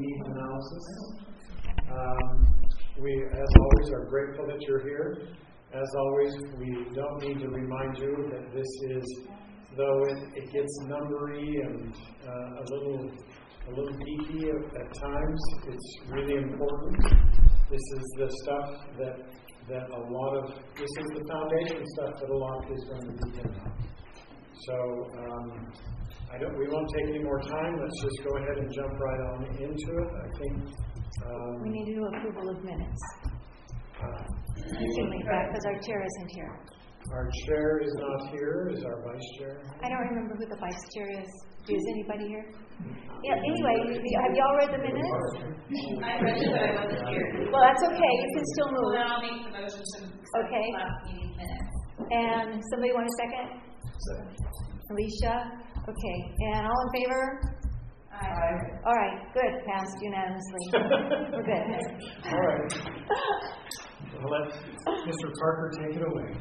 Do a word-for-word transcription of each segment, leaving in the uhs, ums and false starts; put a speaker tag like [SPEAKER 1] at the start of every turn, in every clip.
[SPEAKER 1] needs analysis. Um, we, as always, are grateful that you're here. As always, we don't need to remind you that this is, though it, it gets numbery and uh, a little a little geeky at, at times, it's really important. This is the stuff that that a lot of this is the foundation stuff that a lot is going to begin on. So um, I don't. We won't take any more time. Let's just go ahead and jump right on into it. I think um,
[SPEAKER 2] we need to do approval of minutes.
[SPEAKER 1] Uh,
[SPEAKER 2] because our chair isn't here.
[SPEAKER 1] Our chair is not here. Is our vice chair?
[SPEAKER 2] I don't remember who the vice chair is. Is anybody here? Yeah. Anyway, have y'all read the minutes?
[SPEAKER 3] I read it, but I wasn't here.
[SPEAKER 2] Well, that's okay. You can still move.
[SPEAKER 3] Well, then I'll make the motion to accept
[SPEAKER 2] okay.
[SPEAKER 3] the last meeting minutes.
[SPEAKER 2] And somebody want a second?
[SPEAKER 1] Second.
[SPEAKER 2] Alicia. Okay. And all in favor?
[SPEAKER 3] Aye.
[SPEAKER 2] All right. Good. Passed unanimously. We're good.
[SPEAKER 1] All right. I'll let Mister Parker take it away.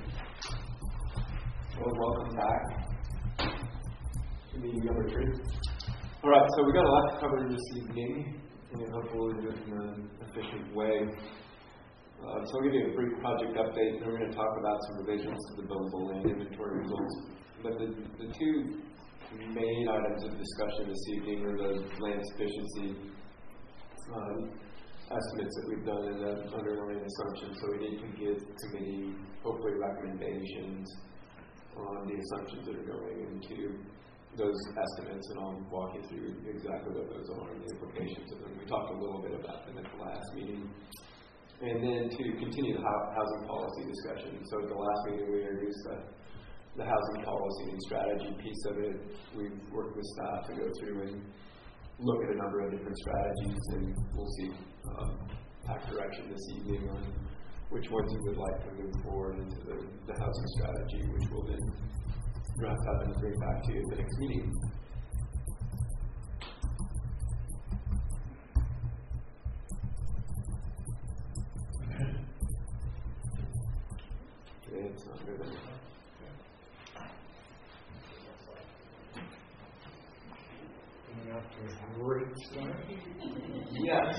[SPEAKER 4] Well, welcome back to meeting number three. All right, so we got a lot to cover this evening, and hopefully do it in an efficient way. Uh, so I'll give you a brief project update, and then we're going to talk about some revisions to the billable land inventory results. But the, the two main items of discussion this evening are the land sufficiency um, estimates that we've done and the underlying assumptions. So we need to give committee, hopefully, recommendations on the assumptions that are going into those estimates, and I'll walk you through exactly what those are and the implications of them. We talked a little bit about them at the last meeting. And then to continue the housing policy discussion. So at the last meeting, we introduced the, the housing policy and strategy piece of it. We've worked with staff to go through and look at a number of different strategies, and we'll see um, pack direction this evening on which ones you would like to move forward into the, the housing strategy, which we'll then wrap up and bring back to you at the next meeting. Okay, it's not good enough.
[SPEAKER 1] After a great start.
[SPEAKER 4] Yes.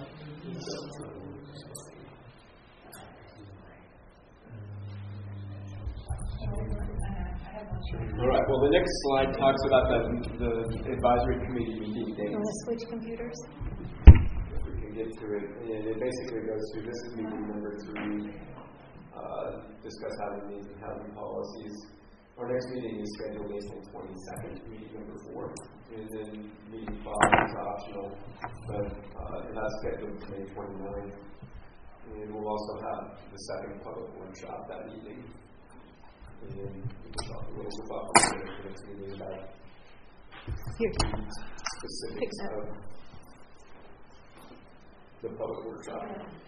[SPEAKER 4] All right. Well, the next slide talks about the, the advisory committee meeting dates.
[SPEAKER 2] You want to switch computers?
[SPEAKER 4] If we can get to it, and it basically goes through. This is meeting number three. Uh, discuss housing needs and housing policies. Our next meeting is scheduled April twenty-second, meeting number four. And then meeting five is optional, but uh, it has scheduled for May twenty-ninth. And we'll also have the second public workshop that evening. And we can talk a little bit about the next meeting about
[SPEAKER 2] Here.
[SPEAKER 4] specifics of the public workshop.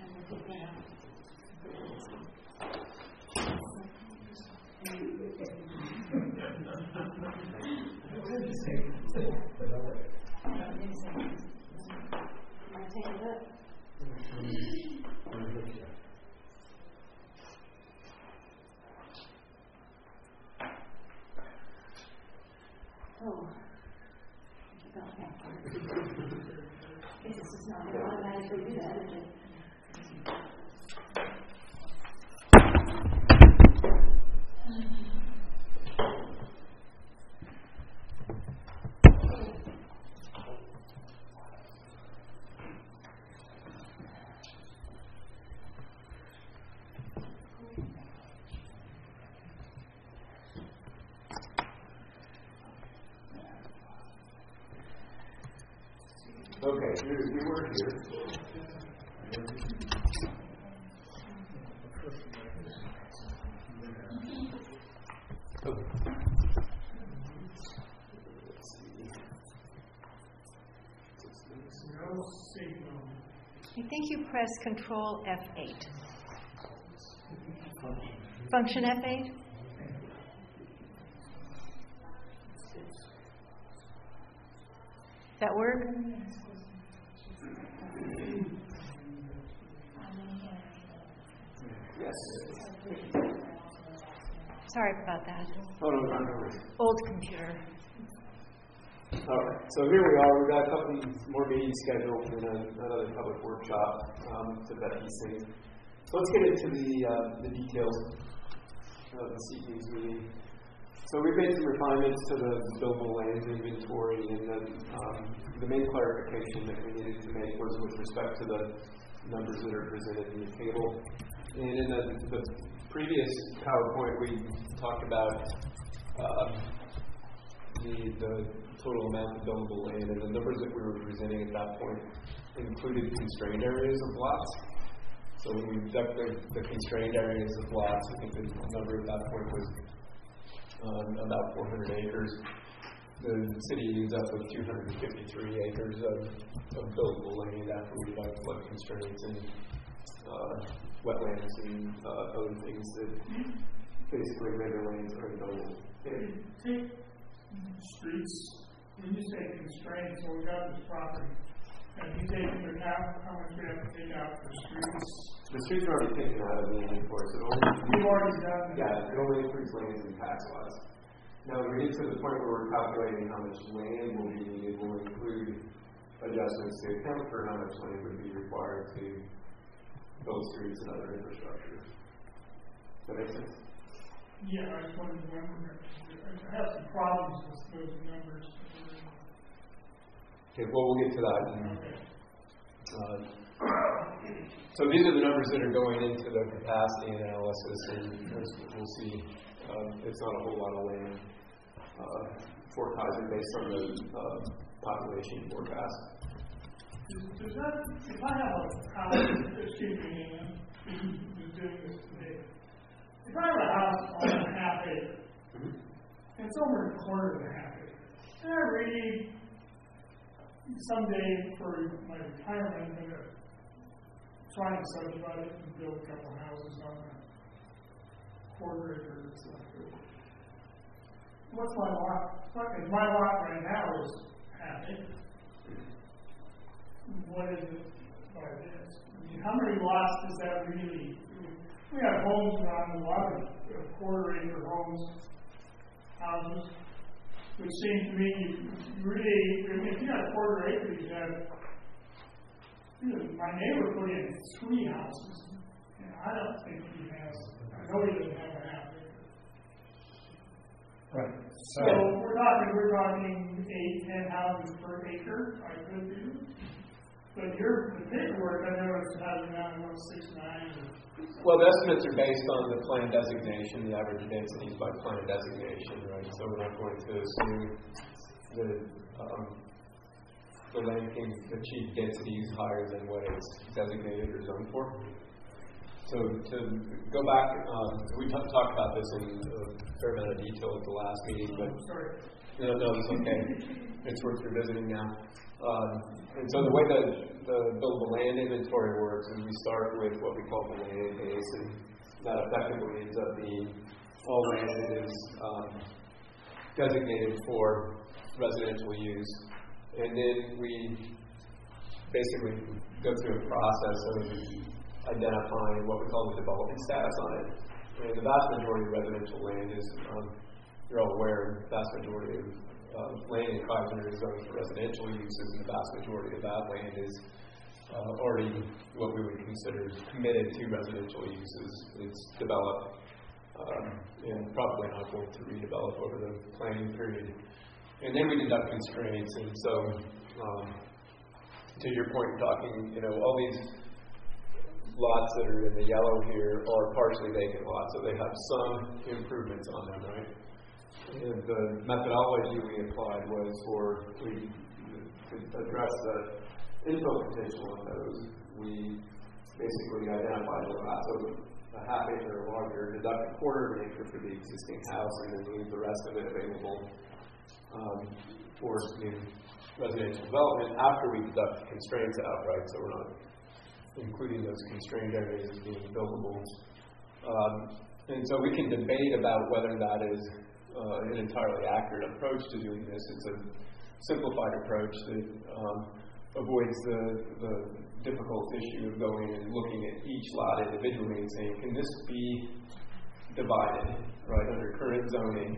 [SPEAKER 2] Oh, about that part. This is not going to automatically do that, is it?
[SPEAKER 4] Okay, you, you were here.
[SPEAKER 2] I think you press Control F eight. Function F eight? Does that work?
[SPEAKER 4] Yes.
[SPEAKER 2] Sorry about that.
[SPEAKER 4] Oh, no, no, no.
[SPEAKER 2] Old computer.
[SPEAKER 4] All right, so here we are. We've got a couple more meetings scheduled and a, another public workshop um, to vet these things. So let's get into the uh, the details of the C P U's meeting. So we've made some refinements to the buildable land inventory, and the, um, the main clarification that we needed to make was with respect to the numbers that are presented in the table. And in the, the previous PowerPoint, we talked about uh, the, the total amount of buildable land, and the numbers that we were presenting at that point included constrained areas of lots. So when we deducted the constrained areas of lots, I think the number at that point was um, about four hundred acres. The city ends up with two hundred fifty-three acres of, of buildable land after we deduct flood constraints and uh, wetlands and uh, other things that basically made the lands unbuildable.
[SPEAKER 5] Take streets, when you say constraints, so we got this property, and you take into account how much we have to take out for streets.
[SPEAKER 4] The streets are already taken out of the inventory, so it only,
[SPEAKER 5] You've already done that.
[SPEAKER 4] yeah, it only includes lands and tax lots. Now, when we get to the point where we're calculating how much land will be needed, we'll include adjustments to account for how much land would be required to build streets and other infrastructure. Does that make sense?
[SPEAKER 5] Yeah, I just wanted to remember. I have some problems with those numbers.
[SPEAKER 4] Okay, well, we'll get to that.
[SPEAKER 5] Okay.
[SPEAKER 4] Uh, so these are the numbers that are going into the capacity analysis, and as we'll see, uh, it's not a whole lot of land uh, forecasted based on the uh, population forecast.
[SPEAKER 5] Does, does that, if I have a house, excuse me, who's doing this today, if I have a house on a half acre,
[SPEAKER 4] Mm-hmm.
[SPEAKER 5] and it's over a quarter of a half acre, and I really, someday for my retirement, I'm going to try and subdivide it and build a couple houses on a quarter acre or something. What's my lot? What, my lot right now is half acre. What is it by this? I mean, how many lots does that really? We have homes around a lot of quarter acre homes, houses, which seem to me really, I mean, if you have quarter acres, you have, you know, my neighbor put in three houses, and I don't think he has, I know he doesn't have a half acre.
[SPEAKER 1] Right.
[SPEAKER 5] So we're talking, we're talking eight, ten houses per acre, I could do. But your, the paperwork, I know it's has around one six nine.
[SPEAKER 4] Well, the estimates are based on the plan designation, the average densities by plan designation, right? So we're not going to assume that um, the land can achieve densities higher than what it's designated or zoned for. So to go back, um, we t- talked about this in a fair amount of detail at the last meeting, but
[SPEAKER 5] Sorry.
[SPEAKER 4] no, no, it's okay. It's worth revisiting now. Um, and so the way that the buildable land inventory works is we start with what we call the land base, and that effectively ends up being all land that is um, designated for residential use. And then we basically go through a process of identifying what we call the development status on it. And the vast majority of residential land is, um, you're all aware, the vast majority of uh, land in five hundred is zoned for residential uses, and the vast majority of that land is uh, already what we would consider committed to residential uses. It's developed um, and probably not going to redevelop over the planning period. And then we deduct constraints, and so um, to your point, talking, you know, all these lots that are in the yellow here are partially vacant lots, so they have some improvements on them, right? And the methodology we applied was for, we, to address the infill potential on those, we basically identified the lots of a half acre or larger, deduct a quarter of an acre for the existing house, and then leave the rest of it available um, for new residential development after we deduct the constraints out, right? So we're not including those constrained areas as being buildable. Um, and so we can debate about whether that is uh, an entirely accurate approach to doing this. It's a simplified approach that um, avoids the, the difficult issue of going and looking at each lot individually and saying, can this be divided, right, under current zoning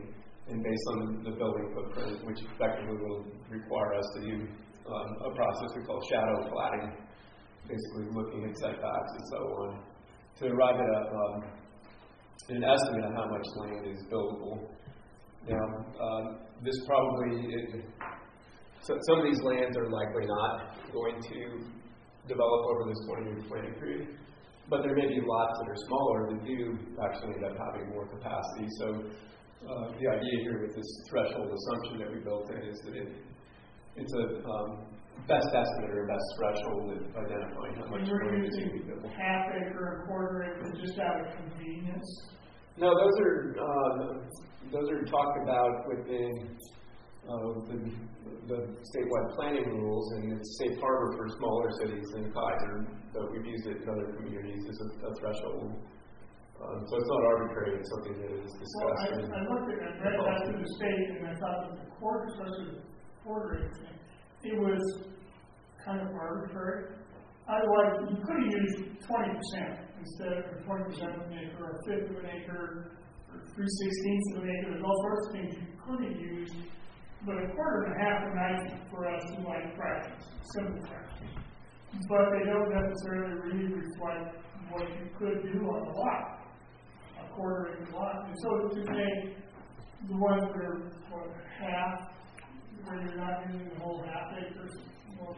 [SPEAKER 4] and based on the building footprint, which effectively will require us to do um, a process we call shadow platting, basically looking at setbacks and so on, to arrive at a, um, an estimate of how much land is buildable. Now, um, this probably, it, so some of these lands are likely not going to develop over this twenty-year planning period, but there may be lots that are smaller that do actually end up having more capacity. So uh, the idea here with this threshold assumption that we built in is that it, it's a um, best estimate or best threshold of identifying how much
[SPEAKER 5] You're
[SPEAKER 4] land is going to be
[SPEAKER 5] using
[SPEAKER 4] buildable.
[SPEAKER 5] half acre or quarter acre just out of convenience.
[SPEAKER 4] No, those are um, those are talked about within uh, the, the statewide planning rules, and it's safe harbor for smaller cities than Kaiser, but we've used it in other communities as a, a threshold. Um, so it's not arbitrary; it's something that is
[SPEAKER 5] Well,
[SPEAKER 4] discussed.
[SPEAKER 5] I, I looked at it, I read that through the state, and I thought that the quarter, especially the quarter acre thing, it was kind of arbitrary. Otherwise, you could have used twenty percent instead of twenty percent of an acre, or a fifth of an acre, or three sixteenths of an acre. There's all sorts of things you could have used, but a quarter and a half are nice for us to like fractions, simple fractions. But they don't necessarily really reflect what you could do on a lot, a quarter acre lot. And so to make the ones that are what, half, where you're not using the whole half acres, well,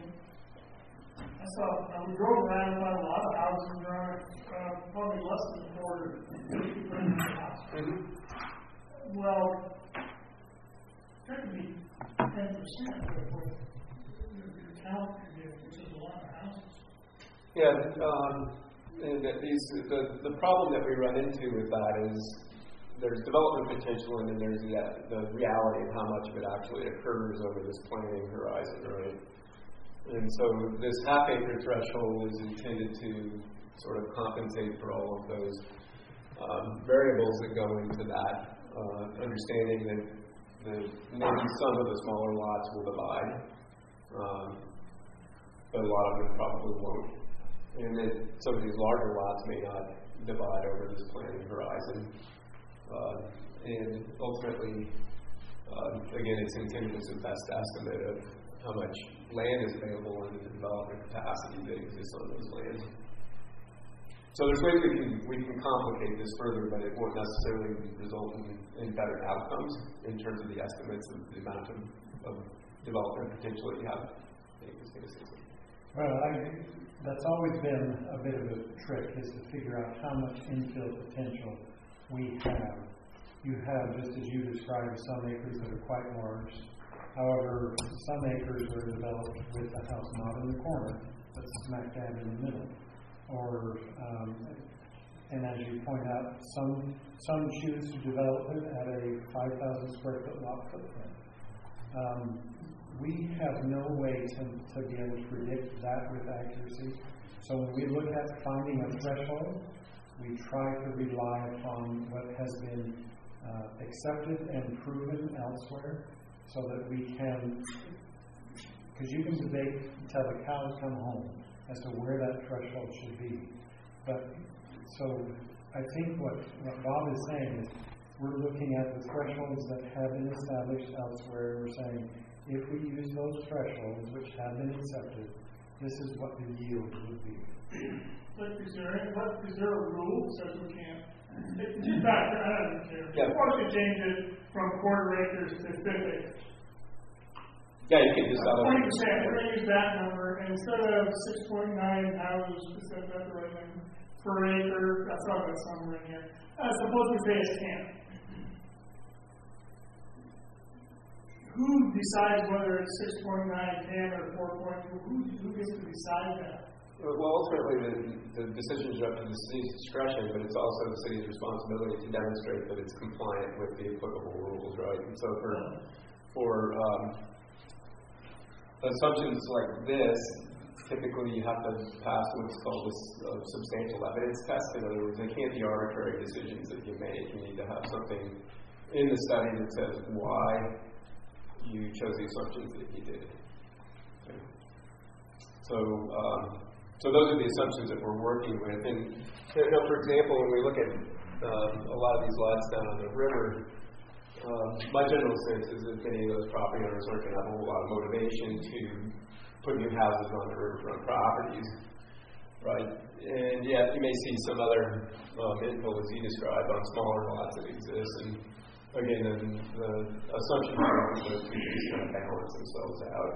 [SPEAKER 5] I saw, uh, we drove around by a lot of houses around, uh, probably less than a quarter, fifty percent of the house.
[SPEAKER 4] Mm-hmm.
[SPEAKER 5] Well, that could be ten percent of what your count could give, which is a lot of houses.
[SPEAKER 4] Yeah, um, and that these the the problem that we run into with that is there's development potential, and then there's the, the reality of how much of it actually occurs over this planning horizon, right? And so this half acre threshold is intended to sort of compensate for all of those um, variables that go into that, uh, understanding that the, maybe some of the smaller lots will divide, um, but a lot of them probably won't. And that some of these larger lots may not divide over this planning horizon. Uh, and ultimately, uh, again, it's intended as a best estimate of how much land is available and the development capacity that exists on those lands. So there's ways we can we can complicate this further, but it won't necessarily result in, in better outcomes in terms of the estimates of the amount of, of development potential that you have.
[SPEAKER 6] Well, I, that's always been a bit of a trick, is to figure out how much infill potential we have. You have, just as you described, some acres that are quite large. However, some acres are developed with the house not in the corner, but smack dab in the middle. Or, um, and as you point out, some some choose to develop it at a five thousand square foot lot footprint. Um, we have no way to, to be able to predict that with accuracy. So when we look at finding a threshold, we try to rely upon what has been uh, accepted and proven elsewhere, so that we can, because you can debate until the cows come home as to where that threshold should be. But so I think what, what Bob is saying is we're looking at the thresholds that have been established elsewhere. We're saying if we use those thresholds, which have been accepted, this is what the yield would be.
[SPEAKER 5] But is there, any, what, is there a rule that says we can't? Just back, I don't care.
[SPEAKER 4] Yeah.
[SPEAKER 5] What if you change it from quarter acres to fifth acres?
[SPEAKER 4] Yeah, you can just
[SPEAKER 5] Twenty percent. We're going to use that number, and instead of six point nine houses, is that the right number per acre? I saw that somewhere in here. Uh, suppose we say it's ten. Who decides whether it's six point nine, ten, or four point two? Who, who gets to decide that?
[SPEAKER 4] Well, ultimately, the, the decisions are up to the city's discretion, but it's also the city's responsibility to demonstrate that it's compliant with the applicable rules, right? And so for for um, assumptions like this, typically you have to pass what's called a uh, substantial evidence test. In other words, they can't be arbitrary decisions that you make. You need to have something in the study that says why you chose the assumptions that you did. Okay. So, um, so those are the assumptions that we're working with. And you know, for example, when we look at um, a lot of these lots down on the river, Um, my general sense is that many of those property owners aren't going to have a whole lot of motivation to put new houses on the riverfront properties, right? And yet you may see some other um, infill, as you described, on smaller lots that exist. And again, the, the assumption is that two things kind of balance themselves out.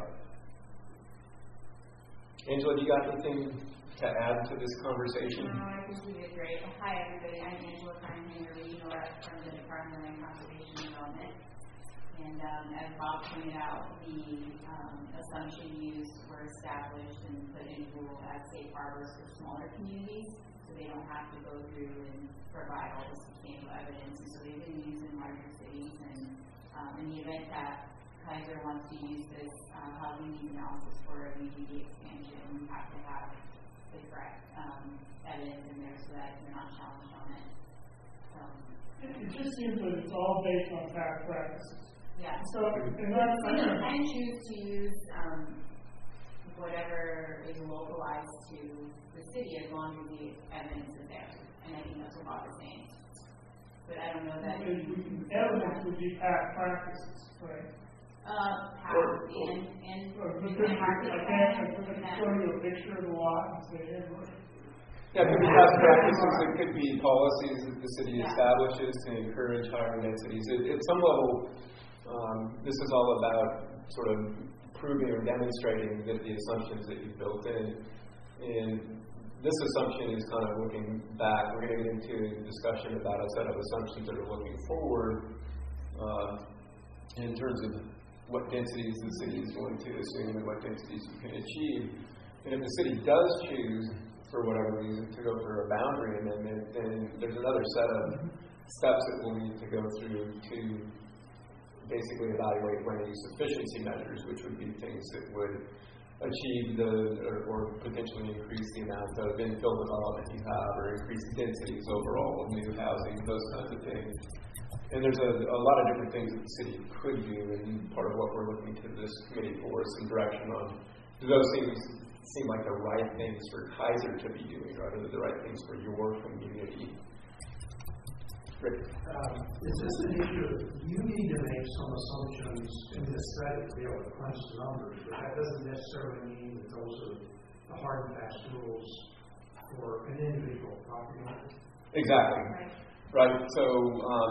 [SPEAKER 4] Angela, do you got anything to add to this conversation?
[SPEAKER 3] No, I think you did great. Hi, everybody. I'm Angela Carnahan, regional rep from the Department of Land Conservation and Development. And um, as Bob pointed out, the um, assumption used were established and put in rule as safe harbors for smaller communities, so they don't have to go through and provide all the substantial evidence. And so they've been used in larger cities. And um, in the event that Kaiser wants to use this uh, housing needs analysis for a U D D expansion, we have to have the correct um, evidence in there so that you're not challenged on it. So,
[SPEAKER 5] It, it just seems that it's all based on past practices.
[SPEAKER 3] yeah.
[SPEAKER 5] So, and that's,
[SPEAKER 3] So you can choose to use um, whatever is localized to the city as long as the evidence is there. And I think that's what Bob is saying. But I don't know that.
[SPEAKER 5] evidence would be past practices, right?
[SPEAKER 3] Uh, past and, and,
[SPEAKER 5] Or, but
[SPEAKER 3] and
[SPEAKER 5] then
[SPEAKER 3] market
[SPEAKER 5] I
[SPEAKER 3] plan,
[SPEAKER 5] can't, I
[SPEAKER 3] and
[SPEAKER 5] can
[SPEAKER 3] that-
[SPEAKER 5] show you a picture of the lot and say, hey, look.
[SPEAKER 4] Yeah, it could be best practices, it could be policies that the city
[SPEAKER 3] Yeah.
[SPEAKER 4] establishes to encourage higher densities. At, at some level, um, this is all about sort of proving or demonstrating that the assumptions that you've built in. And this assumption is kind of looking back. We're going to get into a discussion about a set of assumptions that are looking forward uh, in terms of what densities the city is going to assume and what densities you can achieve. And if the city does choose, for whatever reason, to go for a boundary amendment, then there's another set of steps that we'll need to go through to basically evaluate land use efficiency measures, which would be things that would achieve the, or, or potentially increase the amount of infill development you have, or increase densities overall of new housing, those kinds of things. And there's a, a lot of different things that the city could do, and part of what we're looking to this committee for is some direction on, do those things seem like the right things for Kaiser to be doing, right? Are they the right things for your community? Rick?
[SPEAKER 7] Um, is this an issue of you need to make some assumptions in this study to be able to crunch the numbers, but that doesn't necessarily mean that those are the hard and fast rules for an individual property owner?
[SPEAKER 4] Exactly.
[SPEAKER 3] Right.
[SPEAKER 4] Right. So, um,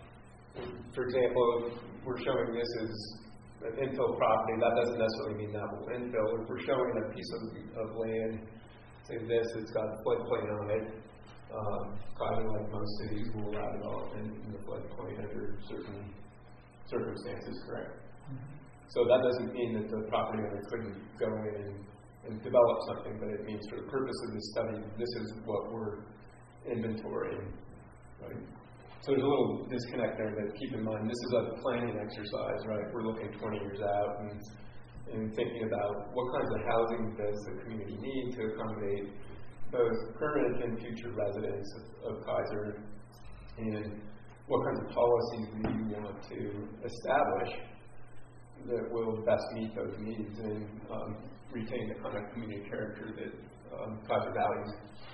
[SPEAKER 4] for example, if we're showing this as an infill property, that doesn't necessarily mean that will infill. If we're showing a piece of, of land, say this, it's got floodplain on it, um, Kaiser, like most cities, will allow development in the floodplain under certain circumstances, correct? Mm-hmm. So that doesn't mean that the property owner couldn't go in and, and develop something, but it means for the purpose of this study, this is what we're inventorying. Right? So there's a little disconnect there that keep in mind. This is a planning exercise, right? We're looking twenty years out and, and thinking about what kinds of housing does the community need to accommodate both current and future residents of, of Kaiser, and what kinds of policies do you want to establish that will best meet those needs and um, retain the kind of community character that um, Kaiser values.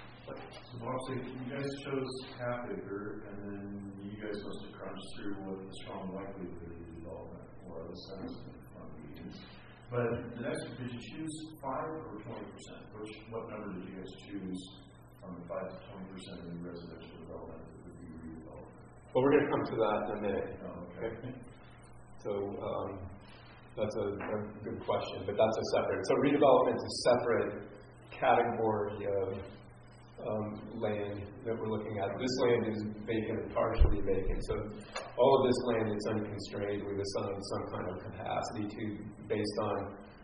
[SPEAKER 8] So Bob, so you guys chose half acre, and then you guys must have crunched through what the strong likelihood of development was as on meetings. But the next, did you choose five or twenty percent? Which, what number did you guys choose on the five to twenty percent of new residential development that would be redeveloped?
[SPEAKER 4] Well, we're going to come to that in a minute.
[SPEAKER 8] Oh, okay.
[SPEAKER 4] Okay. So um, that's a, a good question, but that's a separate. So redevelopment is a separate category of Um, land that we're looking at. This land is vacant and partially vacant, so all of this land is unconstrained. We've assigned some kind of capacity to based on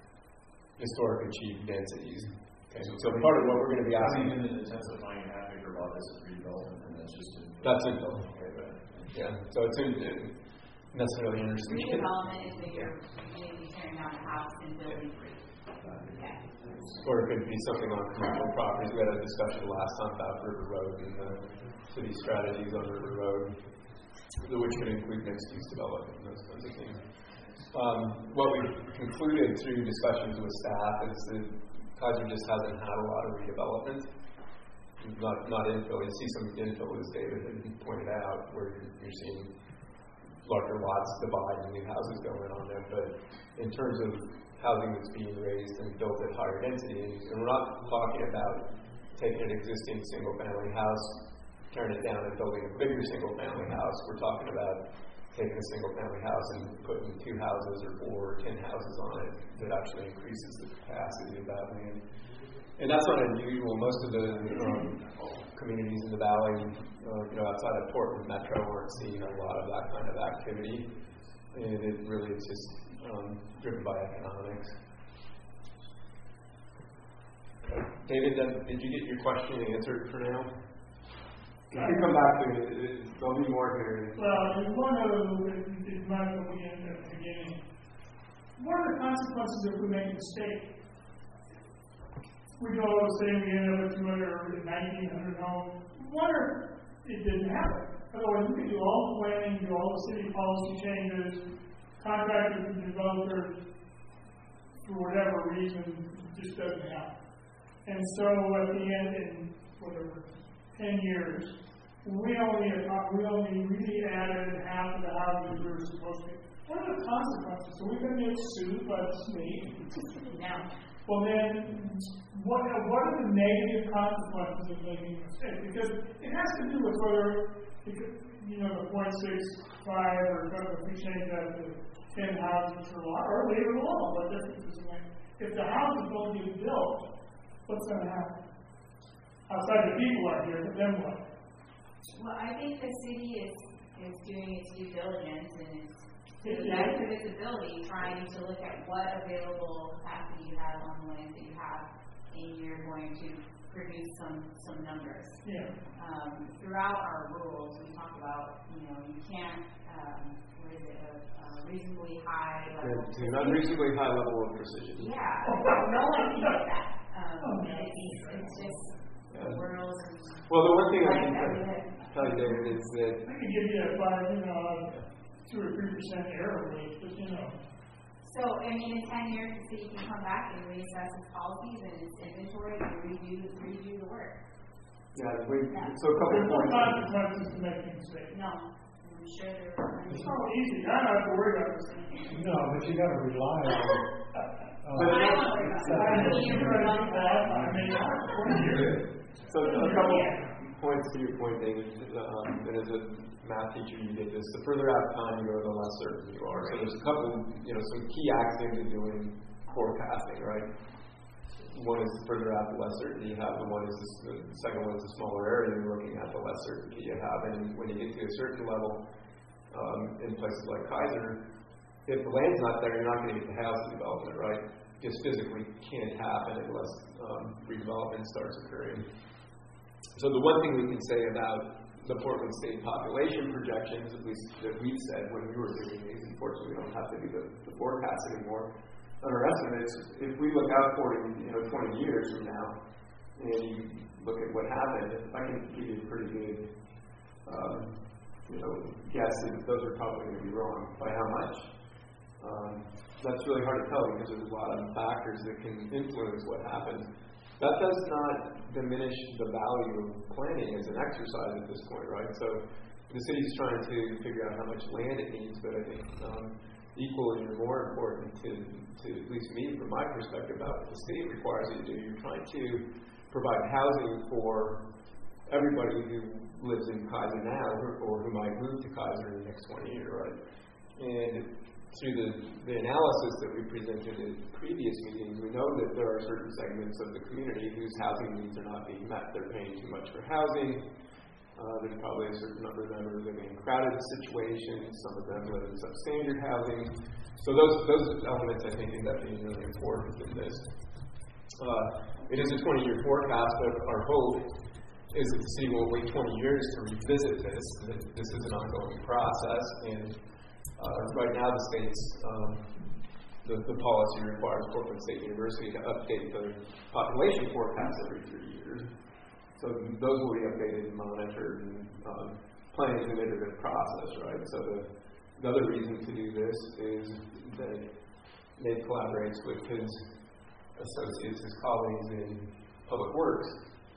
[SPEAKER 4] historic achieved densities. Okay, so, so part of what we're going to be asking.
[SPEAKER 8] In the intensifying half acre lot is redevelopment, and that's just in.
[SPEAKER 4] That's in. Okay, but, yeah, so it's in, in necessarily interesting.
[SPEAKER 3] Redevelopment is that you're going to be tearing down a house and building three. Yeah.
[SPEAKER 4] Or it could be something on commercial properties. We had a discussion last time about River Road and the city strategies on River Road, which could include mixed-use development and those kinds of things. Um, what we've concluded through discussions with staff is that Kaiser just hasn't had a lot of redevelopment, not not infill. You see some infill, as David had pointed out, where you're, you're seeing larger lots to buy and new houses going on there. But in terms of housing that's being raised and built at higher density, and we're not talking about taking an existing single-family house, tearing it down and building a bigger single-family house. We're talking about taking a single-family house and putting two houses or four or ten houses on it that actually increases the capacity of that land. And that's not unusual. Most of the um, communities in the valley, uh, you know, outside of Portland Metro, aren't seeing a lot of that kind of activity, and it really is just um, driven by economics. Okay. David, then, did you get your question answered for now? You can come back to it. There'll be more here.
[SPEAKER 5] Well, there's one other little bit that might be in at the beginning. What are the consequences if we make a mistake? We go, say we end up with two hundred or nineteen hundred homes. What if it didn't happen? Otherwise, we could do all the planning, do all the city policy changes, contract with the developers, for whatever reason, it just doesn't happen. And so at the end, in whatever, ten years, we only we only really added half of the houses we were supposed to. What are the consequences? So we're going to get sued by the state.
[SPEAKER 3] No.
[SPEAKER 5] Well then, what what are the negative consequences of making a mistake? Because it has to do with whether, you know, the point six five or if we change that to ten houses per lot, or leave it alone. What difference does it make? If the houses don't get built, what's going to happen? Outside the people out here, but then what?
[SPEAKER 3] Well, I think the city is, is doing its due diligence and it's to the best of its ability trying to look at what available capacity you have on the land that you have, and you're going to produce some, some numbers.
[SPEAKER 5] Yeah.
[SPEAKER 3] Um, throughout our rules, we talk about, you know, you can't, um, what is it, a, a reasonably high level.
[SPEAKER 4] To an unreasonably high level of precision.
[SPEAKER 3] Yeah. No one can get that. Um,
[SPEAKER 5] Oh,
[SPEAKER 3] it's, it's just
[SPEAKER 4] Yeah.
[SPEAKER 3] the world.
[SPEAKER 4] Well, the one thing I
[SPEAKER 3] Right,
[SPEAKER 4] can
[SPEAKER 3] that we
[SPEAKER 4] tell,
[SPEAKER 3] had.
[SPEAKER 4] tell you, David, is that
[SPEAKER 5] I can give you a five, you know, two or three percent error rate, but you know.
[SPEAKER 3] So, I mean, in ten years, the city can come back and reassess its policies and its inventory and redo, redo the work.
[SPEAKER 4] yeah, we,
[SPEAKER 3] Yeah.
[SPEAKER 4] so a couple
[SPEAKER 5] There's
[SPEAKER 4] of
[SPEAKER 5] no
[SPEAKER 4] points.
[SPEAKER 5] consequences to making a mistake.
[SPEAKER 3] No, I'm sure there
[SPEAKER 5] It's
[SPEAKER 3] are.
[SPEAKER 5] so easy. I don't have to worry about this.
[SPEAKER 6] No, but you got to rely on. Uh,
[SPEAKER 4] But-
[SPEAKER 3] I don't worry about
[SPEAKER 5] I
[SPEAKER 3] that.
[SPEAKER 5] know you're running that. I mean, twenty years.
[SPEAKER 4] So a couple points to your point, David. Um, and as a math teacher, you get this. The further out of time you go, the less certain you are. So there's a couple, you know, some key axioms in doing forecasting, right? One is the further out, the less certainty you have. The one is the, the second one is the smaller area you're looking at, the less certainty you have. And when you get to a certain level, um, in places like Kaiser, if the land's not there, you're not going to get the housing development, right? Just physically can't happen unless um, redevelopment starts occurring. So the one thing we can say about the Portland State population projections, at least that we've said when we were doing these, unfortunately we don't have to do the, the forecast anymore, on our estimates, if we look out for you know, twenty years from now, and you look at what happened, I can give you a pretty good um, you know, guess that those are probably going to be wrong. By how much? Um, that's really hard to tell because there's a lot of factors that can influence what happens. That does not diminish the value of planning as an exercise at this point, right? So the city's trying to figure out how much land it needs, but I think um, equally or more important to, to at least me, from my perspective, about what the state requires you to do. You're trying to provide housing for everybody who lives in Kaiser now or, or who might move to Kaiser in the next twenty years, right? And through the, the analysis that we presented in previous meetings, we know that there are certain segments of the community whose housing needs are not being met. They're paying too much for housing. Uh, there's probably a certain number of them are living in crowded situations. Some of them live in substandard housing. So those those elements, I think, end up being really important in this. Uh, it is a twenty-year forecast, but our hope is that the city will wait twenty years to revisit this. That this is an ongoing process, and Uh, right now, the state's um, the, the policy requires Portland State University to update the population forecast every three years. So those will be updated and monitored, and um, planning is an iterative process, right? So the, the other reason to do this is that Nate collaborates with his associates, his colleagues in public works,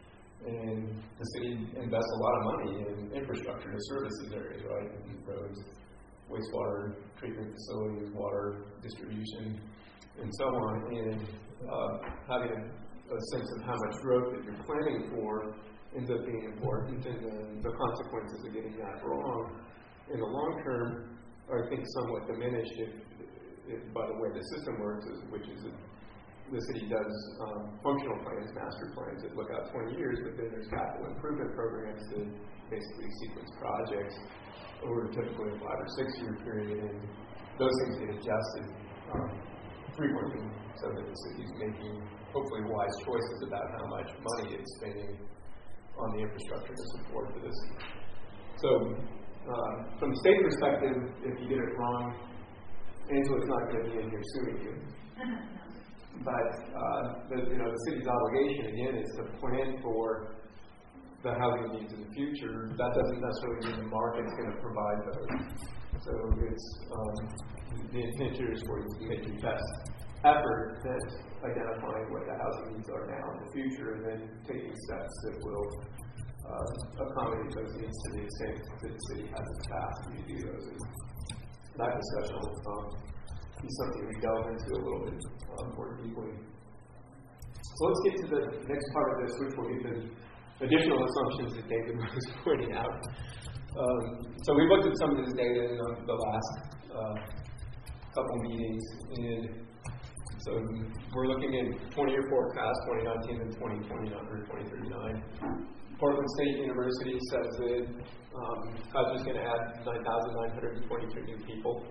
[SPEAKER 4] and the city invests a lot of money in infrastructure to service these areas, right? And roads, wastewater treatment facilities, water distribution, and so on. And uh, having a, a sense of how much growth that you're planning for ends up being important, and then the consequences of getting that wrong in the long term are, I think, somewhat diminished if, if by the way the system works, is, which is a, the city does um, functional plans, master plans that look out twenty years, but then there's capital improvement programs that basically sequence projects over typically a five or six year period, and those things get adjusted um, frequently so that the city's making hopefully wise choices about how much money it's spending on the infrastructure to support this. So uh, from the state perspective, if you get it wrong, Angela's not going to be in here suing you. But uh, the, you know, the city's obligation again is to plan for the housing needs in the future. That doesn't necessarily mean the market's going to provide those. So it's um, the intent here is for you to make your best effort at identifying what the housing needs are now in the future, and then taking steps that will uh, accommodate those needs to the extent that the city has the capacity to do those. And that discussion will um, be something we delve into a little bit um, more deeply. So let's get to the next part of this, which will be the additional assumptions that David was pointing out. Um, so we looked at some of this data in the, the last uh, couple meetings, and so we're looking at twenty-year forecast, twenty nineteen and twenty twenty-nine or twenty thirty-nine. Portland State University says that um, Kaiser's going to add nine thousand nine hundred twenty-two new people.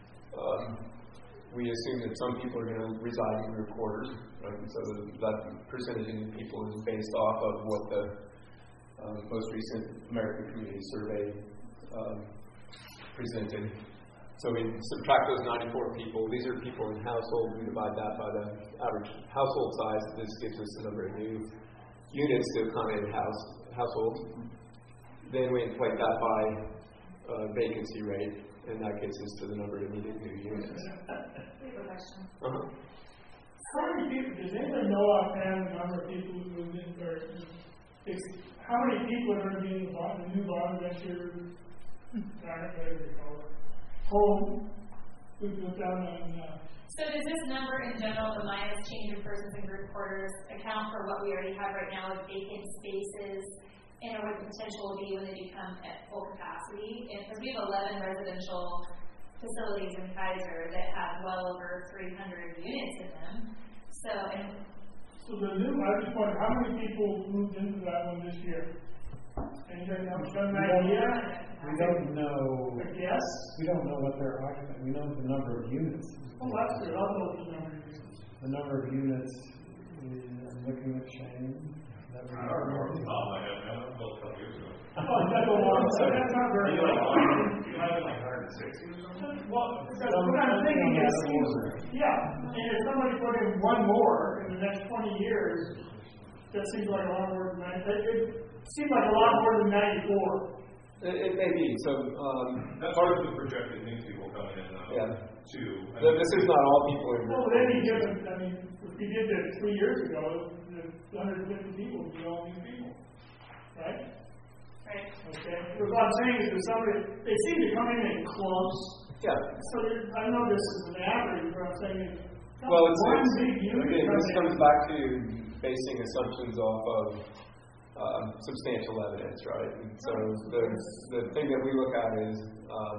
[SPEAKER 4] Um, we assume that some people are going to reside in group quarters, right? So the, that percentage of new people is based off of what the um, most recent American Community Survey um, presented. So we subtract those ninety-four people. These are people in households. We divide that by the average household size. This gives us the number of new units to accommodate house households. Then we inflate that by uh, vacancy rate, and that gets us to the number of needed new units.
[SPEAKER 3] We have a question.
[SPEAKER 4] Uh-huh.
[SPEAKER 5] How many people, does anybody know offhand the number of people who moved in, or is, how many people are going to be in the, bond, the new bond venture, whatever you call it, home, we put down on, uh,
[SPEAKER 3] So does this number in general, the minus change in persons and group quarters, account for what we already have right now as vacant spaces, and or what the potential will be when they become at full capacity? Because we have eleven residential facilities in Kaiser that have well over three hundred units in them. So, and
[SPEAKER 5] so the new, I just wonder, how many people moved into that one this year? Anybody know, some idea?
[SPEAKER 6] We don't know.
[SPEAKER 5] A guess?
[SPEAKER 6] We don't know what they're occupying. We know the number of units.
[SPEAKER 5] Well, that's good. I'll know the number of units.
[SPEAKER 6] The number of units, I'm looking at Shane. That
[SPEAKER 8] I don't remember the top of my head, man. That was a couple years ago.
[SPEAKER 5] Oh, that's a long, that's not very
[SPEAKER 8] You like,
[SPEAKER 5] long.
[SPEAKER 8] you had like one hundred sixty or something?
[SPEAKER 5] Well, because what I'm thinking is, yeah, and if somebody put in one more in the next twenty years, that seems like a lot more than that. It, it seems like a lot more than ninety-four.
[SPEAKER 4] It, it may be. So um,
[SPEAKER 8] That's part of the projected new people coming in now,
[SPEAKER 4] yeah.
[SPEAKER 8] too. I
[SPEAKER 4] Th-
[SPEAKER 8] mean,
[SPEAKER 4] This is not all people in
[SPEAKER 5] Well, but any given, I mean, if we did this three years ago, the one hundred fifty people would be all new people, right?
[SPEAKER 3] right.
[SPEAKER 5] Okay. But what I'm saying is that somebody, they seem to come in in clumps.
[SPEAKER 4] Yeah.
[SPEAKER 5] So there- I know this is an average, but I'm saying is,
[SPEAKER 4] Well, it's,
[SPEAKER 5] one
[SPEAKER 4] it's
[SPEAKER 5] big unit
[SPEAKER 4] again,
[SPEAKER 5] comes
[SPEAKER 4] this
[SPEAKER 5] in.
[SPEAKER 4] comes back to basing assumptions off of um, substantial evidence, right? And so the the thing that we look at is um,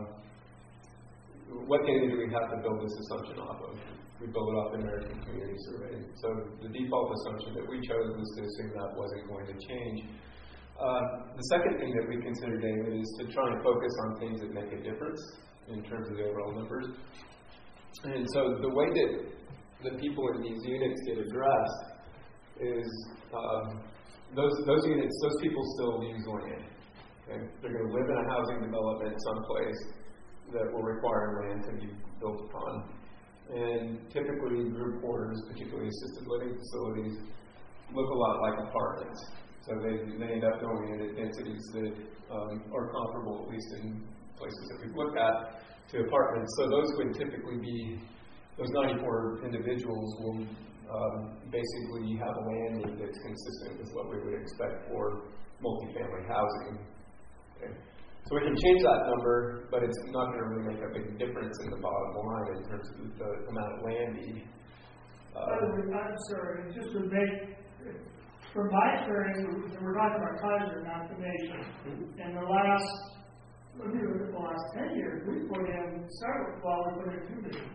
[SPEAKER 4] what data do we have to build this assumption off of? We build it off the American Community Survey. So the default assumption that we chose was to assume that wasn't going to change. Uh, the second thing that we consider, David, is to try and focus on things that make a difference in terms of the overall numbers. And so the way that the people in these units get addressed is um, those those units, those people still use land. Okay? They're going to live in a housing development someplace that will require land to be built upon. And typically group quarters, particularly assisted living facilities, look a lot like apartments. So they, they end up going in at densities that um, are comparable, at least in places that we've looked at, to apartments. So those would typically be, those ninety-four individuals will um, basically have a land need that's consistent with what we would expect for multifamily housing. Okay. So we can change that number, but it's not going to really make a big difference in the bottom line in terms of the amount of land need. Uh,
[SPEAKER 5] I'm sorry, it just would make, from my experience, we're talking about Kaiser, not the nation. In the last, let me look at the last ten years, we put in several, well, we put in two million.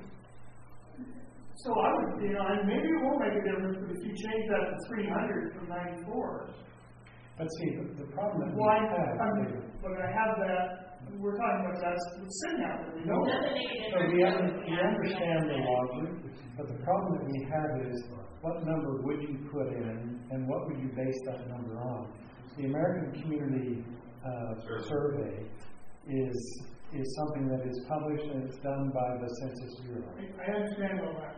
[SPEAKER 5] So I would, you know, and maybe it won't make a difference, but if you change that to three hundred from ninety-four.
[SPEAKER 6] But see, the, the problem that we
[SPEAKER 5] Why,
[SPEAKER 6] have.
[SPEAKER 5] I mean, when I have that, we're talking about that's sitting out there, we know
[SPEAKER 3] It
[SPEAKER 5] it.
[SPEAKER 3] doesn't make a
[SPEAKER 6] So
[SPEAKER 3] difference.
[SPEAKER 6] we, un- we understand the logic, but the problem that we have is what number would you put in and what would you base that number on? The American Community uh, Survey is is something that is published and it's done by the Census Bureau.
[SPEAKER 5] I understand all that.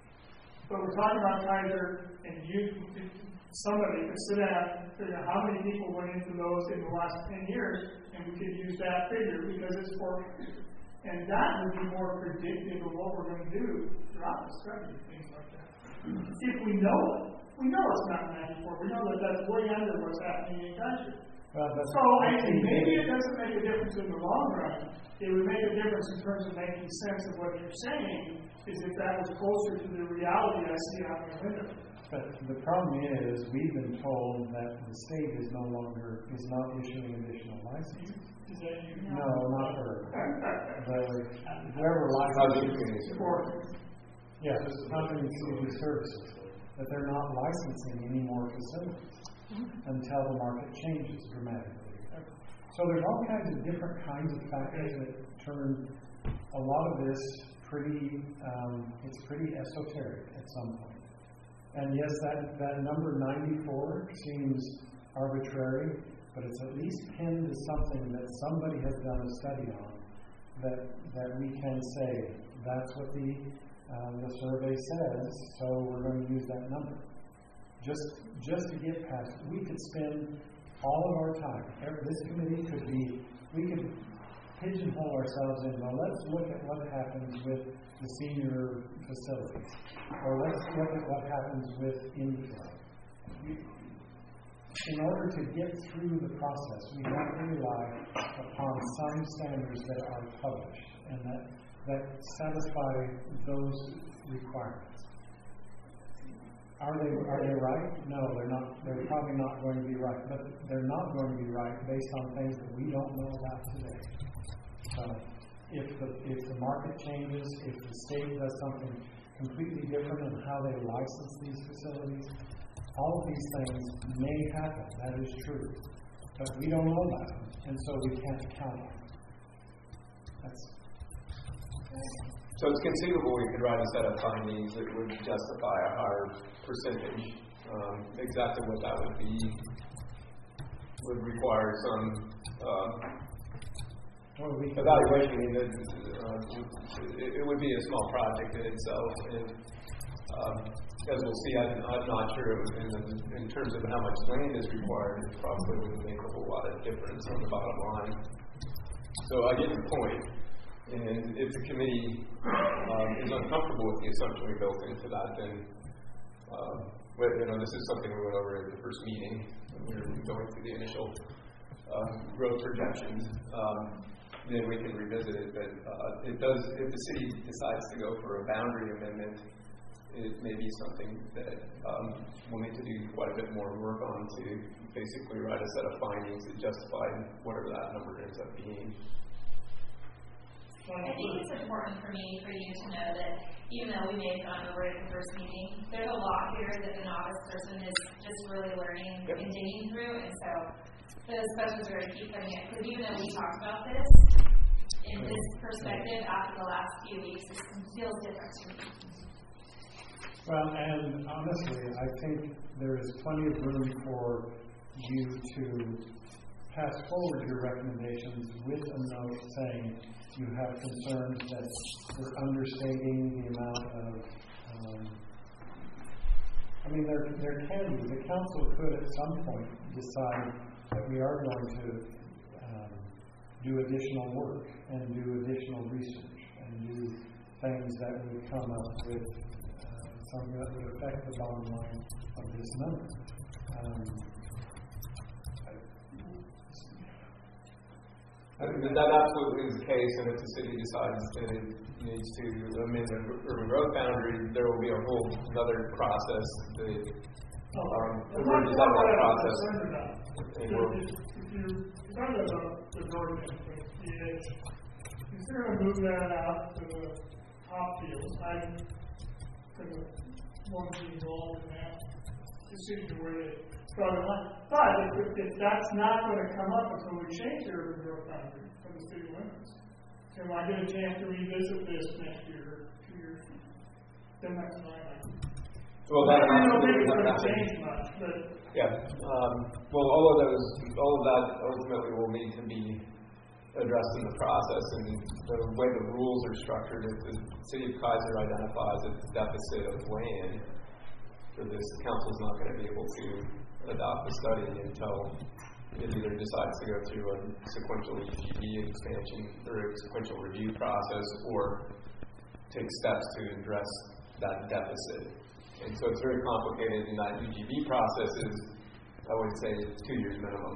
[SPEAKER 5] But we're talking about Kaiser, and you, somebody could sit down and figure out how many people went into those in the last ten years, and we could use that figure because it's for, and that would be more predictive of what we're going to do throughout the study, things like that. If we know it, we know it's not ninety-four. We know that that's way under what's happening in Kaiser.
[SPEAKER 6] Well, that's,
[SPEAKER 5] So I think maybe it doesn't make a difference in the long run. It would make a difference in terms of making sense of what you're saying, is if that was closer to the reality I see out my window.
[SPEAKER 6] but the problem is we've been told that the state is no longer is not issuing additional licenses.
[SPEAKER 5] Is that you?
[SPEAKER 6] No, not her. The, whoever
[SPEAKER 4] Housing
[SPEAKER 6] licenses.
[SPEAKER 4] community
[SPEAKER 5] Support.
[SPEAKER 6] Yeah, housing and community services. That they're not licensing any more facilities until the market changes dramatically. So there's all kinds of different kinds of factors that turn a lot of this pretty, um, it's pretty esoteric at some point. And yes, that, that number ninety-four seems arbitrary, but it's at least pinned to something that somebody has done a study on that, that we can say, that's what the, um, the survey says, so we're going to use that number. Just, just to get past it. We could spend all of our time, every, this committee could be, we could pigeonhole ourselves in, well, let's look at what happens with the senior facilities, or let's look at what happens with inflow. In order to get through the process, we have to rely upon some standards that are published and that, that satisfy those requirements. Are they are they right? No, they're not. They're probably not going to be right. But they're not going to be right based on things that we don't know about today. So, if the if the market changes, if the state does something completely different in how they license these facilities, all of these things may happen. That is true, but we don't know about them, and so we can't count on them. That's.
[SPEAKER 4] So it's conceivable we could write a set of findings that would justify a higher percentage. Um, exactly what that would be would require some uh,
[SPEAKER 6] Well, we
[SPEAKER 4] evaluation. I mean, uh, it, it would be a small project in itself, and um, as we'll see, I'm, I'm not sure in, the, in terms of how much land is required. It probably wouldn't make a whole lot of difference on the bottom line. So I get your point. And if the committee um, is uncomfortable with the assumption we built into that, then um, well, you know, this is something we went over at the first meeting when we were going through the initial uh, growth projections. Um, then we can revisit it. But uh, it does, if the city decides to go for a boundary amendment, it may be something that um, we'll need to do quite a bit more work on to basically write a set of findings that justify whatever that number ends up being.
[SPEAKER 3] I think it's important for me, for you to know that even though we may have gone over it at the first meeting, there's a lot here that the novice person is just really learning
[SPEAKER 4] Yep.
[SPEAKER 3] and digging through, and so those questions are going to keep coming up. Because even though we talked about this, in this perspective, after the last few weeks, it feels different to me.
[SPEAKER 6] Well, and honestly, I think there is plenty of room for you to pass forward your recommendations with a note saying you have concerns that we're understating the amount of, um, I mean, there, there can be, the council could at some point decide that we are going to um, do additional work and do additional research and do things that would come up with uh, something that would affect the bottom line of this number. Um,
[SPEAKER 4] I mean, that absolutely is the case, and if the city decides that it needs to amend the urban growth boundary, there will be a whole other process. The um,
[SPEAKER 5] I'm
[SPEAKER 4] we're
[SPEAKER 5] not
[SPEAKER 4] designing
[SPEAKER 5] sure what
[SPEAKER 4] that
[SPEAKER 5] I'm
[SPEAKER 4] process.
[SPEAKER 5] concerned about.
[SPEAKER 4] And
[SPEAKER 5] If
[SPEAKER 4] we'll-
[SPEAKER 5] if- if you're talking about the ordinance with the edge, if you're gonna move that out to the top field, I, to the one being involved in that decision where they draw the line. But if, if that's not gonna come up until we change the urban growth boundary from the city limits, then I get a chance to revisit this next year, two years from now, then that's fine.
[SPEAKER 4] Well,
[SPEAKER 5] I
[SPEAKER 4] that
[SPEAKER 5] don't know if
[SPEAKER 4] absolutely
[SPEAKER 5] it's
[SPEAKER 4] not
[SPEAKER 5] gonna
[SPEAKER 4] happening.
[SPEAKER 5] change much, but
[SPEAKER 4] Yeah. Um, well, all of those, all of that ultimately will need to be addressed in the process. And the way the rules are structured, if the city of Kaiser identifies a deficit of land for this, council's not going to be able to adopt the study until it either decides to go through a sequential E G B expansion or a sequential review process, or take steps to address that deficit. And so it's very complicated, and that U G B process is, I would say, two years minimum.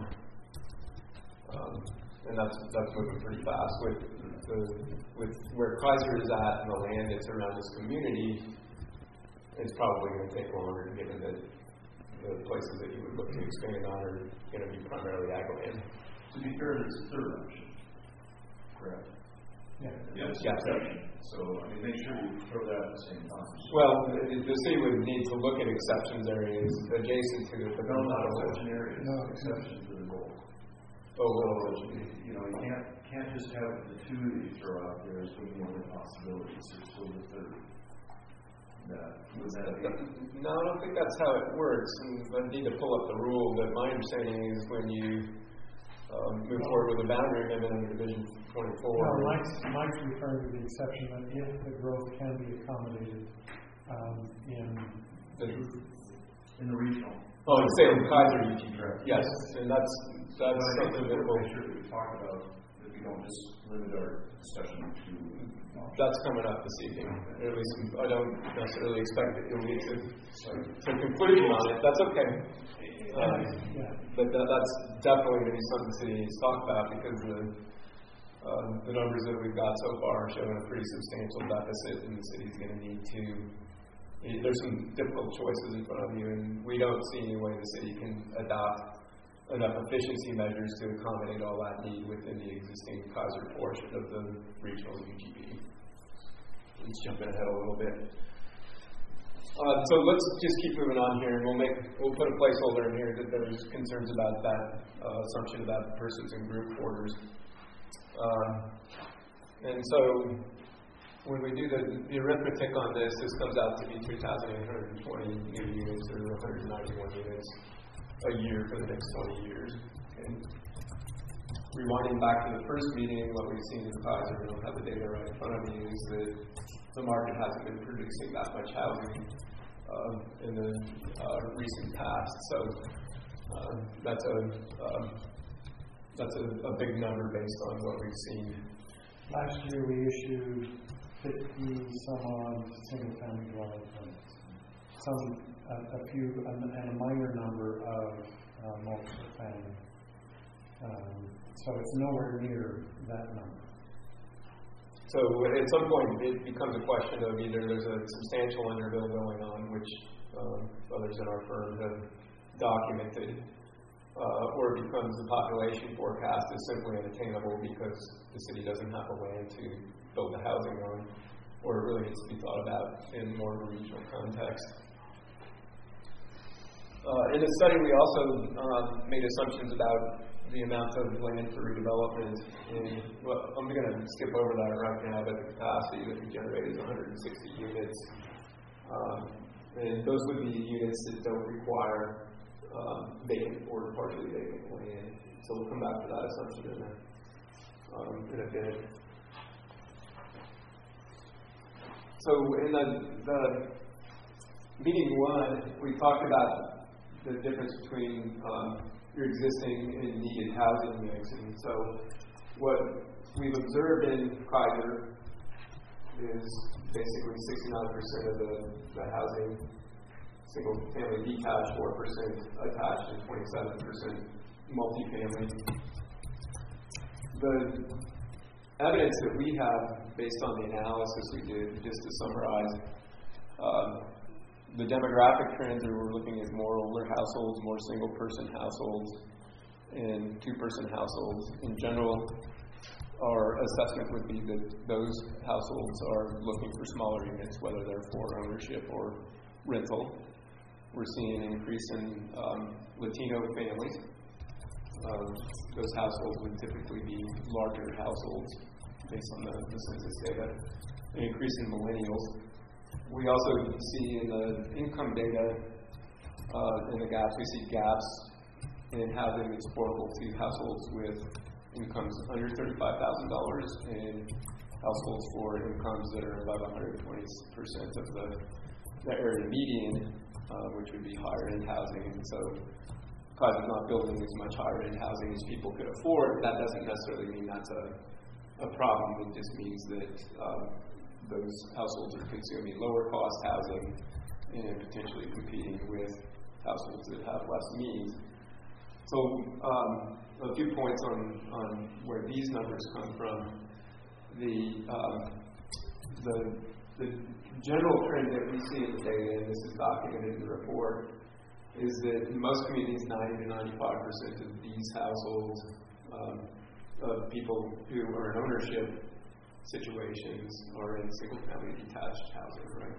[SPEAKER 4] Um, and that's that's moving pretty fast. With the with where Kaiser is at and the land that's around this community, it's probably going to take longer, given that the places that you would look to expand on are going to be primarily ag land.
[SPEAKER 8] To be fair, there's a third option, correct?
[SPEAKER 6] Yeah.
[SPEAKER 8] Yes.
[SPEAKER 4] Yeah.
[SPEAKER 8] Exception. So, I mean, make sure you throw that at the same time.
[SPEAKER 4] Well, the, the city would need to look at exceptions areas adjacent to it, but
[SPEAKER 8] No,
[SPEAKER 4] not
[SPEAKER 8] not
[SPEAKER 4] all.
[SPEAKER 8] exception areas,
[SPEAKER 6] No.
[SPEAKER 8] exception to the goal.
[SPEAKER 4] Oh, well,
[SPEAKER 8] So, you know, you can't, can't just have the two that you throw out there as being one of the possibilities, there's still the third. That, would that be?
[SPEAKER 4] No, I don't think that's how it works, and I need to pull up the rule, but my understanding is when you um, move forward with a boundary amendment under Division twenty-four.
[SPEAKER 6] No, Mike's, Mike's referring to the exception that if the growth can be accommodated um, in,
[SPEAKER 4] the,
[SPEAKER 8] In the regional.
[SPEAKER 4] oh, in Salem Kaiser U G B,
[SPEAKER 8] Correct.
[SPEAKER 4] yes, and that's that's
[SPEAKER 8] But I think
[SPEAKER 4] something
[SPEAKER 8] that
[SPEAKER 4] that
[SPEAKER 8] we'll
[SPEAKER 4] will,
[SPEAKER 8] make sure that we talk about, that we don't just limit our discussion to.
[SPEAKER 4] that's coming up this evening. Or at least I don't necessarily expect that you'll get to, to conclusion on it. That's okay. Um,
[SPEAKER 6] yeah.
[SPEAKER 4] But that, that's definitely going to be something the city needs to talk about, because the um, the numbers that we've got so far are showing a pretty substantial deficit, and the city's going to need to. There's some difficult choices in front of you, and we don't see any way the city can adopt enough efficiency measures to accommodate all that need within the existing Kaiser portion of the regional U G B. Let's jump ahead a little bit. Uh, so let's just keep moving on here, and we'll make we'll put a placeholder in here that there's concerns about that uh, assumption about persons and group quarters. Uh, and so when we do the, the arithmetic on this, this comes out to be three thousand eight hundred twenty new units, or one hundred ninety-one units a year for the next twenty years. And rewinding back to the first meeting, what we've seen in Kaiser, we don't have the data right in front of me, is that the market hasn't been producing that much housing uh, in the uh, recent past. So uh, that's a um, that's a, a big number based on what we've seen.
[SPEAKER 6] Last year we issued fifty some odd single family dwelling permits. Some, a, a few, and a minor number of uh, multiple family. Um, so it's nowhere near that number.
[SPEAKER 4] So at some point it becomes a question of either there's a substantial underbill going on, which um, others in our firm have documented, uh, or it becomes the population forecast is simply unattainable because the city doesn't have the land to build the housing on, or it really needs to be thought about in more of a regional context. Uh, in the study, we also um, made assumptions about the amount of land for redevelopment. And well, I'm going to skip over that right now, but the capacity that we generate is one hundred sixty units. Um, and those would be units that don't require um, vacant or partially vacant land. So we'll come back to that assumption in a, um, in a bit. So in the, the meeting one, we talked about the difference between um, your existing and needed housing mix. And so what we've observed in Kaiser is basically sixty-nine percent of the, the housing, single family detached, four percent attached, and twenty-seven percent multifamily. the evidence that we have based on the analysis we did, just to summarize, um, the demographic trends that we're looking at more older households, more single-person households, and two-person households. In general, our assessment would be that those households are looking for smaller units, whether they're for ownership or rental. We're seeing an increase in um, Latino families. Um, those households would typically be larger households based on the, the census data. An increase in millennials. We also see in the income data, uh, in the gaps, we see gaps in housing that's affordable to households with incomes under thirty-five thousand dollars and households for incomes that are above one hundred twenty percent of the, the area median, uh, which would be higher end housing. And so, because we're not building as much higher end housing as people could afford, that doesn't necessarily mean that's a, a problem. It just means that um, those households are consuming lower cost housing and potentially competing with households that have less means. So, um, a few points on, on where these numbers come from. The, um, the, the general trend that we see in the data, and this is documented in the report, is that in most communities, ninety to ninety-five percent of these households, um, of people who are in ownership situations, are in single-family detached housing, right?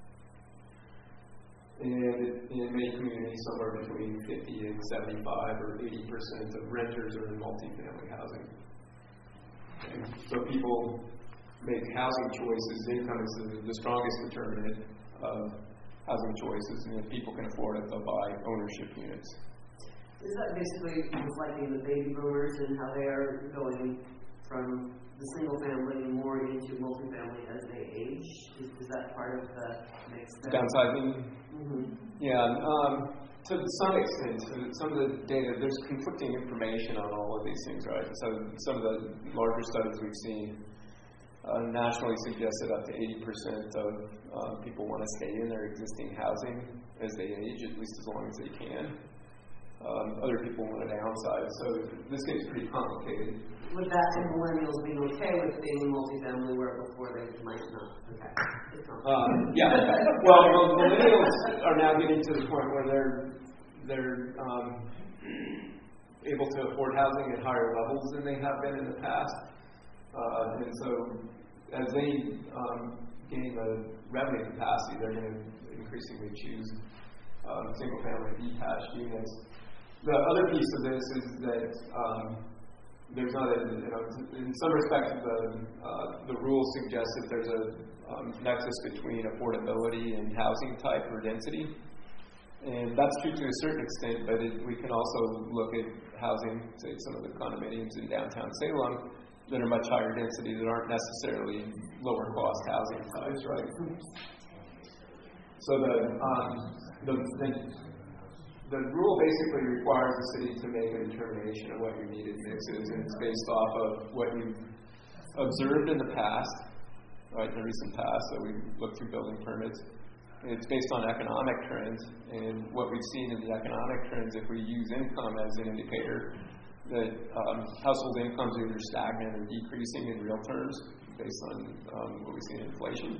[SPEAKER 4] And in many communities, somewhere between fifty and seventy-five or eighty percent of renters are in multifamily housing. Okay. So people make housing choices. Income is the, the strongest determinant of housing choices, and if people can afford it, they'll buy ownership units.
[SPEAKER 9] Is that basically reflecting the baby boomers and how they are going from the single family more into multifamily as they age? Is, is that part of the mix?
[SPEAKER 4] Downsizing?
[SPEAKER 9] Mm-hmm.
[SPEAKER 4] Yeah, um, to some extent. Some of the data, there's conflicting information on all of these things, right? So some of the larger studies we've seen uh, nationally suggest that up to eighty percent of uh, people want to stay in their existing housing as they age, at least as long as they can. Um, other people want to downsize. So this gets pretty complicated.
[SPEAKER 9] Would that and millennials being okay with being in multifamily where before they might not? Okay.
[SPEAKER 4] Um, yeah. Well, well, millennials are now getting to the point where they're they're um, able to afford housing at higher levels than they have been in the past, uh, and so as they um, gain the revenue capacity, they're going to increasingly choose um, single-family detached units. The other piece of this is that um, there's not a, you know, in some respects, the uh, the rules suggest that there's a um, nexus between affordability and housing type or density, and that's true to a certain extent. But it, we can also look at housing, say some of the condominiums in downtown Salem, that are much higher density that aren't necessarily lower cost housing types, right? So the um, the, the The rule basically requires the city to make a determination of what your needed mix is, and it's based off of what you've observed in the past, right, in the recent past, so we looked through building permits. And it's based on economic trends, and what we've seen in the economic trends, if we use income as an indicator, that um, household incomes are either stagnant or decreasing in real terms based on um, what we see in inflation.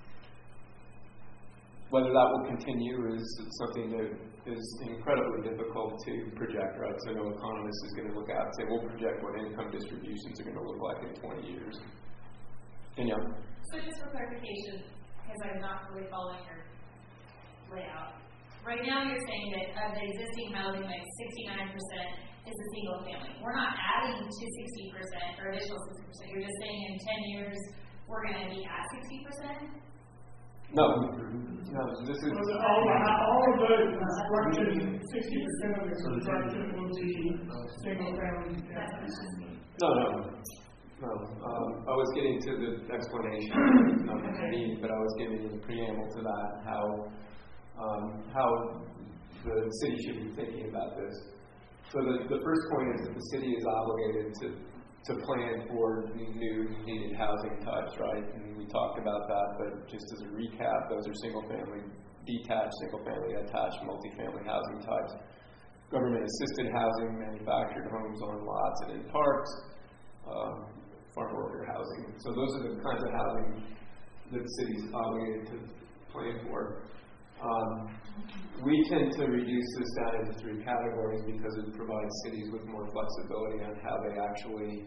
[SPEAKER 4] Whether that will continue is something that is incredibly difficult to project, right? So no economist is going to look out and say, we'll project what income distributions are going to look like in twenty years. Danielle?
[SPEAKER 3] So just for clarification, because I'm not really following your layout. Right now you're saying that of the existing housing mix, sixty-nine percent is a single family. We're not adding to sixty percent or additional sixty percent. You're just saying in ten years we're going to be at sixty percent?
[SPEAKER 4] No, no, this is...
[SPEAKER 5] Well, all, all of the construction, sixty percent of the construction will be single-family detached.
[SPEAKER 4] No, no, no. Um, I was getting to the explanation, not to me, but I was giving a preamble to that, how um, how the city should be thinking about this. So the, the first point is that the city is obligated to to plan for new needed housing types, right? And we talked about that, but just as a recap, those are single-family detached, single-family attached, multifamily housing types. Government-assisted housing, manufactured homes on lots and in parks, um, farm worker housing. So those are the kinds of housing that the city's obligated to plan for. Um, we tend to reduce this down into three categories because it provides cities with more flexibility on how they actually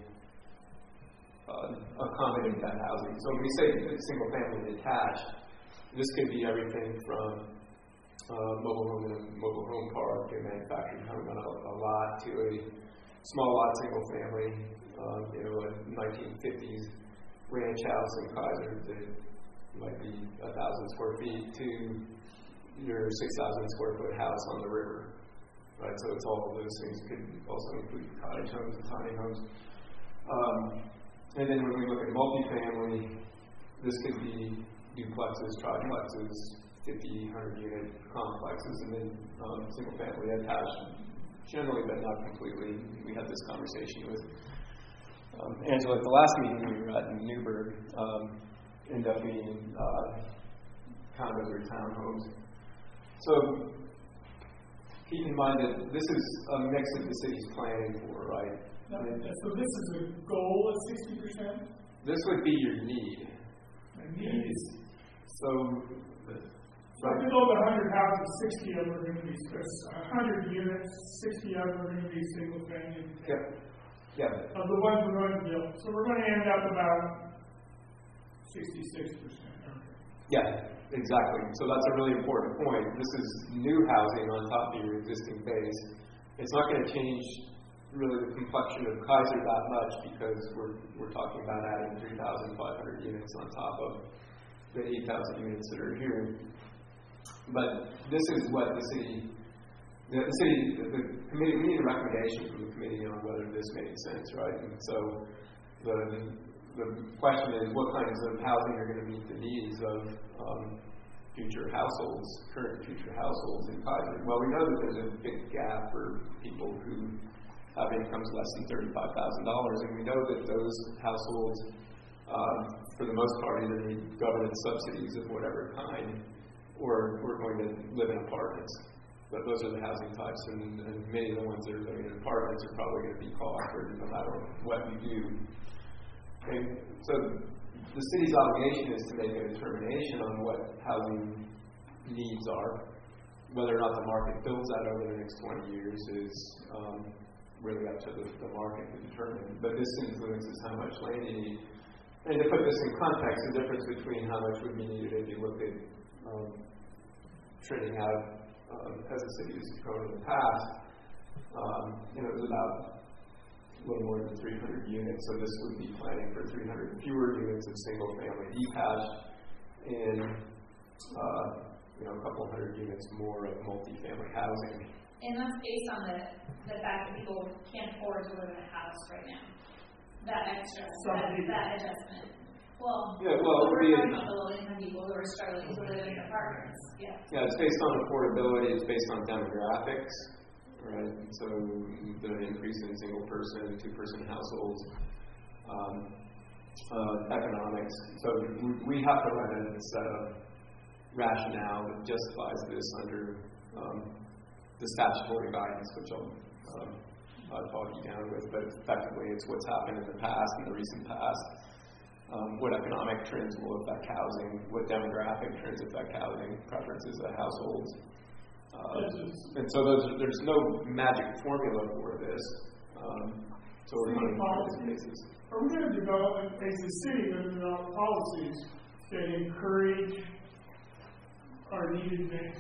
[SPEAKER 4] uh, accommodate that housing. So when we say single family detached, this could be everything from uh, mobile home and mobile home park and manufactured home on a, a lot to a small lot single family, um, you know, a nineteen fifties ranch house in Kaiser that might be a thousand square feet to your six thousand square foot house on the river, right? So it's all of those things. Could also include cottage homes and tiny homes. Um, and then when we look at multifamily, this could be duplexes, triplexes, fifty, one hundred unit complexes, and then um, single family attached, generally but not completely. We had this conversation with um, Angela at the last meeting we were at in Newburgh, um, end up being uh, condos or townhomes. So keep in mind that this is a mix that the city's planning for, right?
[SPEAKER 5] No, so this is a goal of sixty percent?
[SPEAKER 4] This would be your need.
[SPEAKER 5] My need is,
[SPEAKER 4] So,
[SPEAKER 5] so if you build a hundred houses, sixty of them are going to be, a hundred units, sixty of them are going to be single family.
[SPEAKER 4] yep, yep.
[SPEAKER 5] Of the ones we're going to build. So we're going to end up about sixty-six percent.
[SPEAKER 4] Yeah, exactly. So that's a really important point. This is new housing on top of your existing base. It's not going to change really the complexion of Kaiser that much because we're we're talking about adding three thousand five hundred units on top of the eight thousand units that are here. But this is what the city, the, the city, the, the committee, we need a recommendation from the committee on whether this makes sense, right? And so the the question is, what kinds of housing are going to meet the needs of um, future households, current and future households in Kaiser? Well, we know that there's a big gap for people who have incomes less than thirty-five thousand dollars, and we know that those households, um, for the most part, either need government subsidies of whatever kind, or we're going to live in apartments. But those are the housing types, and, and many of the ones that are living in apartments are probably going to be co-opted no matter what you do. And so the city's obligation is to make a determination on what housing needs are. Whether or not the market fills that over the next twenty years is um, really up to the, the market to determine. But this influences how much land you need. And to put this in context, the difference between how much would be needed if you looked at um, trending out um, as the city has grown in the past, um, you know, it was about a little more than three hundred units. So this would be planning for three hundred fewer units of single-family detached and uh, you know, a couple hundred units more of multifamily housing.
[SPEAKER 3] And that's based on the, the fact that people can't afford to live in a house right now. That extra, that, that adjustment. Well,
[SPEAKER 4] yeah, well,
[SPEAKER 3] we're
[SPEAKER 4] we,
[SPEAKER 3] talking about the low-income people who are struggling to live in apartments. Yeah.
[SPEAKER 4] Yeah, it's based on affordability. It's based on demographics, right? So the increase in single-person, two-person households, um, uh, economics. So we, we have to run a set of rationale that justifies this under um, the statutory guidance, which I'll um, uh, talk you down with, but effectively it's what's happened in the past, in the recent past, um, what economic trends will affect housing, what demographic trends affect housing, preferences of households. Uh, and so those, there's no magic formula for this. Um, so we're going to these cases.
[SPEAKER 5] Are we going to develop, as a city, going to develop policies that encourage our needed mix?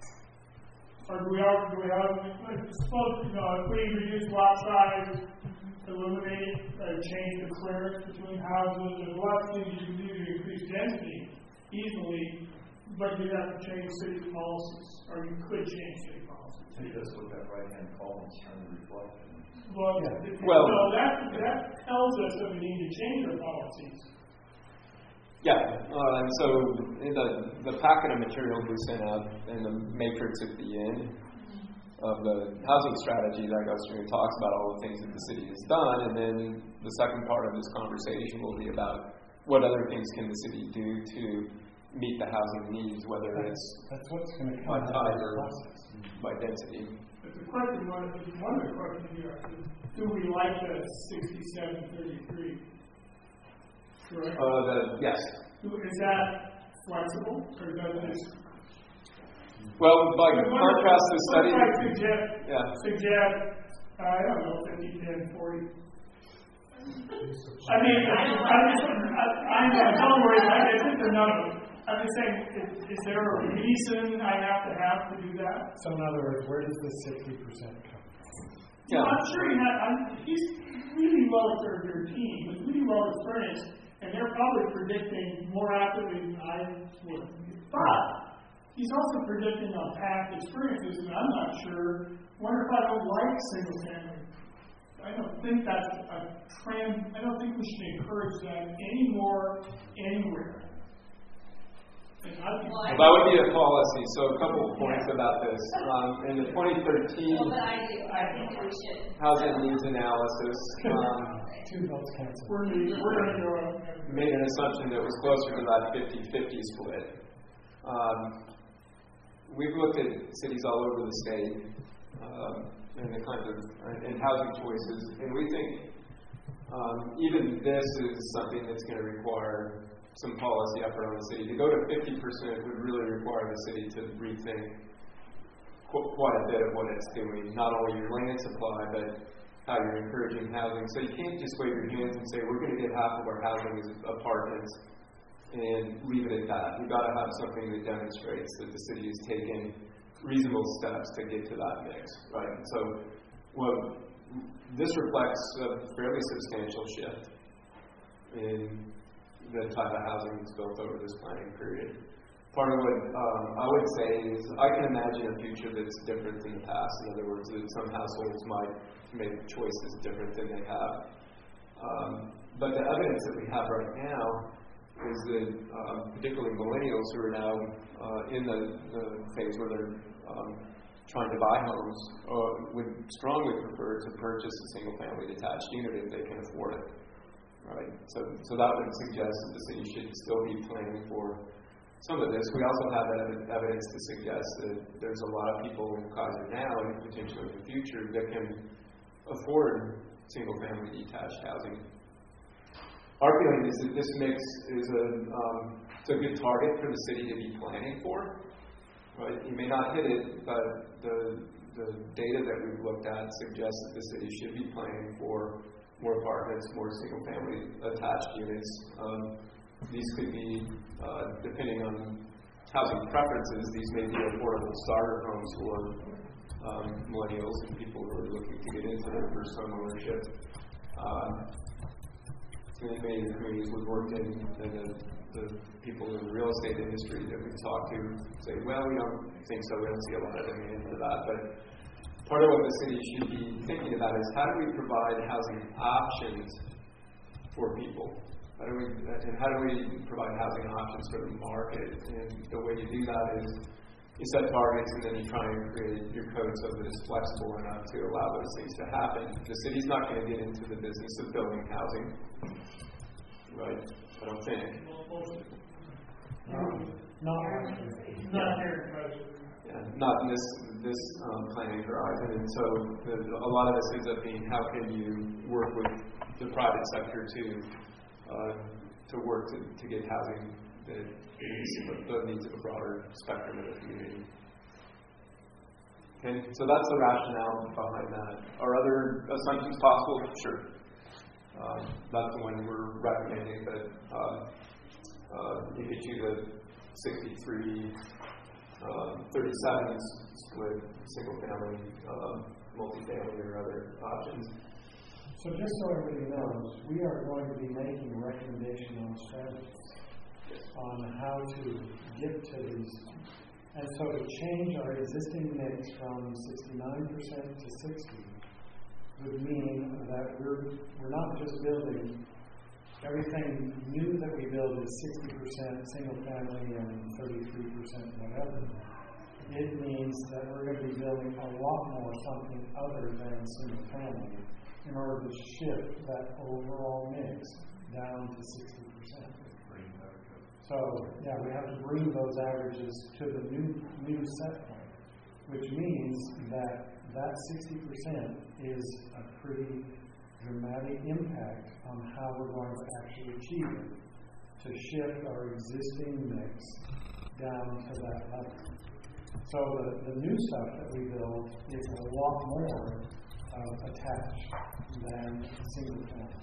[SPEAKER 5] Or do we have, do we have, I suppose, you know, if we reduce lot size, eliminate, uh, change the clearance between houses, there's a lot of things you can do to increase density easily, but you have to change city policies, or you could change city policies.
[SPEAKER 8] I think that's what that right-hand column is trying to reflect.
[SPEAKER 5] Well,
[SPEAKER 6] Yeah.
[SPEAKER 5] if-
[SPEAKER 4] Well-
[SPEAKER 5] so that, that tells us that we need to change our policies.
[SPEAKER 4] Yeah, uh, and so in the, the packet of materials we sent out and the matrix at the end of the housing strategy that goes through and talks about all the things that the city has done, and then the second part of this conversation will be about what other things can the city do to meet the housing needs, whether it's
[SPEAKER 6] That's what's going to
[SPEAKER 4] by
[SPEAKER 6] come out of
[SPEAKER 4] type
[SPEAKER 6] this
[SPEAKER 4] or
[SPEAKER 6] process.
[SPEAKER 4] by density.
[SPEAKER 5] But the question, one of the, one of the questions here is, do we like the sixty-seven thirty-three? Correct?
[SPEAKER 4] Uh, the, yes.
[SPEAKER 5] Do- Is that flexible, or does it?
[SPEAKER 4] Well, by
[SPEAKER 5] One-
[SPEAKER 4] contrast to
[SPEAKER 5] one
[SPEAKER 4] study,
[SPEAKER 5] side suggest,
[SPEAKER 4] yeah.
[SPEAKER 5] suggest, uh, I don't know, fifty, ten, forty. I mean, I, I, I, I know, don't worry, I it's just a number. I'm just saying, is, is there a reason I have to have to do that?
[SPEAKER 6] So in other words, where does the sixty percent come from?
[SPEAKER 4] Yeah.
[SPEAKER 5] Well, I'm sure he had, I'm, he's really well served your team, he's really well experienced, and they're probably predicting more accurately than I would. But he's also predicting on past experiences, and I'm not sure. Wonder if I don't like single family. I don't think that's a trend. I don't think we should encourage that anymore, anywhere. And I think
[SPEAKER 3] Well, I-
[SPEAKER 4] That would be a policy. So a couple of points about this. Um, in the twenty thirteen
[SPEAKER 3] Well, but I do, I think we should.
[SPEAKER 4] housing needs analysis, um,
[SPEAKER 6] Two votes cancel.
[SPEAKER 5] we're, we're going to go up.
[SPEAKER 4] made an assumption that was closer to that fifty-fifty split. Um, we've looked at cities all over the state um, and the kinds of and housing choices, and we think um, even this is something that's going to require some policy effort on the city. To go to fifty percent would really require the city to rethink qu- quite a bit of what it's doing, not only your land supply, but how you're encouraging housing. So you can't just wave your hands and say, we're going to get half of our housing as apartments and leave it at that. You've got to have something that demonstrates that the city has taken reasonable steps to get to that mix, right? So well, this reflects a fairly substantial shift in the type of housing that's built over this planning period. Part of what um, I would say is I can imagine a future that's different than the past. In other words, that some households might make choices different than they have. Um, but the evidence that we have right now is that um, particularly millennials who are now uh, in the, the phase where they're um, trying to buy homes uh, would strongly prefer to purchase a single-family detached unit if they can afford it. Right. So, so that would suggest that the city should still be planning for some of this. We also have evidence to suggest that there's a lot of people in Kaiser now and potentially in the future that can afford single-family detached housing. Our feeling is that this mix is a, um, it's a good target for the city to be planning for. Right? You may not hit it, but the the data that we've looked at suggests that the city should be planning for more apartments, more single-family attached units. Um, these could be, uh, depending on housing preferences, these may be affordable starter homes for um, millennials and people who are looking to get into their first home ownership. Um, in many of the communities we've worked in, and the, the people in the real estate industry that we've talked to say, well, we don't think so, we don't see a lot of demand for that. But part of what the city should be thinking about is how do we provide housing options for people? How do we, and how do we provide housing options for the market? And the way you do that is you set targets and then you try and create your code so that it's flexible enough to allow those things to happen. The city's not going to get into the business of building housing, right? I don't think.
[SPEAKER 6] Um, not
[SPEAKER 5] Not here, but
[SPEAKER 4] Yeah, not in this this um, planning horizon, and so the, a lot of this ends up being how can you work with the private sector to uh, to work to, to get housing that meets the needs of a broader spectrum of the community. Okay, so that's the rationale behind that. Are other assumptions possible? Sure. Uh, that's the one we're recommending, but uh, uh, you get you the sixty-three. Um, thirty-seven split, single-family, um, multifamily, or other options.
[SPEAKER 6] So just so everybody knows, we are going to be making a recommendation on strategies on how to get to these. And so to change our existing mix from sixty-nine percent to sixty would mean that we're we're not just building. Everything new that we build is sixty percent single family and thirty-three percent whatever. It means that we're going to be building a lot more something other than single family in order to shift that overall mix down to sixty percent. So, yeah, we have to bring those averages to the new new set point, which means that that sixty percent is a pretty dramatic impact on how we're going to actually achieve it, to shift our existing mix down to that level. So the, the new stuff that we build is a lot more uh, attached than single family.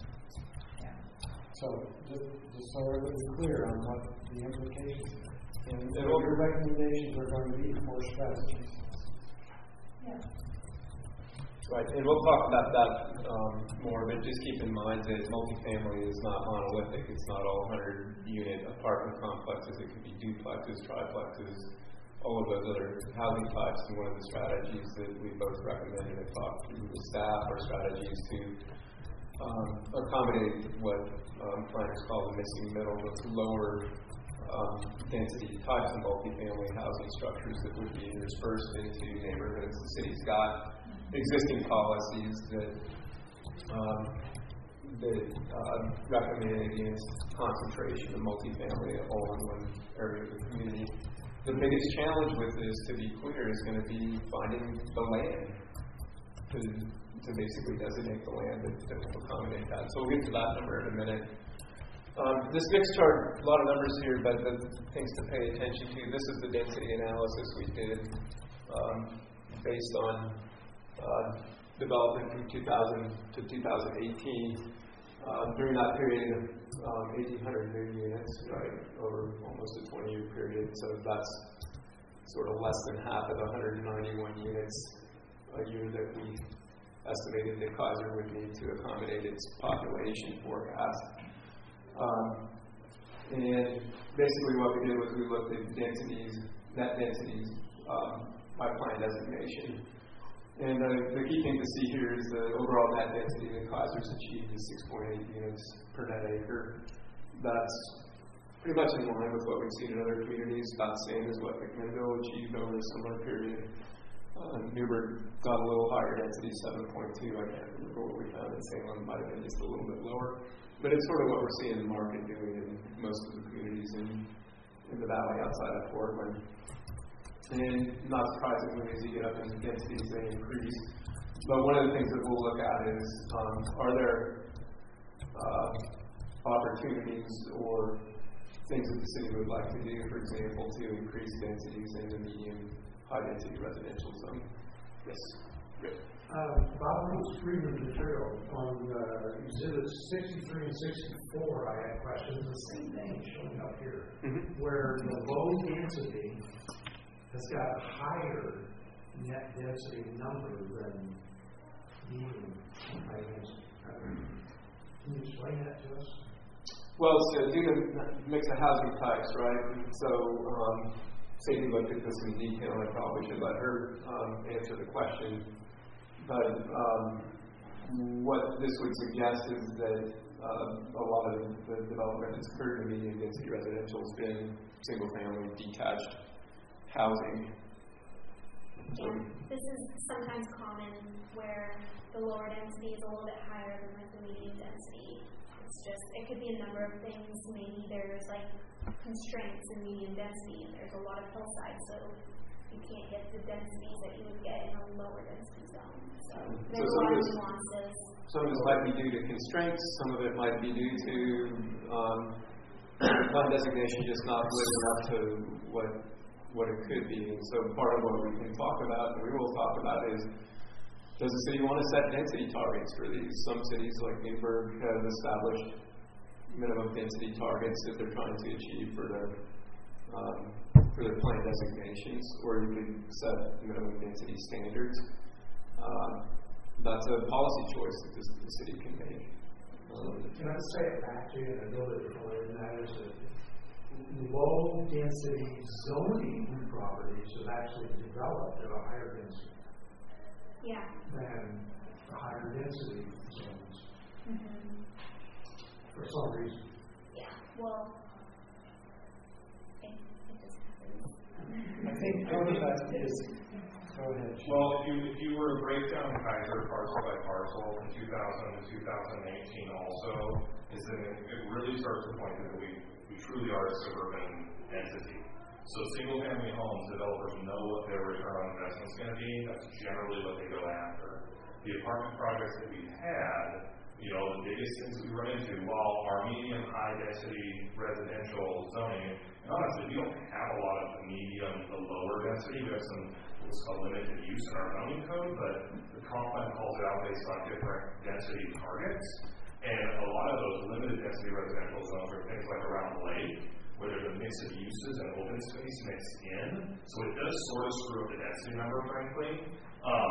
[SPEAKER 6] So just, just so everybody's clear on what the implications are. And, and what your recommendations are going to be for strategies.
[SPEAKER 2] Yeah.
[SPEAKER 4] Right, and we'll talk about that um, more, but just keep in mind that multifamily is not monolithic. It's not all one hundred unit apartment complexes. It could be duplexes, triplexes, all of those other housing types. And one of the strategies that we both recommended and talked through with staff are strategies to um, accommodate what um, planners call the missing middle, those lower um, density types of multifamily housing structures that would be interspersed into neighborhoods. The city's got existing policies that um, that uh, recommend against concentration of multifamily all in one area of the community. The biggest challenge with this, to be clear, is going to be finding the land to, to basically designate the land that, that will accommodate that. So we'll get to that number in a minute. Um, this next chart, a lot of numbers here, but the things to pay attention to. This is the density analysis we did um, based on Uh, development from two thousand to two thousand eighteen. Uh, during that period, um, eighteen hundred new units, right, over almost a twenty-year period. So that's sort of less than half of the one hundred ninety-one units a year that we estimated that Kaiser would need to accommodate its population forecast. Um, and basically what we did was we looked at densities, net densities um, by plan designation. And uh, the key thing to see here is the overall net density that Kaiser's achieved is six point eight units per net acre. That's pretty much in line with what we've seen in other communities, about the same as what McMinnville achieved over a similar period. Uh, Newburgh got a little higher density, seven point two. I can't remember what we found in Salem. Might have been just a little bit lower. But it's sort of what we're seeing the market doing in most of the communities in, in the valley outside of Portland. And not surprisingly, as you get up in densities, they increase. But one of the things that we'll look at is, um, are there uh, opportunities or things that the city would like to do, for example, to increase densities in the medium, high-density residential zone? Yes. Good.
[SPEAKER 7] Uh, Bob was reading the material on uh, exhibits sixty-three and sixty-four. I had questions. The same thing showing up here, mm-hmm. where the low density has got a higher net density number than medium high density. Can you explain that to us?
[SPEAKER 4] Well, so due to mix of housing types, right? So, um, Sadie looked at this in detail, and I probably should let her um, answer the question. But um, what this would suggest is that uh, a lot of the development that's occurred in medium density residential has been single family detached housing.
[SPEAKER 10] Yeah, this is sometimes common where the lower density is a little bit higher than like the medium density. It's just, it could be a number of things. Maybe there's like constraints in medium density and there's a lot of hillside, so you can't get the densities that you would get in a lower density zone. So there's so a lot of nuances.
[SPEAKER 4] Some of it might be due to constraints, some of it might be due to um, plan designation just not living up to what what it could be. And so part of what we can talk about, and we will talk about, is does the city want to set density targets for these? Some cities like Newburgh have established minimum density targets that they're trying to achieve for their um, for their plan designations, or you can set minimum density standards. Um, that's a policy choice that this, the city can make. Um,
[SPEAKER 7] can I say it back to you in a little bit different way than that? Is that low density zoning properties have actually developed at a higher density
[SPEAKER 10] yeah.
[SPEAKER 7] than the higher density zones
[SPEAKER 10] mm-hmm.
[SPEAKER 7] for some reason.
[SPEAKER 10] Yeah, well, it, it just happens.
[SPEAKER 6] I think part of that is, go ahead.
[SPEAKER 11] Well, if you if you were to break down Kaiser parcel by parcel from two thousand to two thousand eighteen also, is that it, it really starts to point to that we We truly are a suburban entity. So single-family homes, developers know what their return on investment is going to be. That's generally what they go after. The apartment projects that we've had, you know, the biggest things we run into, while our medium high density residential zoning, and honestly, we don't have a lot of the medium, the lower density. We have some what's called limited use in our zoning code, but the comp plan calls it out based on different density targets. And a lot of those limited density residential zones are things like around the lake, where there's a mix of uses and open space mixed in. So it does sort of screw up the density number, frankly. Um,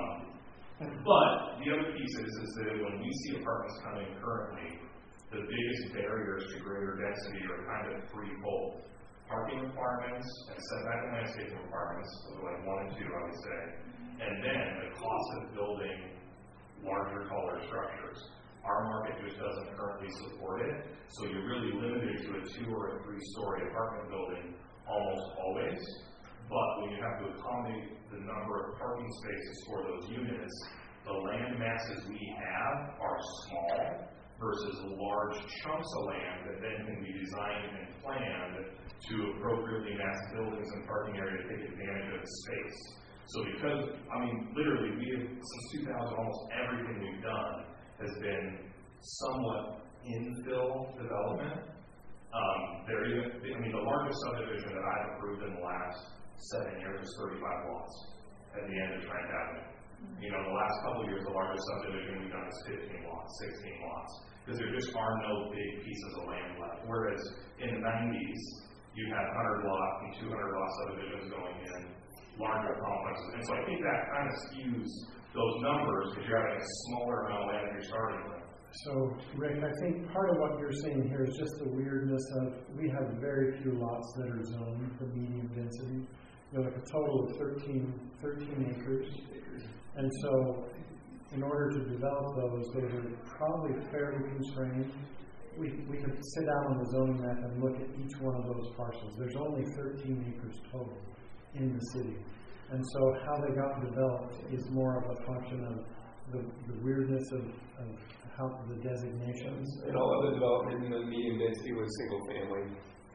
[SPEAKER 11] but the other piece is, is that when we see apartments coming currently, the biggest barriers to greater density are kind of threefold. Parking requirements and setback and landscaping requirements, so like one and two, I would say. And then the cost of building larger, taller structures. Our market just doesn't currently support it, so you're really limited to a two or a three-story apartment building almost always. But when you have to accommodate the number of parking spaces for those units, the land masses we have are small versus large chunks of land that then can be designed and planned to appropriately mass buildings and parking area to take advantage of the space. So because, I mean, literally, we have, since two thousand, almost everything we've done has been somewhat infill development. Um, there even, I mean, the largest subdivision that I've approved in the last seven years is thirty-five lots at the end of Trent Avenue. You know, the last couple of years, the largest subdivision we've done is fifteen lots, sixteen lots, because there just are no big pieces of land left. Whereas in the nineties, you had one hundred lot and two hundred lot subdivisions going in, larger complexes. And so I think that kind of skews those numbers because you're having a smaller amount of land you're starting with.
[SPEAKER 6] So, Rick, I think part of what you're saying here is just the weirdness of we have very few lots that are zoned for medium density. You know, like a total of thirteen, thirteen acres. And so, in order to develop those, those are probably fairly constrained. We, we could sit down on the zoning map and look at each one of those parcels. There's only thirteen acres total in the city. And so how they got developed is more of a function of the, the weirdness of, of how the designations.
[SPEAKER 4] And all of the development in the medium density was single family.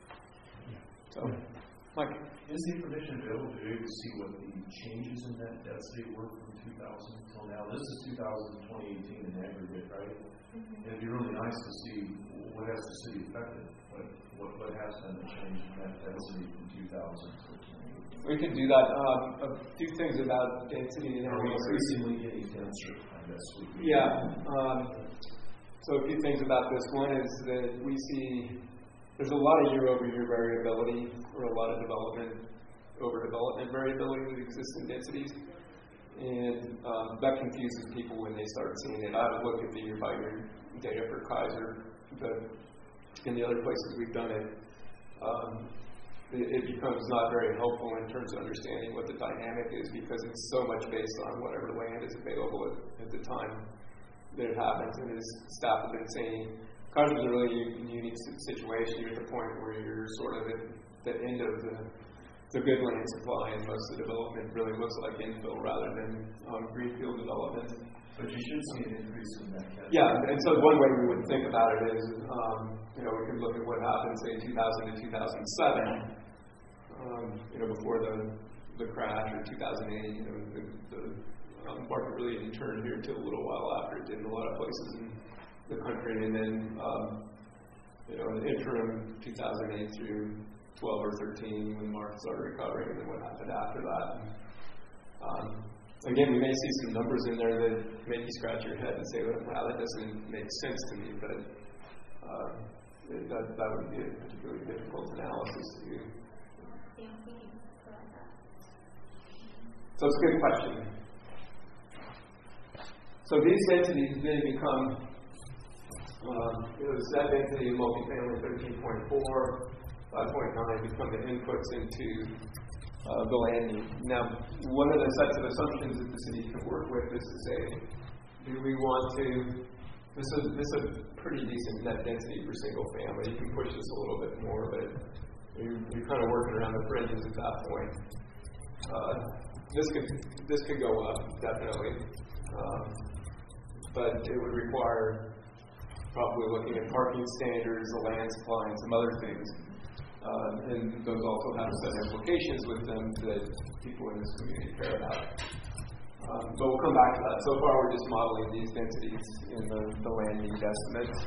[SPEAKER 4] So, Mike.
[SPEAKER 8] Is the information available to you to see what the changes in that density were from two thousand until now? This is two thousand to twenty eighteen in aggregate, right? Mm-hmm. It'd be really nice to see what has the city affected, what, what, what has been the change in that density from two thousand to twenty eighteen.
[SPEAKER 4] We can do that. Um, a few things about density and
[SPEAKER 8] are we increasingly getting denser, I guess.
[SPEAKER 4] Yeah. Um, so a few things about this. One is that we see there's a lot of year-over-year variability, or a lot of development, overdevelopment variability that exists in densities. And um, that confuses people when they start seeing it. I've looked at the year-by-year data for Kaiser, but in the other places we've done it, um, it, it becomes not very helpful in terms of understanding what the dynamic is, because it's so much based on whatever land is available at, at the time that it happens. And as staff have been saying, Kaiser is a really unique situation. You're at the point where you're sort of at the end of the, the good land supply, and most of the development really looks like infill rather than um, greenfield development.
[SPEAKER 8] But you should see an increase in that category.
[SPEAKER 4] Yeah, and so one way we would think about it is, um, you know, we could look at what happened, say, two thousand to two thousand seven, um, you know, before the the crash, or two thousand eight. You know, the, the um, market really didn't turn here until a little while after it did in a lot of places in the country, and then um, you know, in the interim, two thousand eight through twelve or thirteen, when the market started recovering, and then what happened after that. Um, again, we may see some numbers in there that make you scratch your head and say, "Wow, that doesn't make sense to me." But uh, it, that that would be a particularly difficult analysis to do. So it's a good question. So these densities may become. Um, you know, the set density of multifamily thirteen point four, five point nine become the inputs into uh, the land need. Now, one of the sets of assumptions that the city can work with is to say, do we want to, this is, this is a pretty decent net density for single family. You can push this a little bit more, but you're, you're kind of working around the fringes at that point. Uh, this could this could go up, definitely. Um, but it would require probably looking at parking standards, the land supply, and some other things. Uh, and those also have set implications with them that people in this community care about. Um, but we'll come back to that. So far, we're just modeling these densities in the, the land need estimates.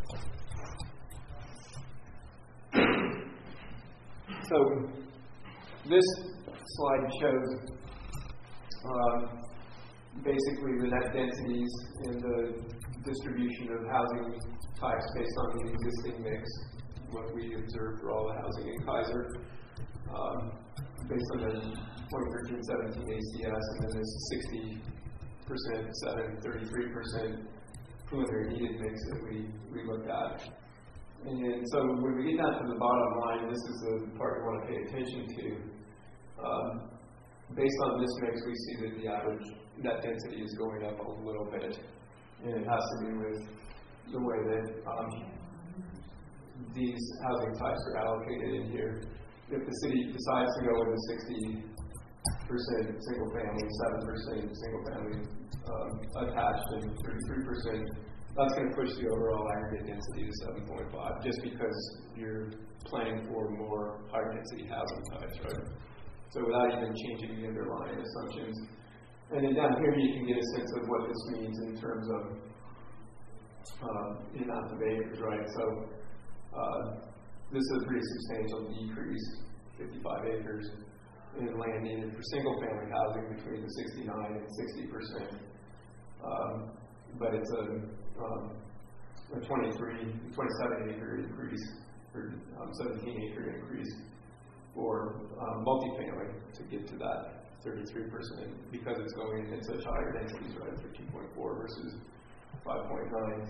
[SPEAKER 4] So this slide shows uh, basically the net densities and the distribution of housing types based on the existing mix, what we observed for all the housing in Kaiser, um, based on the twenty thirteen seventeen A C S, and then this sixty percent, seven, thirty-three percent preliminary needed mix that we, we looked at. And so when we get down to the bottom line, this is the part we want to pay attention to. Um, based on this mix, we see that the average net density is going up a little bit. And it has to do with the way that um, these housing types are allocated in here. If the city decides to go with a sixty percent single family, seven percent single family um, attached, and thirty-three percent, that's going to push the overall aggregate density to seven point five, just because you're planning for more higher density housing types, right? So without even changing the underlying assumptions. And then down here you can get a sense of what this means in terms of uh, the amount of acres, right? So uh, this is a pretty substantial decrease, fifty-five acres, in land needed for single family housing between the sixty-nine and sixty percent. Um, but it's a, um, a twenty-three, twenty-seven acre increase, or um, seventeen acre increase for um, multifamily to get to that thirty-three percent, because it's going in such higher densities, right, thirteen point four versus five point nine.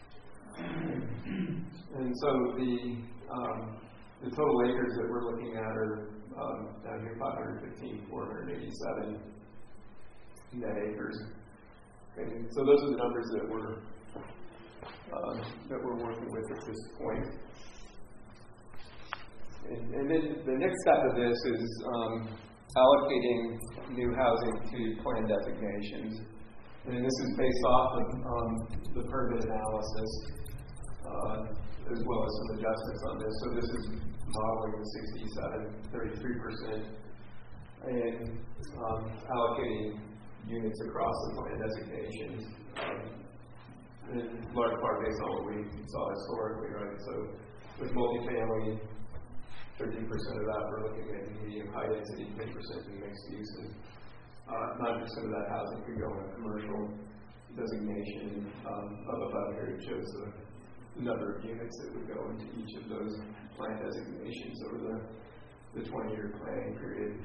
[SPEAKER 4] And so the um, the total acres that we're looking at are um, down here five hundred fifteen, four hundred eighty-seven net acres. And so those are the numbers that we're um, that we're working with at this point. And, and then the next step of this is um, allocating new housing to plan designations. And this is based off of um, the permit analysis, uh, as well as some adjustments on this. So this is modeling the sixty-seven, thirty-three percent, and um, allocating units across the plan designations, um, in large part based on what we saw historically, right? So with multifamily, thirteen percent of that we're looking at medium high density, ten percent in mixed use, and uh, nine percent of that housing could go in a commercial designation. Um, up above here it shows the number of units that would go into each of those plan designations over the, the twenty-year planning period.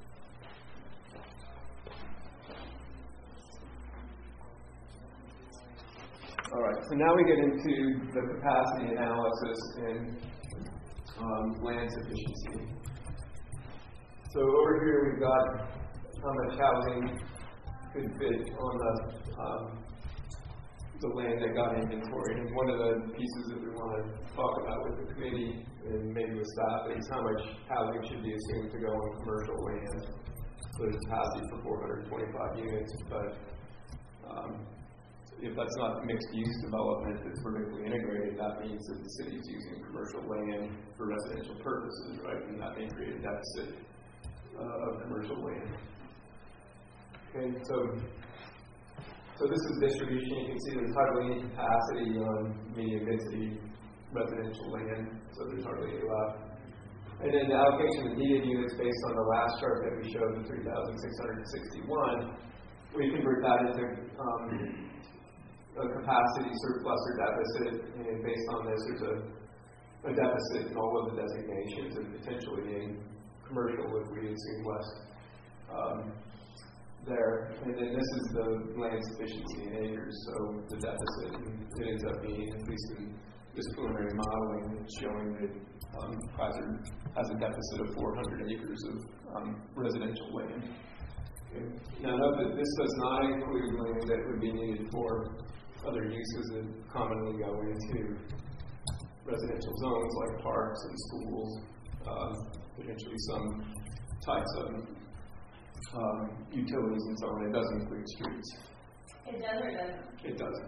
[SPEAKER 4] All right, so now we get into the capacity analysis and um, land sufficiency. So over here we've got how much housing could fit on the um, the land that got inventoried. And one of the pieces that we want to talk about with the committee and maybe with staff is how much housing should be assumed to go on commercial land. So there's capacity for four hundred twenty-five units, but um, if that's not mixed-use development that's vertically integrated, that means that the city is using commercial land for residential purposes, right? And that may create a deficit uh, of commercial land. Okay, so so this is distribution. You can see there's hardly any capacity on medium density residential land, so there's hardly any left. And then the allocation of needed units based on the last chart that we showed, the three thousand six hundred sixty-one, we convert that into um, a capacity surplus or deficit, and based on this, there's a, a deficit in all of the designations, and potentially in commercial if we assume less um, there. And then this is the land sufficiency in acres, so the deficit, it ends up being, at least in this preliminary modeling, showing that um, Kaiser has a deficit of four hundred acres of um, residential land. Okay. Now note that this does not include land that would be needed for other uses that commonly go into residential zones like parks and schools, um, potentially some types of um, utilities and so on. It doesn't include streets.
[SPEAKER 3] It does or doesn't?
[SPEAKER 4] It doesn't.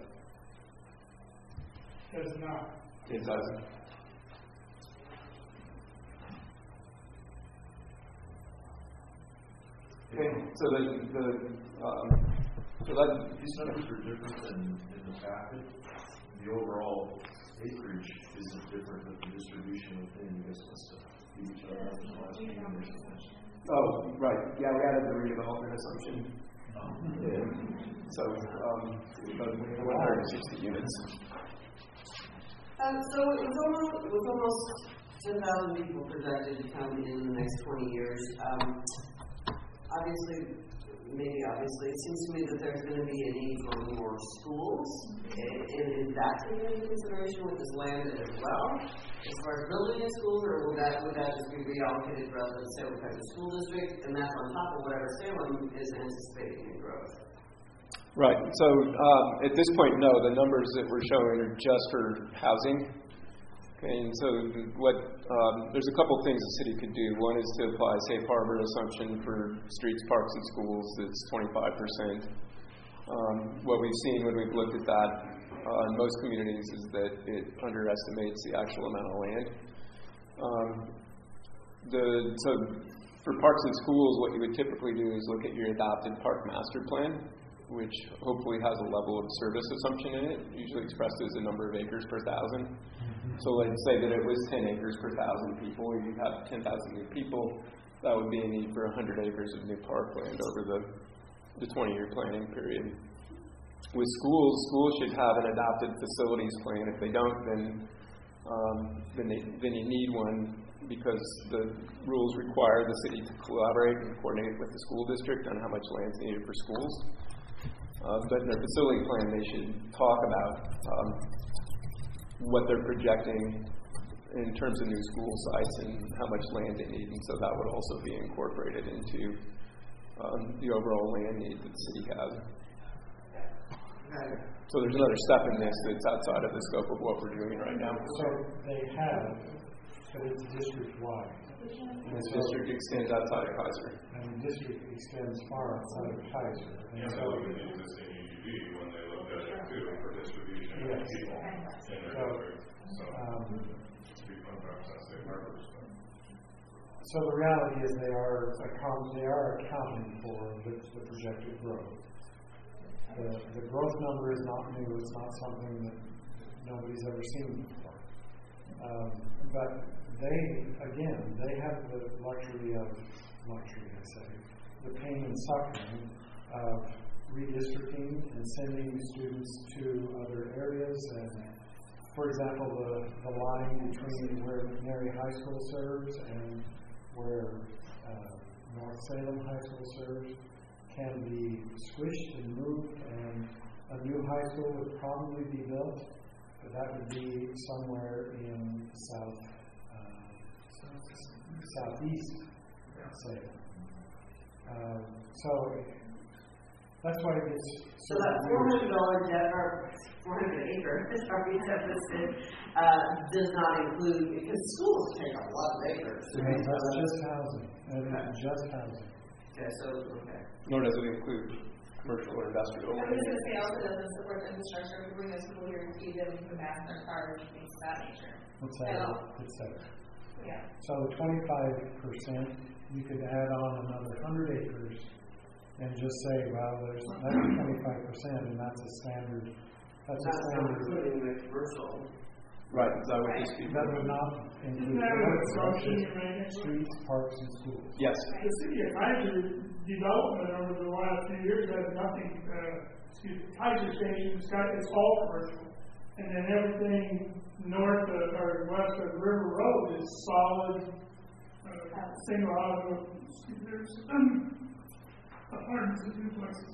[SPEAKER 5] Does not.
[SPEAKER 4] It doesn't. Okay, so the, the, um, so that,
[SPEAKER 8] These numbers are different than in the packet. The overall acreage isn't different, but the distribution within, you guys must have beat each other up in the last meeting or something.
[SPEAKER 4] oh, right, yeah, we added the redevelopment assumption. Yeah. So, um, about one hundred sixty units.
[SPEAKER 9] Um, so it was almost, it was almost ten thousand people projected to come in the next twenty years. Um, obviously, maybe obviously, it seems to me that there's going to be a need for more schools, and, and is that taken into consideration with this land as well, as far as building a school, or would that would that just be reallocated rather than Salem County School District, and that's on top of whatever Salem is anticipating in growth?
[SPEAKER 4] Right. So um, at this point, no, the numbers that we're showing are just for housing. Okay, and so what um, there's a couple things the city could do. One is to apply a safe harbor assumption for streets, parks, and schools that's twenty-five percent. Um, what we've seen when we've looked at that uh, in most communities is that it underestimates the actual amount of land. Um, the so for parks and schools, what you would typically do is look at your adopted park master plan, which hopefully has a level of service assumption in it, usually expressed as a number of acres per thousand. So let's say that it was ten acres per thousand people, or you have ten thousand new people, that would be a need for one hundred acres of new parkland over the, the twenty-year planning period. With schools, schools should have an adopted facilities plan. If they don't, then um, then, they, then you need one, because the rules require the city to collaborate and coordinate with the school district on how much land is needed for schools. Uh, but in their facility plan, they should talk about um, what they're projecting in terms of new school sites and how much land they need, and so that would also be incorporated into um, the overall land need that the city has. So there's another step in this that's outside of the scope of what we're doing right now.
[SPEAKER 6] So they have, but it's district-wide.
[SPEAKER 4] And this district extends outside of Kaiser.
[SPEAKER 6] And the district extends far outside of Kaiser. And
[SPEAKER 11] Yeah,
[SPEAKER 6] so,
[SPEAKER 11] they looked at the existing U G B when they looked at it too for distribution of
[SPEAKER 6] Yes.
[SPEAKER 11] people in their
[SPEAKER 6] So,
[SPEAKER 11] district. So,
[SPEAKER 6] um,
[SPEAKER 11] to be twenty-five percent state harbors.
[SPEAKER 6] so the reality is they are account, they are accounting for the, the projected growth. The, the growth number is not new. It's not something that nobody's ever seen before. Um, but they, again, they have the luxury of, luxury I say, the pain and suffering of redistricting and sending students to other areas. And, for example, the, the line between where McNary High School serves and where uh, North Salem High School serves can be squished and moved, and a new high school would probably be built, but that would be somewhere in south, uh, southeast Salem. Um, so that's why it gets
[SPEAKER 9] So that four hundred dollar debt or four hundred acre, sorry, deficit uh, does not include, because schools take a lot of acres.
[SPEAKER 6] Yeah, that's just housing, and it's just housing.
[SPEAKER 9] Okay, so okay.
[SPEAKER 4] Nor does it include commercial or industrial.
[SPEAKER 3] I was going to say also doesn't support the infrastructure. We bring a school here and feed them with gas in their cars and things of that nature.
[SPEAKER 6] It's
[SPEAKER 3] At
[SPEAKER 6] that,
[SPEAKER 3] all.
[SPEAKER 6] it's that.
[SPEAKER 3] Yeah.
[SPEAKER 6] So the twenty-five percent, you could add on another one hundred acres and just say, well, there's that's twenty-five percent, and that's a standard. That's a
[SPEAKER 9] That's not
[SPEAKER 6] standard.
[SPEAKER 9] including the commercial.
[SPEAKER 4] Right, that would just be.
[SPEAKER 6] That would not include
[SPEAKER 5] Isn't that an assumption you're making?
[SPEAKER 6] streets, parks, and schools.
[SPEAKER 4] Yes.
[SPEAKER 5] The city of Kaiser development over the last few years has nothing, uh, excuse me, Kaiser Station's got, it's all commercial. And then everything north of, or west of River Road is solid, uh, single house, excuse me, there's, um, apartments and duplexes.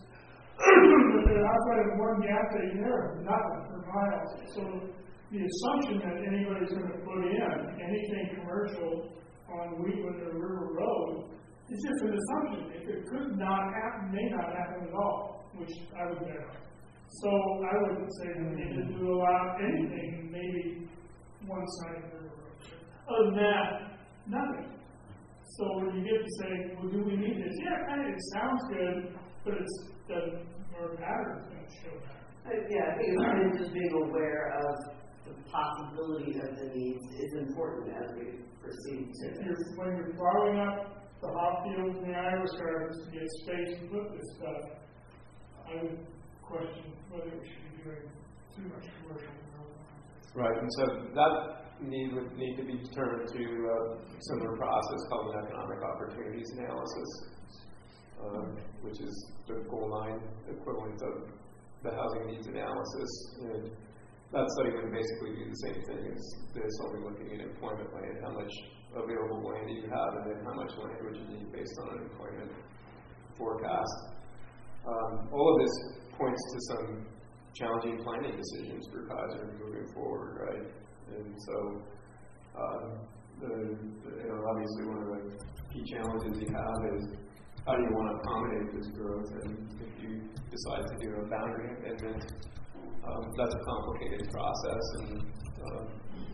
[SPEAKER 5] But then outside of one gas station there, nothing for miles. So the assumption that anybody's going to put in anything commercial on Wheatland or River Road is just an assumption. It, it could not happen, may not happen at all, which I would bet. So I would say we need to do allow anything, maybe one side of the River Road. Other than that, nothing. So when you get to say, well, do we need this? Yeah, kind of, it sounds good, but it's the our pattern's going to show that.
[SPEAKER 9] Uh, yeah, I think it's really just being aware of the possibility of the needs is important as we proceed to
[SPEAKER 5] If you're,
[SPEAKER 9] this.
[SPEAKER 5] when you're following up the hop fields and the Irish gardens to get space to put this stuff, I would question whether we should be doing too much commercial development.
[SPEAKER 4] Right, and so that need would need to be determined through a similar process called an economic opportunities analysis, uh, which is the goal line equivalent of the housing needs analysis. And that study would basically do the same thing as this, only looking at employment land, how much available land do you have, and then how much land would you need based on an employment forecast. Um, all of this points to some challenging planning decisions for Kaiser moving forward, right? And so, um, the, the, you know, obviously one of the key challenges you have is how do you want to accommodate this growth? And if you decide to do a boundary amendment, um, that's a complicated process. And, um,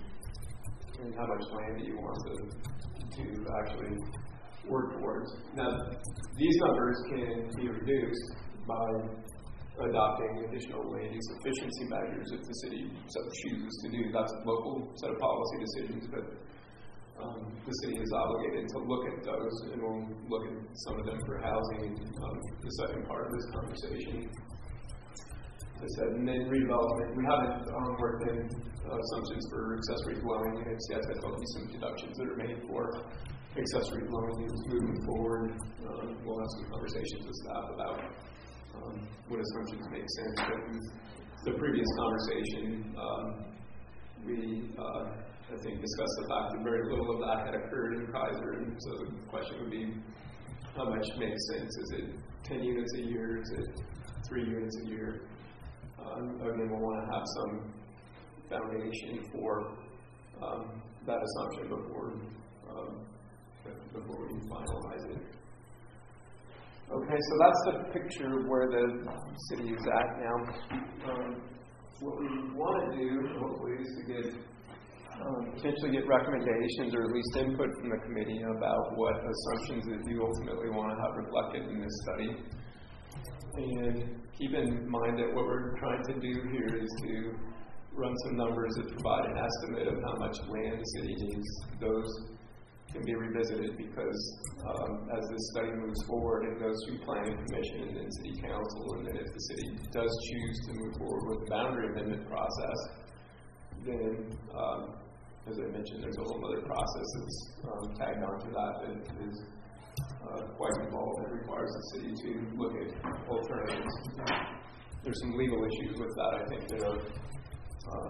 [SPEAKER 4] and how much land do you want to to actually work towards? Now, these numbers can be reduced by adopting additional land use efficiency measures if the city so chooses to do. That's a local set of policy decisions, but um, the city is obligated to look at those, and we'll look at some of them for housing, um, the second part of this conversation. As I said, and then redevelopment. We haven't um, worked in uh, assumptions for accessory dwelling units yet. There'll be some deductions that are made for accessory dwelling units moving forward. Um, we'll have some conversations with staff about Um, what assumptions make sense. But in the previous conversation, um, we, uh, I think, discussed the fact that very little of that had occurred in Kaiser, and so the question would be, how much makes sense? Is it ten units a year? Is it three units a year? Um, again, we'll want to have some foundation for um, that assumption before um, before we finalize it. Okay, so that's the picture of where the city is at now. Um, what we want to do, hopefully, is to get um, potentially get recommendations or at least input from the committee about what assumptions that you ultimately want to have reflected in this study. And keep in mind that what we're trying to do here is to run some numbers that provide an estimate of how much land the city needs. Those can be revisited because um, as this study moves forward, it goes through planning commission and then city council, and then if the city does choose to move forward with the boundary amendment process, then um, as I mentioned, there's a whole other process that's um, tagged onto that that is uh, quite involved that requires the city to look at alternatives. There's some legal issues with that, I think, that are um,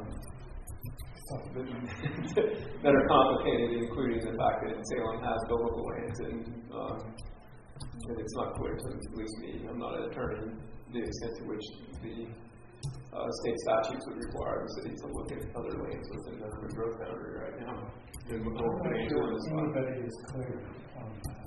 [SPEAKER 4] that are complicated, including the fact that Salem has buildable lands, and, um, and it's not clear to at least me, I'm not an attorney, the extent to which the uh, state statutes would require the city to look at other lands within the urban growth boundary right now. And
[SPEAKER 6] I'm not sure anybody is clear on that.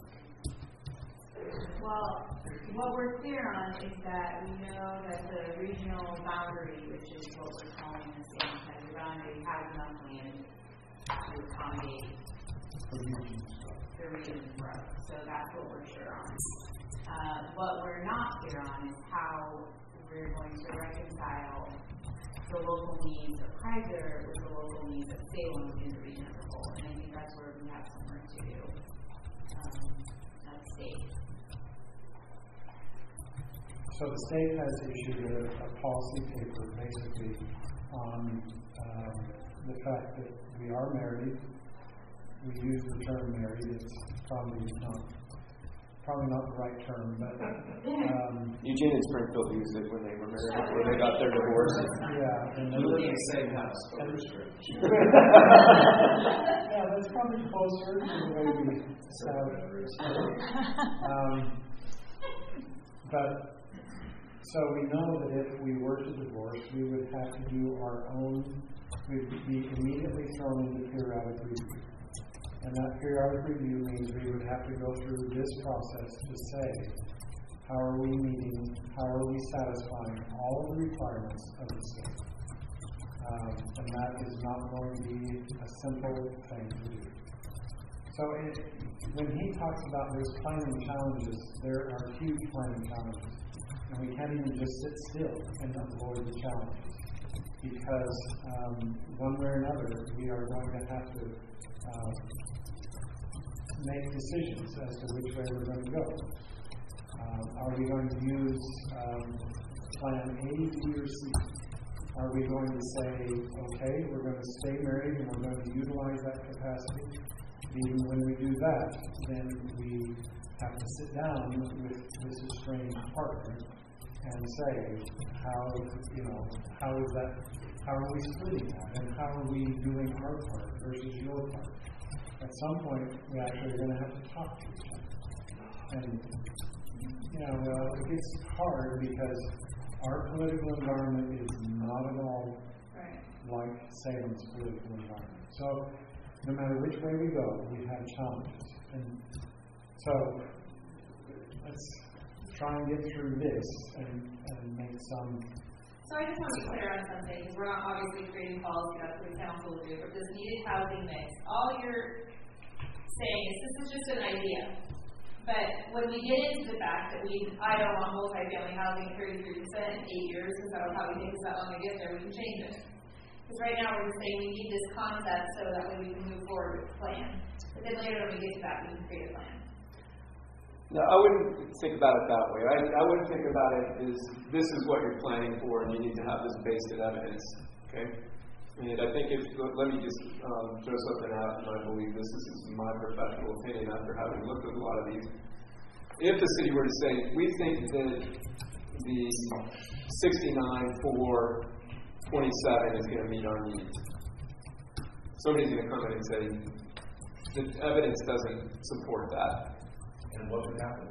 [SPEAKER 3] Well, what we're clear on is that we know that the regional boundary, which is what we're calling the state Kaiser boundary, has enough land to accommodate the region's growth. So that's what we're sure on. Uh, what we're not clear on is how we're going to reconcile the local needs of Kaiser with the local needs of Salem in the region as a whole. And I think that's where we have some work to do um, at state.
[SPEAKER 6] So the state has issued a, a policy paper basically on um, the fact that we are married. We use the term married. It's probably not probably not the right term, but um,
[SPEAKER 4] Eugene and Springfield used it when they were married, when they got their divorce.
[SPEAKER 6] Yeah, and
[SPEAKER 7] You live in the same house, but
[SPEAKER 6] yeah, that's probably closer to the way we established. Um, but so we know that if we were to divorce, we would have to do our own. We'd be immediately thrown into periodic review. And that periodic review means we would have to go through this process to say, how are we meeting, how are we satisfying all of the requirements of the state? Um, and that is not going to be a simple thing to do. So it, when he talks about those planning challenges, there are huge planning challenges. And we can't even just sit still and avoid the challenges. Because um, one way or another, we are going to have to uh, make decisions as to which way we're going to go. Um, are we going to use um, plan A, B, or C? Are we going to say, okay, we're going to stay married and we're going to utilize that capacity? Even when we do that, then we have to sit down with this estranged partner and say, how, you know, how is that, how are we splitting that, and how are we doing our part versus your part? At some point, we actually are going to have to talk to each other. And, you know, uh, it gets hard because our political environment is not at all
[SPEAKER 3] Right.
[SPEAKER 6] like Salem's political environment. So, no matter which way we go, we have challenges. And so, let's try and get through this and, and make some.
[SPEAKER 12] So I just want to be clear on something, because we're not obviously creating policy, that's what the council will do, but this needed housing mix. All you're saying is this is just an idea. But when we get into the fact that we, I don't want multifamily housing at thirty-three percent in eight years, because I don't know how we think it's that long to get there, we can change it. Because right now we're just saying we need this concept so that way we can move forward with the plan. But then later when we get to that, we can create a plan.
[SPEAKER 4] No, I wouldn't think about it that way. I, I would think about it as this is what you're planning for, and you need to have this based in evidence. Okay? And I think if, let me just um, throw something out, and I believe this, this is my professional opinion after having looked at a lot of these. If the city were to say, we think that the sixty-nine for twenty-seven is going to meet our needs, somebody's going to come in and say, the evidence doesn't support that.
[SPEAKER 8] And what would happen?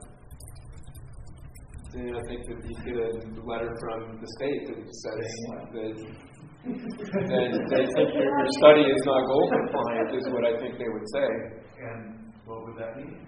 [SPEAKER 4] Then I think that you get a letter from the state that says that then they think your, your study is not goal compliant, is what I think they would say.
[SPEAKER 8] And what would that mean?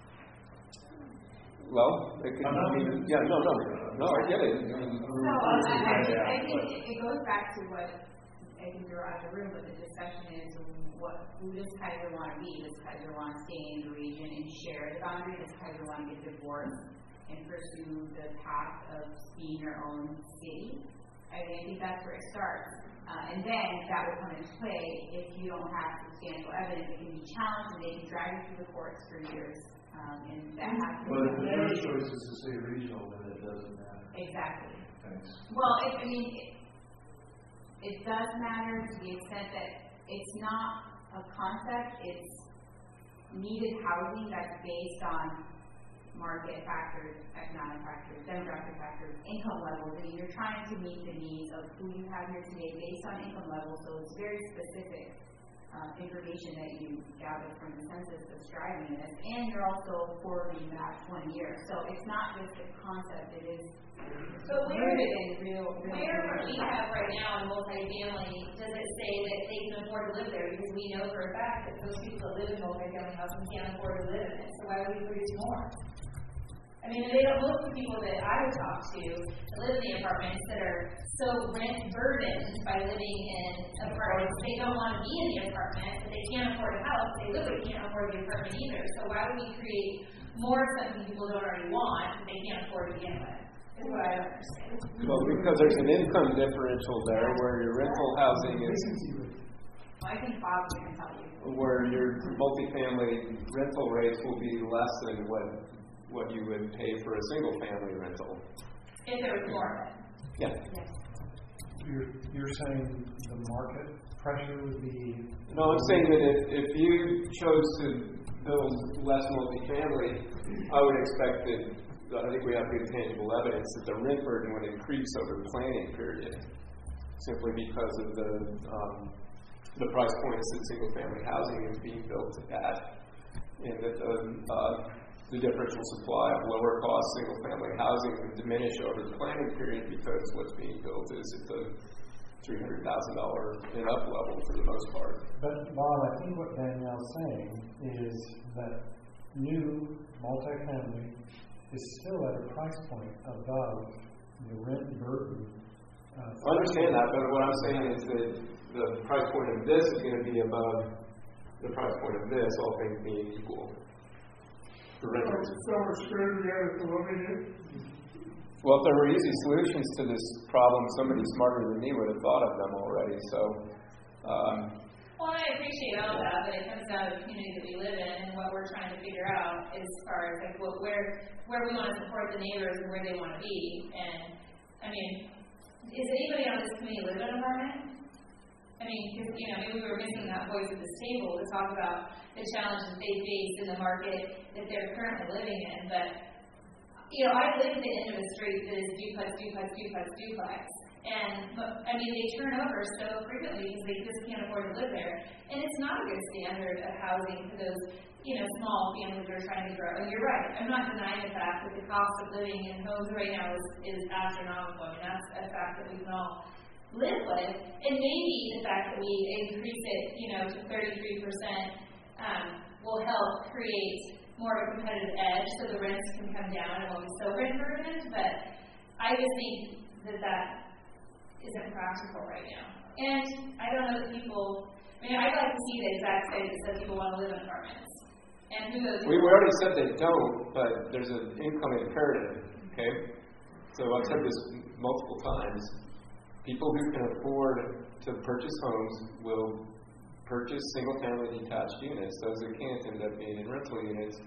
[SPEAKER 4] Well, it could mean, yeah, no, no, no, I get it.
[SPEAKER 3] So, um, I, I, think, I think it, it goes back to what I think you're out of the room, but the discussion is what, who does Kaiser want to be? Does Kaiser want to stay in the region and share the boundary? Does Kaiser want to get divorced and pursue the path of being your own city? I mean, I think that's where it starts. Uh, and then that will come into play if you don't have substantial evidence. It can be challenged and they can drag you through the courts for years. Um, and that has to
[SPEAKER 8] But if the
[SPEAKER 3] be
[SPEAKER 8] first choice is to say regional, then it doesn't matter.
[SPEAKER 3] exactly.
[SPEAKER 8] Thanks.
[SPEAKER 3] Well, it, I mean, it, it does matter to the extent that it's not a concept, it's needed housing that's based on market factors, economic factors, demographic factors, income levels. I mean, you're trying to meet the needs of who you have here today based on income levels, so it's very specific uh, information that you gather from the census that's driving this, and you're also forwarding back twenty years. So it's not just a concept, it is
[SPEAKER 12] But where,
[SPEAKER 3] rooted in real, real
[SPEAKER 12] where we
[SPEAKER 3] information.
[SPEAKER 12] have right now in multifamily, does it say that they can afford to live there? Because we know for a fact that those people that live in multifamily housing can't afford to live in it. So why would we produce more? I mean, they don't, most of the people that I would talk to that live in the apartments that are so rent burdened by living in apartments, they don't want to be in the apartment, but they can't afford a house. They literally can't afford the apartment either. So why would we create more something people don't already want that they can't afford to begin with? Is what I don't understand.
[SPEAKER 4] Well, because there's an income differential there where your rental housing is,
[SPEAKER 3] Well, I think Bob can tell you.
[SPEAKER 4] where your multifamily rental rates will be less than what what you would pay for a single family rental.
[SPEAKER 12] If there was more of it.
[SPEAKER 4] Yeah.
[SPEAKER 3] Yes.
[SPEAKER 6] You're, you're saying the market pressure would be.
[SPEAKER 4] No, I'm saying that if, if you chose to build less multifamily, I would expect that, I think we have good tangible evidence that the rent burden would increase over the planning period, simply because of the um, the price points that single family housing is being built at, and that the uh, the differential supply of lower cost single family housing would diminish over the planning period because what's being built is at the three hundred thousand dollars and up level for the most part.
[SPEAKER 6] But Bob, I think what Danielle's saying is that new multifamily is still at a price point above the rent burden. Uh,
[SPEAKER 4] I understand that, but what I'm saying is that the price point of this is going to be above the price point of this, all things being equal. For renters.
[SPEAKER 5] So we're screwed together for what we do?
[SPEAKER 4] Well, if there were easy solutions to this problem, somebody smarter than me would have thought of them already. So, um,
[SPEAKER 12] Well, I appreciate all that, but it comes down to the community that we live in and what we're trying to figure out as far as like what, where where we want to support the neighbors and where they want to be. And I mean, is anybody on this committee live in an apartment? I mean, because you know, maybe we were missing that voice at this table to talk about the challenges they face in the market that they're currently living in. But you know, I live at the end of a street that is duplex, duplex, duplex, duplex. And, I mean, they turn over so frequently because they just can't afford to live there. And it's not a good standard of housing for those, you know, small families that are trying to grow. And you're right. I'm not denying the fact that the cost of living in homes right now is, is astronomical. I mean, that's a fact that we can all live with. And maybe the fact that we increase it, you know, to thirty-three percent um, will help create more of a competitive edge so the rents can come down and won't be so rent burdened. But I just think that that isn't practical right now. And I don't know that people, I mean, I'd like to see the exact study that says people want to live in apartments. And who those
[SPEAKER 4] We, we already said they don't, but there's an income imperative, okay? So I've said this multiple times. People who can afford to purchase homes will purchase single-family detached units. Those that can't end up being in rental units.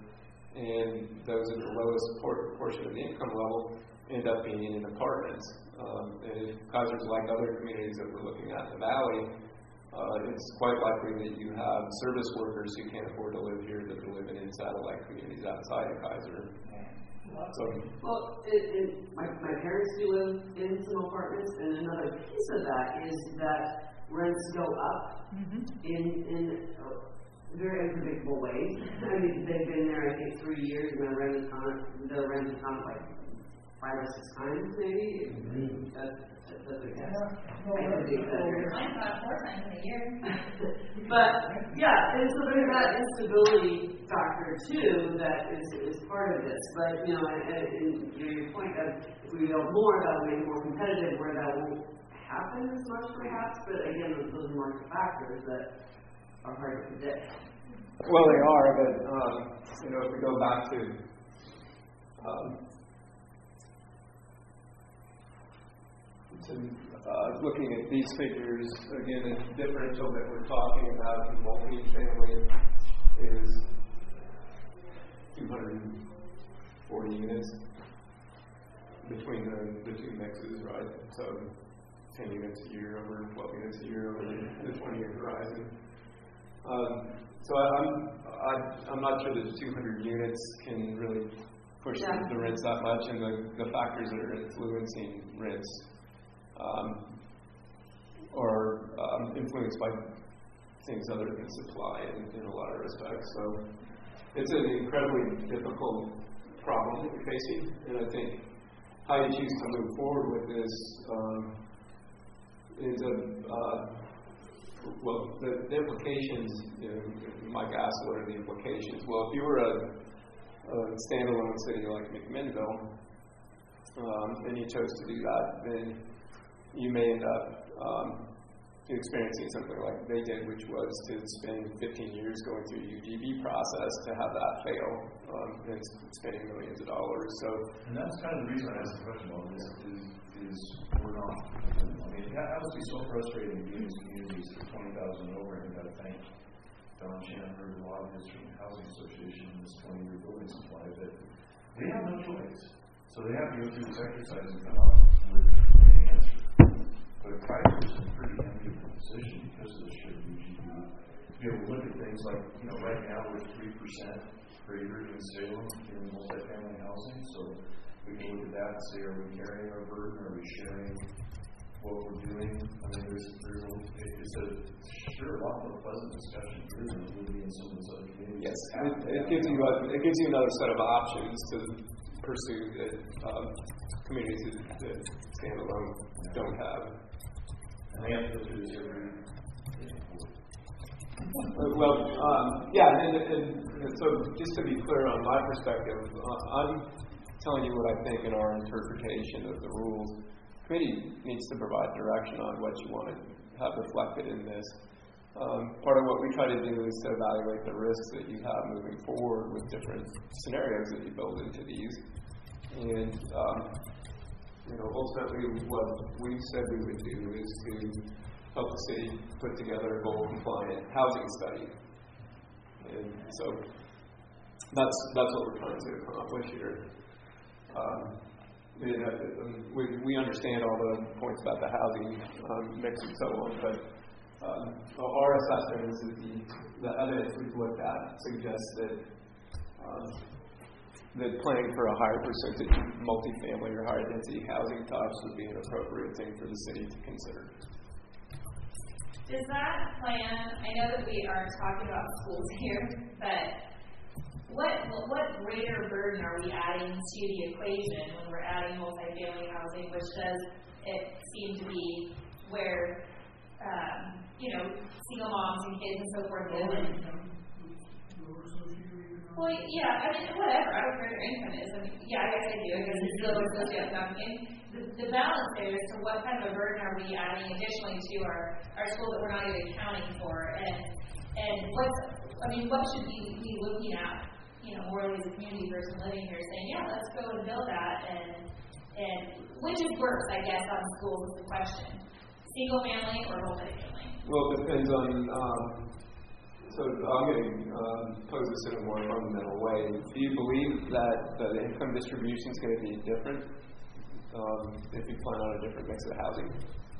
[SPEAKER 4] And those at the lowest por- portion of the income level end up being in apartments. Um, and if Kaiser's like other communities that we're looking at in the valley, uh, it's quite likely that you have service workers who can't afford to live here that are living in satellite communities outside of Kaiser. So,
[SPEAKER 9] well, it, it, my, my parents do live in some apartments, and another piece of that is that rents go up mm-hmm. in in uh, very unpredictable ways. I mean, they've been there, I think, three years, and their rent is on, their rent is on like five or six times, maybe. Mm-hmm. That's, that's a guess.
[SPEAKER 12] Yeah. I could do better. Mine's about four times in a year.
[SPEAKER 9] But, yeah, and so there's that instability factor, too, that is, is part of this. But, you know, and, and your point that if we know more, that will make it more competitive, where that won't happen as much, perhaps. But, again, those are market factors that are hard to predict.
[SPEAKER 4] Well, they are, but, um, you know, if we go back to um, to uh, looking at these figures, again, the differential that we're talking about in multi-family is two hundred forty units between the, the two mixes, right? So ten units a year over twelve units a year over the twenty-year horizon. Um, so I, I'm I, I'm not sure that two hundred units can really push yeah. the, the rents that much, and the, the factors that are influencing rents Um, or um, influenced by things other than supply in, in a lot of respects. So it's an incredibly difficult problem that we're facing, and I think how you choose to move forward with this um, is a uh, well, the, the implications. You know, Mike asked, "What are the implications?" Well, if you were a, a standalone city like McMinnville, um, and you chose to do that, then you may end up um, experiencing something like they did, which was to spend fifteen years going through a U G B process to have that fail, um, and spending millions of dollars. So,
[SPEAKER 8] and that's kind of the reason I asked the question about this is, is we're not. I mean, it has to be so frustrating to be in these communities that twenty thousand over, and you've got to thank Don Chandler, the lobbyist from the Housing Association, and this twenty-year building supply, that they have no choice. So they have to go through this exercise and come up with an answer. But Kaiser is in a pretty enviable position because of the shared U G B. To be able to look at things like, you know, right now we're three percent greater in Salem in multifamily housing. So we can look at that and say, are we carrying our burden? Are we sharing what we're doing? I mean, there's, there's a, it's a sure a lot more pleasant discussion here than it would be in some of those other communities.
[SPEAKER 4] Yes, it, it gives you a, it gives you another set of options to pursue that um, communities that, that stand alone don't have.
[SPEAKER 8] And they have to go through this every
[SPEAKER 4] uh, well, um, yeah, and, and, and so just to be clear on my perspective, uh, I'm telling you what I think in our interpretation of the rules. The committee needs to provide direction on what you want to have reflected in this. Um, part of what we try to do is to evaluate the risks that you have moving forward with different scenarios that you build into these. And um, you know, ultimately, what we said we would do is to help the city put together a goal-compliant housing study. And so that's that's what we're trying to accomplish here. Um, it, uh, we, we understand all the points about the housing um, mix and so on, but um, our assessment is that the, the evidence we've looked at suggests that um, that planning for a higher percentage of multifamily or higher density housing types would be an appropriate thing for the city to consider.
[SPEAKER 12] Does that plan, I know that we are talking about schools here, but what what greater burden are we adding to the equation when we're adding multifamily housing, which does it seem to be where, um, you know, single moms and kids and so forth live in? Well, yeah, I mean, whatever, I don't care what their income is. I mean, yeah, I guess I do. I guess it's still lower socioeconomic. The, the balance there is to what kind of a burden are we adding additionally to our, our schools that we're not even accounting for, and and what's, I mean, what should we be looking at, you know, more as a community person living here, saying, yeah, let's go and build that, and and which is worse, I guess, on schools is the question, single family or multifamily?
[SPEAKER 4] Well, it depends on. Um, So I'm going to um, pose this in a more fundamental way. Do you believe that the income distribution is going to be different um, if you plan on a different mix of housing?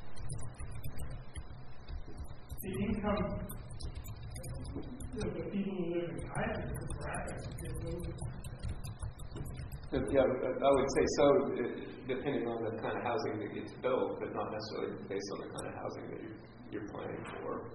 [SPEAKER 5] The income of the people who live in Kaiser, the brackets,
[SPEAKER 4] Yeah, I would say so, depending on the kind of housing that gets built, but not necessarily based on the kind of housing that you're, you're planning for.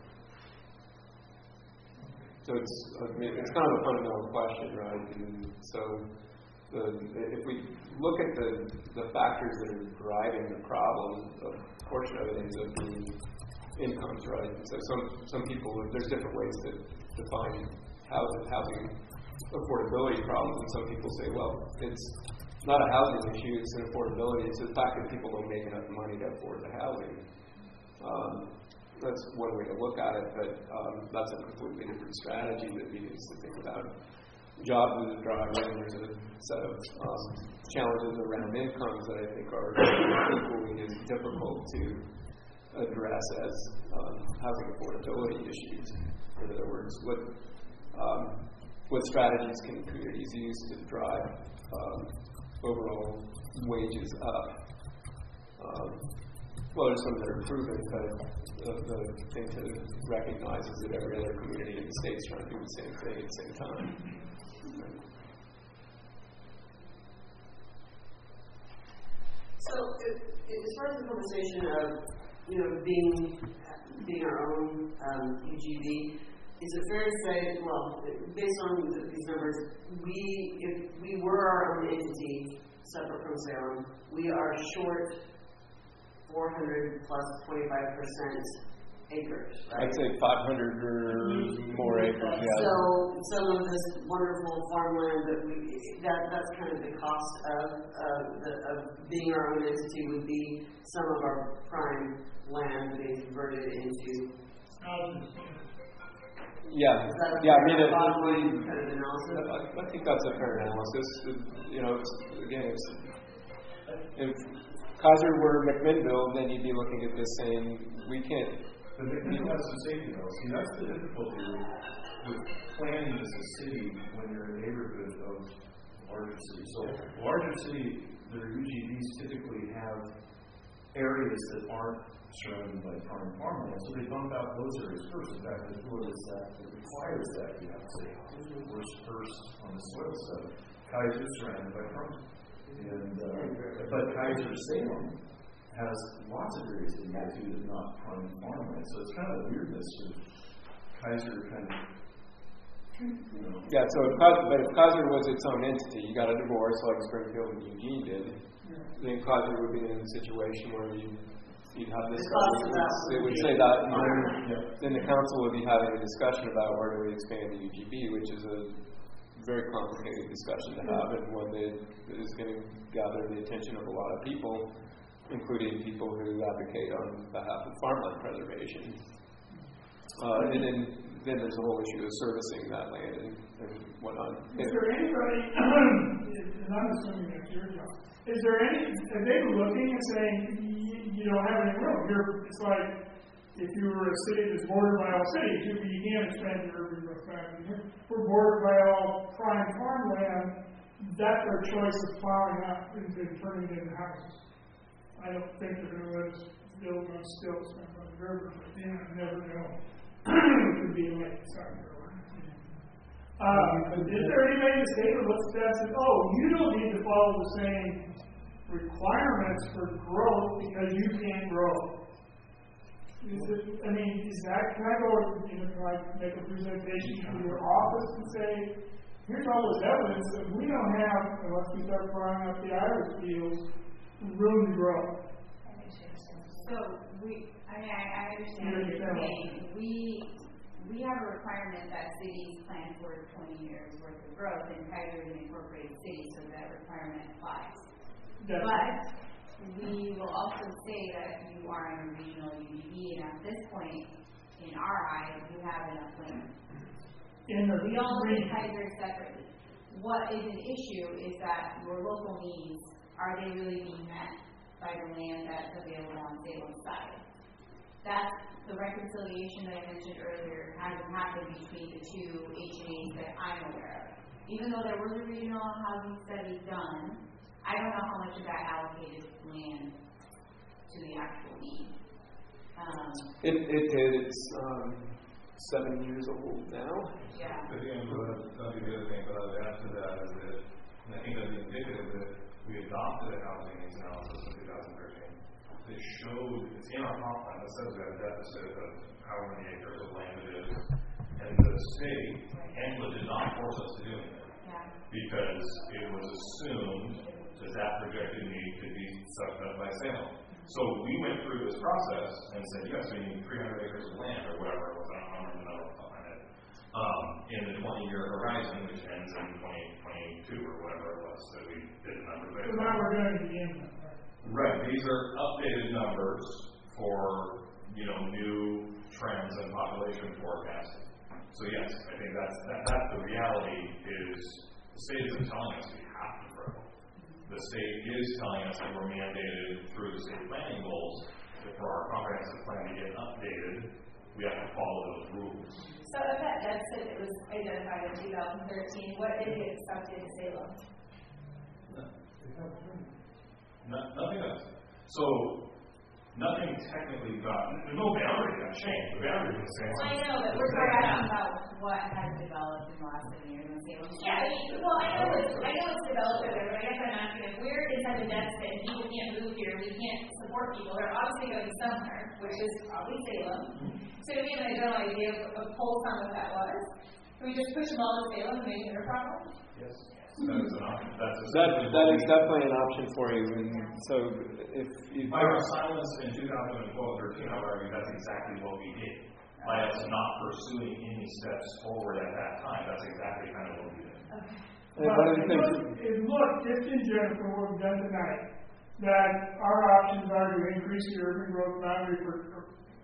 [SPEAKER 4] So it's, I mean, it's kind of a fundamental question, right? And so the, if we look at the, the factors that are driving the problem, a portion of it ends up being incomes, right? And so some, some people, there's different ways to define housing, housing affordability problems, and some people say, well, it's not a housing issue, it's an affordability. It's the fact that people don't make enough money to afford the housing. Um, That's one way to look at it, but um, that's a completely different strategy that begins to think about jobs as a driver, and there's a set of um, challenges around incomes that I think are equally as difficult to address as um, housing affordability issues. In other words, what um, what strategies can communities use to drive um, overall wages up? Um, well, there's some that are proven, but the, the thing to recognize is that every other community in the state is trying to do the same thing at the same time.
[SPEAKER 9] So, it, it, as far as the conversation of, you know, being being our own um, U G B, is it fair to say, well, based on the, these numbers, we if we were our own entity, separate from Salem, we are short four hundred plus twenty-five percent acres, right?
[SPEAKER 4] I'd say five hundred or more acres, yeah.
[SPEAKER 9] So some of this wonderful farmland that we, that that's kind of the cost of, uh, the, of being our own entity would be some of our prime land being converted into.
[SPEAKER 4] Yeah,
[SPEAKER 9] Is that a
[SPEAKER 4] yeah. I
[SPEAKER 9] fair
[SPEAKER 4] mean, it,
[SPEAKER 9] bottom line kind of analysis?
[SPEAKER 4] I, I think that's a fair analysis. It, you know, it's, again, it's, if Kaiser were McMinnville, then you'd be looking at this saying, we can't.
[SPEAKER 8] But McMinnville has some safety though. See, that's the difficulty with, with planning as a city when you're a neighborhood of larger cities. So larger city, their U G Bs typically have areas that aren't surrounded by prime farmland, so they bump out those areas first. In fact, there's orders that that requires that you have to say, where's first on the soil stuff. Kaiser's surrounded by farmland. And, uh, but Kaiser Salem has lots of areas in that too that are not prime farmland. So it's kind of a weirdness of Kaiser kind of, you know.
[SPEAKER 4] Yeah, so if Kaiser, but if Kaiser was its own entity, you got a divorce like Springfield and Eugene did, yeah. Then Kaiser would be in a situation where you, you'd have this it would say that, and then, yeah. Then the council would be having a discussion about where do we expand the U G B, which is a very complicated discussion to have, and one that is going to gather the attention of a lot of people, including people who advocate on behalf of farmland preservation. Uh, and then, then there's a whole issue of servicing that land and, and whatnot.
[SPEAKER 5] Is there anybody, and I'm assuming that's your job, is there any, are they looking and saying, you don't have any room? You're, it's like, if you were a city that's bordered by all cities, you, you can't expand your urban growth boundary. If we're bordered by all prime farmland, that's our choice of plowing up and then turning it into houses. I don't think they're going to let us build on stilts on the river, but then I never know. It could be like South Carolina. Um, is there anybody in the state that looks at that and says, oh, you don't need to follow the same requirements for growth because you can't grow? Is it, I mean, is that, can I go, you know, can I make a presentation to your office and say, here's all this evidence that we don't have, unless we start frying up the iris fields, room to grow?
[SPEAKER 3] So, we, I mean, I, I understand what you're saying. We, we have a requirement that cities plan for twenty years worth of growth, and Kaiser is an incorporated city, so that requirement applies.
[SPEAKER 5] Yeah.
[SPEAKER 3] But we will also say that you are in a regional U D B, and at this point, in our eyes, you have enough land.
[SPEAKER 5] In the
[SPEAKER 3] we don't look
[SPEAKER 5] region.
[SPEAKER 3] at Kaiser separately. What is an issue is that your local needs, are they really being met by the land that's available on Salem's side? That's the reconciliation that I mentioned earlier hasn't happened between the two H A As that I'm aware of. Even though there was a regional housing study done, I don't know how much of that allocated land to the actual need. Um,
[SPEAKER 4] it, it did. It's um, seven years old now.
[SPEAKER 3] Yeah.
[SPEAKER 11] But again, that'll be the other thing, but I would add to that is that, and I think that'd be indicative that we adopted a housing needs analysis in two thousand thirteen. That showed, it's in our comp plan that says we have a deficit of however many acres of land it is. And the state, Angela did not force us to do anything.
[SPEAKER 3] Yeah.
[SPEAKER 11] Because it was assumed that that projected need could be sucked up by Salem. So we went through this process and said, yes, we need three hundred acres of land or whatever it was, I don't remember the number off the top of my head, um, in the twenty-year horizon, which ends in twenty twenty-two or whatever it was that we did the numbers based
[SPEAKER 5] So now we're going to begin.
[SPEAKER 11] Right. These are updated numbers for, you know, new trends and population forecasting. So yes, I think that's that, that's the reality is the state isn't telling us we have to grow. The state is telling us that we're mandated through the state planning goals that for our comprehensive plan to get updated, we have to follow those rules.
[SPEAKER 12] So if that deficit that was identified in two thousand thirteen, what did it sucked into Salem?
[SPEAKER 11] No, nothing else. So nothing technically got, there's no boundary that changed. The boundary is the same.
[SPEAKER 12] Well, I know, but we're talking about what has developed in the last seven years in Salem. Yeah, I mean, well, I know it's, I know it's developed over there, but I guess I'm asking if we're inside the deficit and people can't move here, we can't support people, they're obviously going somewhere, which is probably Salem. So do we have a general idea of, of polls on what that was? Can we just push them all to Salem and make it their problem?
[SPEAKER 11] Yes. That is an option. That's
[SPEAKER 4] that, that is definitely an option for you. And so if you...
[SPEAKER 11] By our silence in two thousand twelve thirteen, I would argue that's exactly what we did. By us not pursuing any steps forward at that time, that's exactly kind of what we did.
[SPEAKER 12] Okay.
[SPEAKER 5] Well, it looked, it looked, just in general, from what we've done tonight, that our options are to increase the urban growth boundary for, for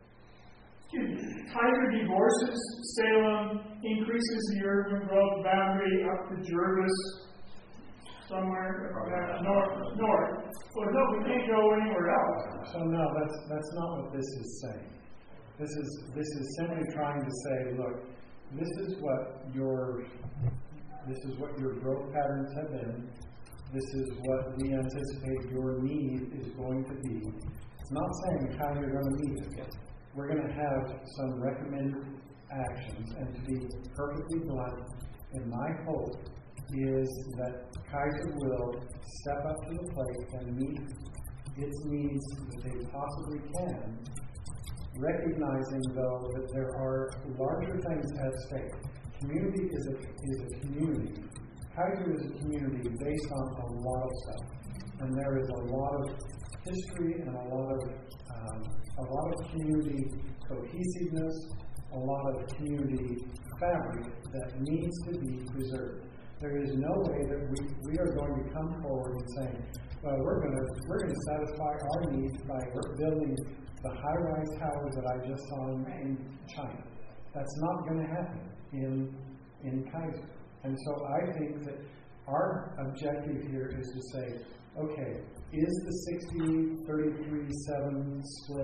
[SPEAKER 5] excuse me, Kaiser divorces Salem, increases the urban growth boundary up to Jervis, somewhere uh, north. North. Well, no, we can't go anywhere else.
[SPEAKER 6] So no, that's that's not what this is saying. This is this is simply trying to say, look, this is what your this is what your growth patterns have been. This is what we anticipate your need is going to be. It's not saying how you're going to meet it. We're going to have some recommended actions, and to be perfectly blunt, and my hope is that Kaiser will step up to the plate and meet its needs that they possibly can, recognizing, though, that there are larger things at stake. Community is a, is a community. Kaiser is a community based on a lot of stuff. And there is a lot of history and a lot of um, a lot of community cohesiveness, a lot of community fabric that needs to be preserved. There is no way that we, we are going to come forward and saying, well, we're going to we're going to satisfy our needs by building the high-rise towers that I just saw in, in China. That's not going to happen in in Kaiser. And so I think that our objective here is to say, okay, is the sixty thirty-three seven split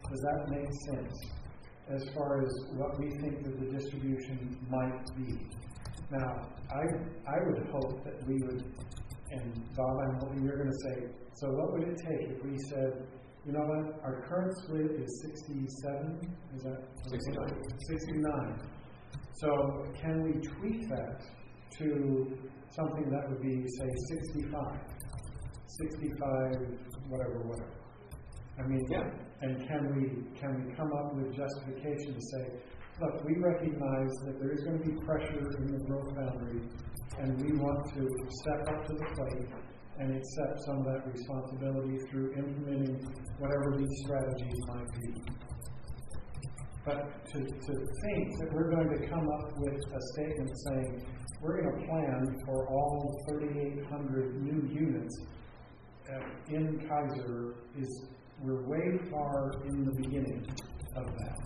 [SPEAKER 6] Does that make sense as far as what we think that the distribution might be? Now, I I would hope that we would, and Bob, I'm hoping you're going to say, so what would it take if we said, you know what, our current split is sixty-seven, is that?
[SPEAKER 4] sixty-nine.
[SPEAKER 6] sixty-nine. So can we tweak that to something that would be, say, sixty-five? sixty-five, whatever, whatever. I mean,
[SPEAKER 4] yeah.
[SPEAKER 6] And can we can we come up with justification to say, look, we recognize that there is going to be pressure in the growth boundary, and we want to step up to the plate and accept some of that responsibility through implementing whatever these strategies might be. But to, to think that we're going to come up with a statement saying we're going to plan for all thirty-eight hundred new units uh, in Kaiser is, we're way far in the beginning of that.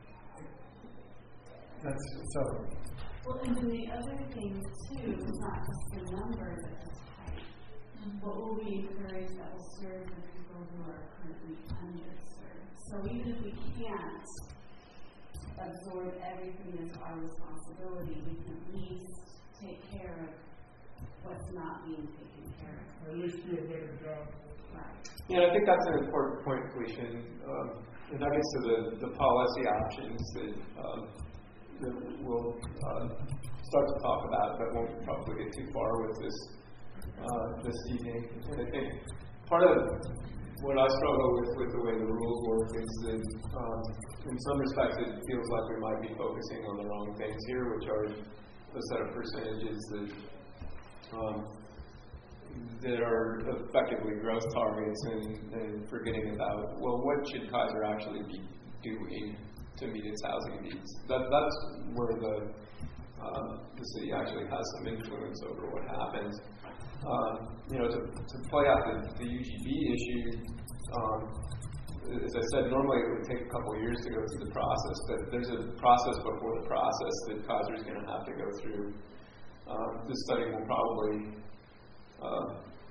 [SPEAKER 6] That's so.
[SPEAKER 13] Well, and then the other thing too is not just the number that's tight. What will we encourage that will serve the people who are currently underserved? So even if we can't absorb everything as our responsibility, we can at least take care of what's not being taken care of.
[SPEAKER 5] Or at least do a better job.
[SPEAKER 13] Right.
[SPEAKER 4] Yeah, I think that's an important point, Felicia. Um, and that gets to the, the policy options that, um, that we'll uh, start to talk about, but won't probably get too far with this uh, this evening. And I think part of what I struggle with with the way the rules work is that um, in some respects it feels like we might be focusing on the wrong things here, which are the set of percentages that um, that are effectively growth targets, and, and forgetting about, well, what should Kaiser actually be doing to meet its housing needs? That, that's where the um, the city actually has some influence over what happens. Um, you know, to, to play out the, the U G B issue, um, as I said, normally it would take a couple of years to go through the process, but there's a process before the process that Kaiser is going to have to go through. Um, this study will probably uh,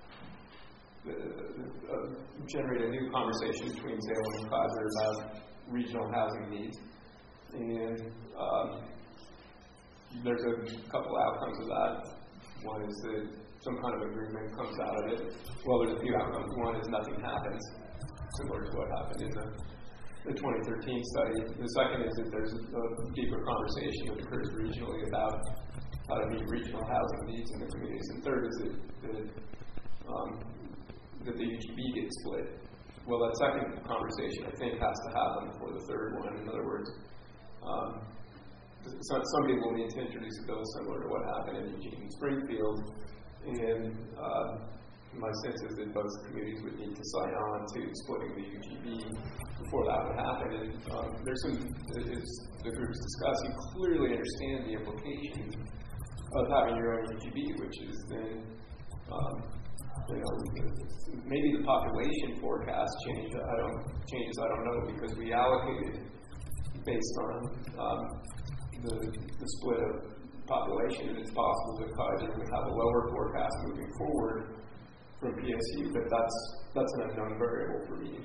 [SPEAKER 4] uh, generate a new conversation between Salem and Kaiser about regional housing needs. And um, there's a couple outcomes of that. One is that some kind of agreement comes out of it. Well, there's a few outcomes. One is nothing happens, similar to what happened in the, the twenty thirteen study. The second is that there's a deeper conversation that occurs regionally about how to meet regional housing needs in the communities. And third is that, that, um, that the U G B gets split. Well, that second conversation, I think, has to happen before the third one. In other words, um, so somebody will need to introduce a bill similar to what happened in Eugene and Springfield. And uh, my sense is that both communities would need to sign on to splitting the U G B before that would happen. And um, there's some, as the group's discussing, clearly understand the implications of having your own U G B, which is then, um, you know, maybe the population forecast change. I don't changes. I don't know, because we allocated based on um, the, the split of population, and it's possible that Kaiser would have a lower forecast moving forward from P S U, but that's that's an unknown variable for me.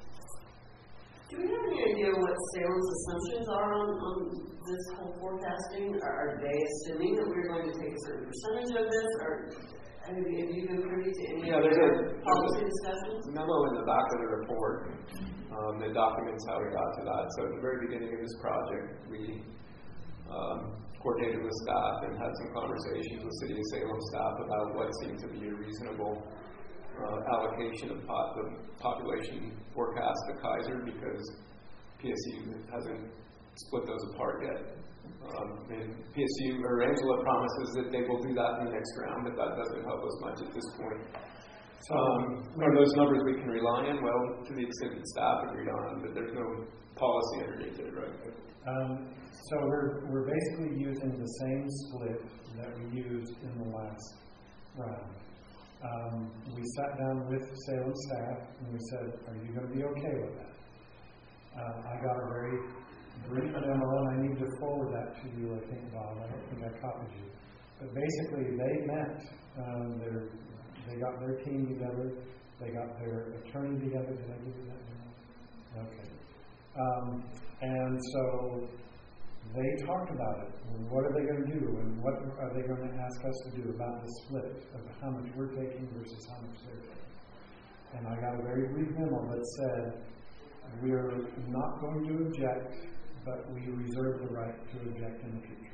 [SPEAKER 9] Do we have any idea what Salem's assumptions are on, on this whole forecasting? Are, are they assuming that we're going to take a certain percentage of this, or have you, have you been privy to any
[SPEAKER 4] yeah, there's a,
[SPEAKER 9] policy
[SPEAKER 4] there's a
[SPEAKER 9] discussions?
[SPEAKER 4] memo in the back of the report um, that documents how we got to that. So at the very beginning of this project, we um, coordinated with staff and had some conversations with City of Salem staff about what seemed to be a reasonable uh, allocation of pot, the population forecast to Kaiser, because P S U hasn't split those apart yet. Um, and P S U, or Angela, promises that they will do that in the next round, but that doesn't help us much at this point. Um, are those numbers we can rely on? Well, to the extent that staff agreed on, but there's no policy underneath it, right?
[SPEAKER 6] Um, so we're we're basically using the same split that we used in the last round. Um, we sat down with Salem staff and we said, "Are you going to be okay with that?" Uh, I got a very brief memo, and I need to forward that to you. I think, Bob. I don't think I copied you, but basically they met. Um, their they got their team together. They got their attorney together. Did I give you that memo? Okay. Um, and so they talked about it. And what are they going to do? And what are they going to ask us to do about the split of how much we're taking versus how much they're taking? And I got a very brief memo that said, we're not going to object, but we reserve the right to object in the future.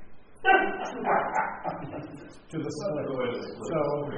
[SPEAKER 6] To the split. So,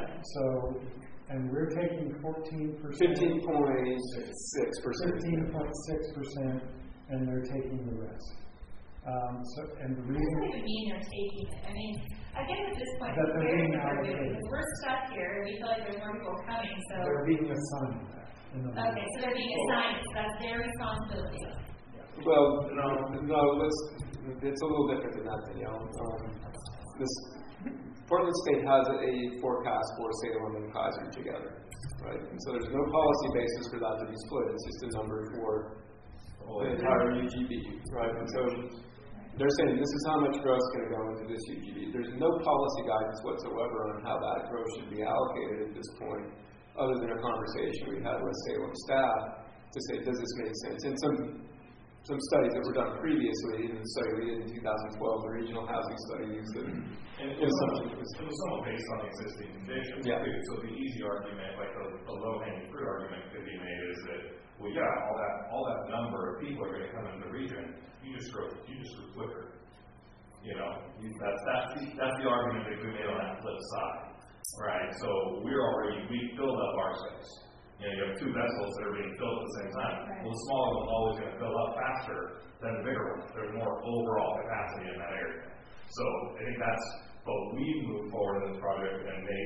[SPEAKER 6] so, and we're taking fourteen percent.
[SPEAKER 4] fifteen point six percent.
[SPEAKER 6] fifteen point six percent, and they're taking the rest. Um, so, and the reason.
[SPEAKER 12] What does it mean they're taking it? I mean, I guess at this point,
[SPEAKER 6] that
[SPEAKER 12] it's
[SPEAKER 6] they're
[SPEAKER 12] very
[SPEAKER 6] being
[SPEAKER 12] conservative
[SPEAKER 6] allocated.
[SPEAKER 12] because we're stuck here and we feel like there's more people coming, so.
[SPEAKER 6] They're being assigned that. in the
[SPEAKER 12] Okay, so they're being assigned, so that's their responsibility.
[SPEAKER 4] Well, no, no, let's, it's a little different than that, Danielle. Um, this, Portland State has a forecast for Salem and Kaiser together, right? And so there's no policy basis for that to be split. It's just a number for the entire U G B, right? And so they're saying this is how much growth is going to go into this U G B. There's no policy guidance whatsoever on how that growth should be allocated at this point, other than a conversation we had with Salem staff to say, does this make sense? And some some studies that were done previously, even the study we did in two thousand twelve, the regional housing studies, and,
[SPEAKER 11] and it, was somewhat, it was somewhat based on the existing conditions.
[SPEAKER 4] Yeah.
[SPEAKER 11] Too. So the easy argument, like the, the low-hanging fruit argument could be made is that, well, yeah, all that all that number of people are going to come into the region. You just grow, you just grow quicker. You know, you, that's that's the, that's the argument that could be made on that flip side, right? So we're already we filled up our space. You know, you have two vessels that are being filled at the same time. Right. Well, the smaller one's always going to fill up faster than the bigger one. There's more overall capacity in that area. So I think that's, but we move forward in this project and they,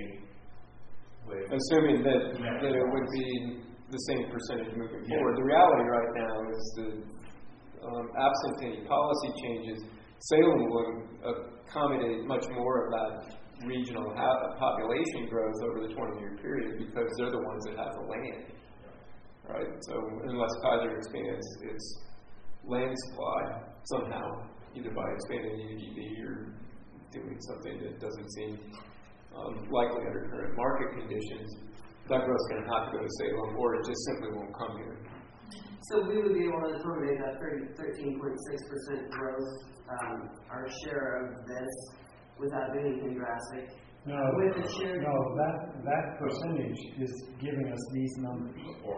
[SPEAKER 11] with
[SPEAKER 4] assuming that, that it would be the same percentage moving yeah. forward. The reality right now is that um, absent any policy changes, Salem will accommodate much more of that regional ha- population growth over the twenty-year period because they're the ones that have the land, right? So unless Kaiser expands its land supply somehow, either by expanding U G B or doing something that doesn't seem um, likely under current market conditions, that growth is going to have to go to Salem, or it just simply won't come here.
[SPEAKER 9] So we would be able to accommodate that thirteen point six percent growth, um, our share of this, without doing anything drastic.
[SPEAKER 6] No,
[SPEAKER 9] with the share
[SPEAKER 6] no, that that percentage is giving us these numbers.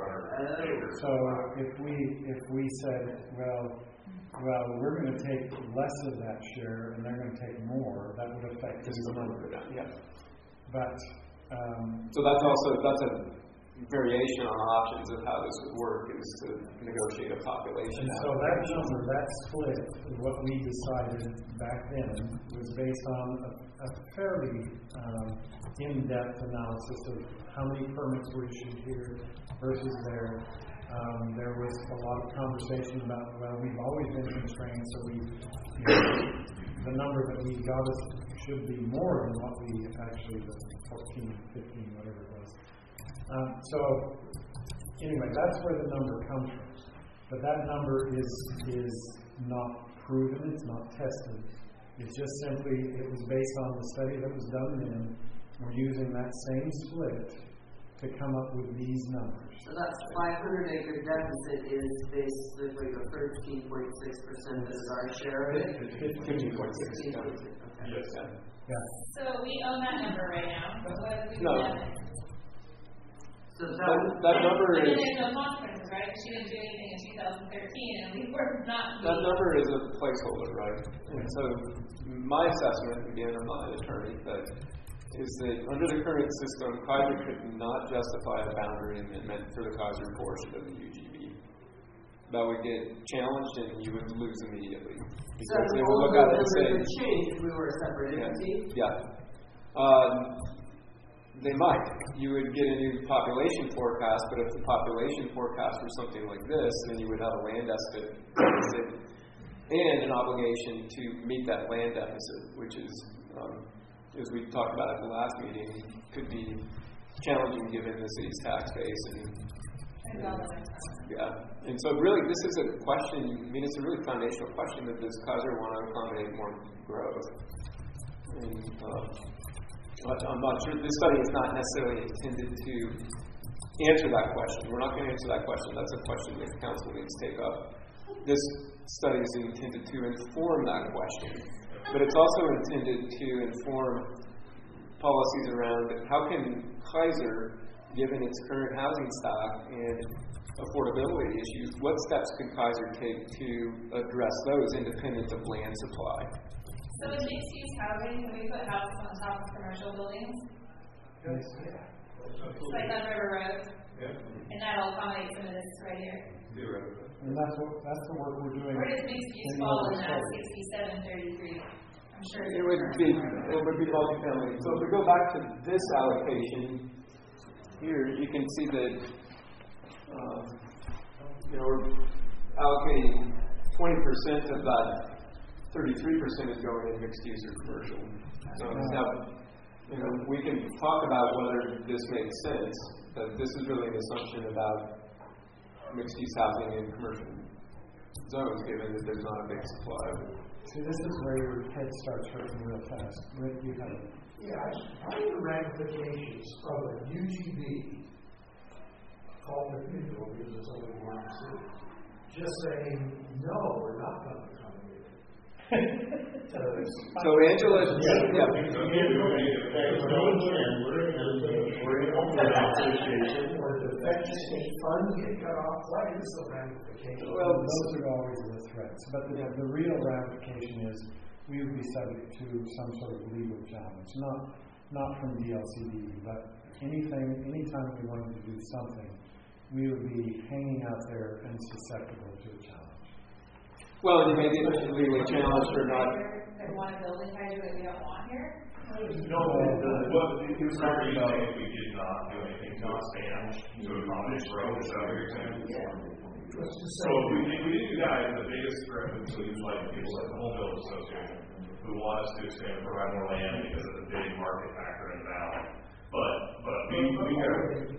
[SPEAKER 9] Uh,
[SPEAKER 6] so if we if we said, well, well, we're going to take less of that share and they're going to take more, that would affect this number.
[SPEAKER 4] Yeah.
[SPEAKER 6] But um,
[SPEAKER 4] so that's also that's a variation on options of how this would work is to negotiate a population.
[SPEAKER 6] And so that number, that split, what we decided back then, was based on a, a fairly um, in-depth analysis of how many permits were issued here versus there. Um, there was a lot of conversation about, well, we've always been constrained, so we, you know, the number that we got us should be more than what we actually, the fourteen, fifteen, whatever it was. Um, so, anyway, that's where the number comes from. But that number is is not proven, it's not tested. It's just simply, it was based on the study that was done then. We're using that same split to come up with these numbers.
[SPEAKER 9] So that's five hundred acre deficit is basically the thirteen point six percent that is our share of it?
[SPEAKER 4] fifteen point six.
[SPEAKER 9] Okay.
[SPEAKER 4] Yes.
[SPEAKER 6] Yeah.
[SPEAKER 12] So we own that number right now, but what if we
[SPEAKER 4] no.
[SPEAKER 12] done it?
[SPEAKER 9] So that,
[SPEAKER 4] that, that number
[SPEAKER 12] and
[SPEAKER 4] is...
[SPEAKER 12] then there's no consequences, right? Because she didn't do anything in two thousand thirteen, and we were not...
[SPEAKER 4] That number is a placeholder, right? And so my assessment, again, I'm not an attorney, but is that under the current system, Kaiser could not justify a boundary amendment for the Kaiser portion of the U G B. That would get challenged and you would lose immediately.
[SPEAKER 9] So
[SPEAKER 4] they would look at it and say...
[SPEAKER 9] would change if we were a separate entity?
[SPEAKER 4] Yeah. yeah. Um, They might. You would get a new population forecast, but if the population forecast were something like this, then you would have a land estimate deficit and an obligation to meet that land deficit, which is, um, as we talked about at the last meeting, could be challenging given the city's tax base. And, and yeah. And so really, this is a question, I mean, it's a really foundational question that does Kaiser want to accommodate more growth? And, uh, I'm not sure. This study is not necessarily intended to answer that question. We're not going to answer that question. That's a question that council needs to take up this study is intended to inform that question, but it's also intended to inform policies around how can Kaiser, given its current housing stock and affordability issues, what steps could Kaiser take to address those independent of land supply?
[SPEAKER 12] So in mixed-use housing, can we put houses on top of commercial buildings?
[SPEAKER 6] Yes.
[SPEAKER 12] Like on River Road?
[SPEAKER 11] Yeah.
[SPEAKER 12] And that'll accommodate some of this right here?
[SPEAKER 11] Theoretically.
[SPEAKER 6] And that's what, that's the work we're doing.
[SPEAKER 12] Where does mixed-use
[SPEAKER 6] in
[SPEAKER 12] fall
[SPEAKER 6] other
[SPEAKER 12] in that
[SPEAKER 6] studies.
[SPEAKER 12] sixty-seven thirty-three? I'm sure.
[SPEAKER 4] It would be, it would be multifamily. So if we go back to this allocation, here you can see that, uh, you know, we're allocating twenty percent of that, thirty-three percent is going in mixed use or commercial. So now, you know, we can talk about whether this makes sense, but this is really an assumption about mixed use housing in commercial zones, given that there's not a big supply of it.
[SPEAKER 6] See, this is where your head starts hurting real fast. Rick, you have it.
[SPEAKER 7] Yeah, what are the ramifications of a U G B, called it neutral because it's only one city, just saying, no, we're not going to accommodate it.
[SPEAKER 4] So Angela, yeah.
[SPEAKER 7] Or the federal state funds get cut off. What is the ramification?
[SPEAKER 6] Well, those are always the threats. But the, the real ramification is we would be subject to some sort of legal challenge. Not not from D L C D, but anything, anytime we wanted to do something, we would be hanging out there and susceptible to a challenge.
[SPEAKER 4] Well, you may get legally challenged or not.
[SPEAKER 12] That we want to build in Kaiser that we don't want here?
[SPEAKER 11] No, what he was talking about if we did not do anything to expand to accommodate growth, is that what you're saying? So if we, if we didn't do that, the biggest threat would be like people like the Home Builders Association who want us to expand and provide more land because of the big market factor in the valley. But but we we have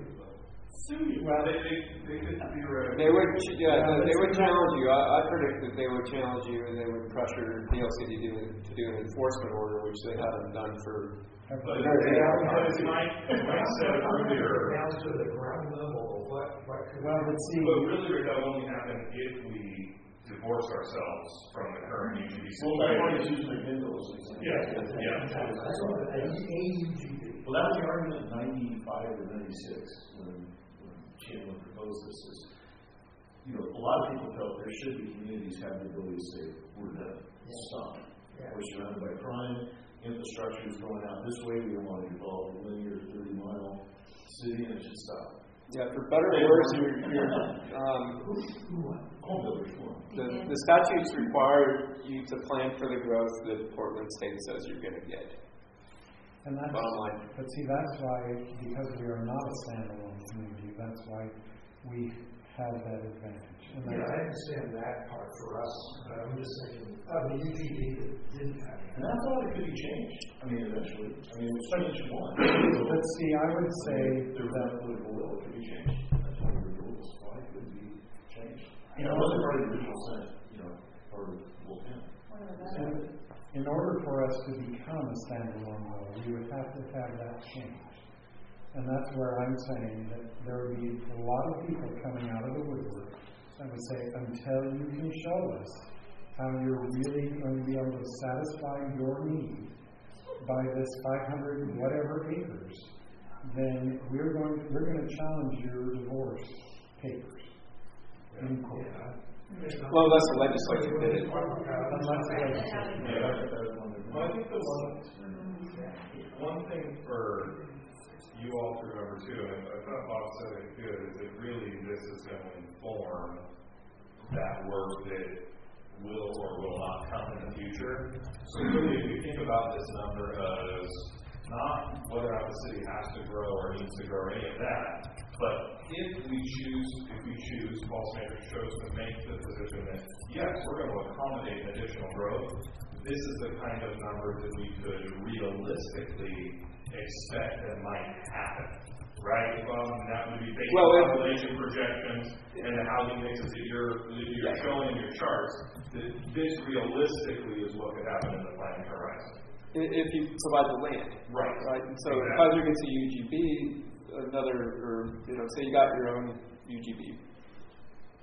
[SPEAKER 11] well they they they could theoretically
[SPEAKER 4] they would yeah they, they would challenge you. I, I predict that they would challenge you and they would pressure D L C D to, to do an enforcement order, which they haven't done for.
[SPEAKER 11] But as Mike, Mike said earlier,
[SPEAKER 7] down to the ground level, what, what could
[SPEAKER 6] well, let's see.
[SPEAKER 11] But really, that will only happen if we divorce ourselves from the current U G B situation.
[SPEAKER 8] Well, that's why it's using McMinnville.
[SPEAKER 11] Yeah, yeah.
[SPEAKER 7] That's what a U G B.
[SPEAKER 8] Well, that was the argument in ninety-five or ninety-six when, when Chandler proposed this. Is, you know, a lot of people felt there should be communities have the ability to say, we're done. Stop.
[SPEAKER 7] Yeah.
[SPEAKER 8] We're surrounded by crime. Infrastructure is going out this way. We don't want to evolve a linear thirty mile city, and it should stop.
[SPEAKER 4] Yeah, for better or worse, you're, you're, um,
[SPEAKER 8] Home builders one.
[SPEAKER 4] the, the statutes require you to plan for the growth that Portland State says you're going to get.
[SPEAKER 6] And that's,
[SPEAKER 4] Bottom line.
[SPEAKER 6] but see, that's why, because we are not a standalone community, that's why we have that advantage. And
[SPEAKER 7] Yeah, I understand that part for us, but I'm just thinking of the U G B that didn't have it.
[SPEAKER 8] And I thought it could be changed. I mean, eventually. I mean, it's something you want.
[SPEAKER 6] But see, I would say
[SPEAKER 8] there was
[SPEAKER 6] that
[SPEAKER 8] that political will. It could be changed. That's one of the rules. Why it could be changed? You know, it wasn't part of the original Senate, you know, part of Wolf County.
[SPEAKER 6] in, in order for us to become a standalone law, we would have to have that change. And that's where I'm saying that there would be a lot of people coming out of the woodwork and would say, until you can show us how you're really going to be able to satisfy your need by this five hundred whatever acres, then we're going to, we're going to challenge your divorce papers in court.
[SPEAKER 4] Well, unless the legislature did it.
[SPEAKER 6] Unless the legislature did it.
[SPEAKER 11] Well, I think the one, one thing for you all to remember too, and I thought Bob said it good, is that really this is going to inform that work that will or will not come in the future. So really, if you think about this number as not whether or not the city has to grow or needs to grow, any of that, but if we choose, if we choose, Paul Sanders chose to make the position that yes, we're going to accommodate additional growth. This is the kind of number that we could realistically expect that might happen, right? Well, that would be based
[SPEAKER 4] well,
[SPEAKER 11] on population projections and the housing mixes that you're, that you're showing in your charts. That this realistically is what could happen in the planning horizon.
[SPEAKER 4] If you provide the land.
[SPEAKER 11] Right.
[SPEAKER 4] Right. And so
[SPEAKER 11] exactly.
[SPEAKER 4] Kaiser gets a U G B, another, or, you know, say you got your own U G B.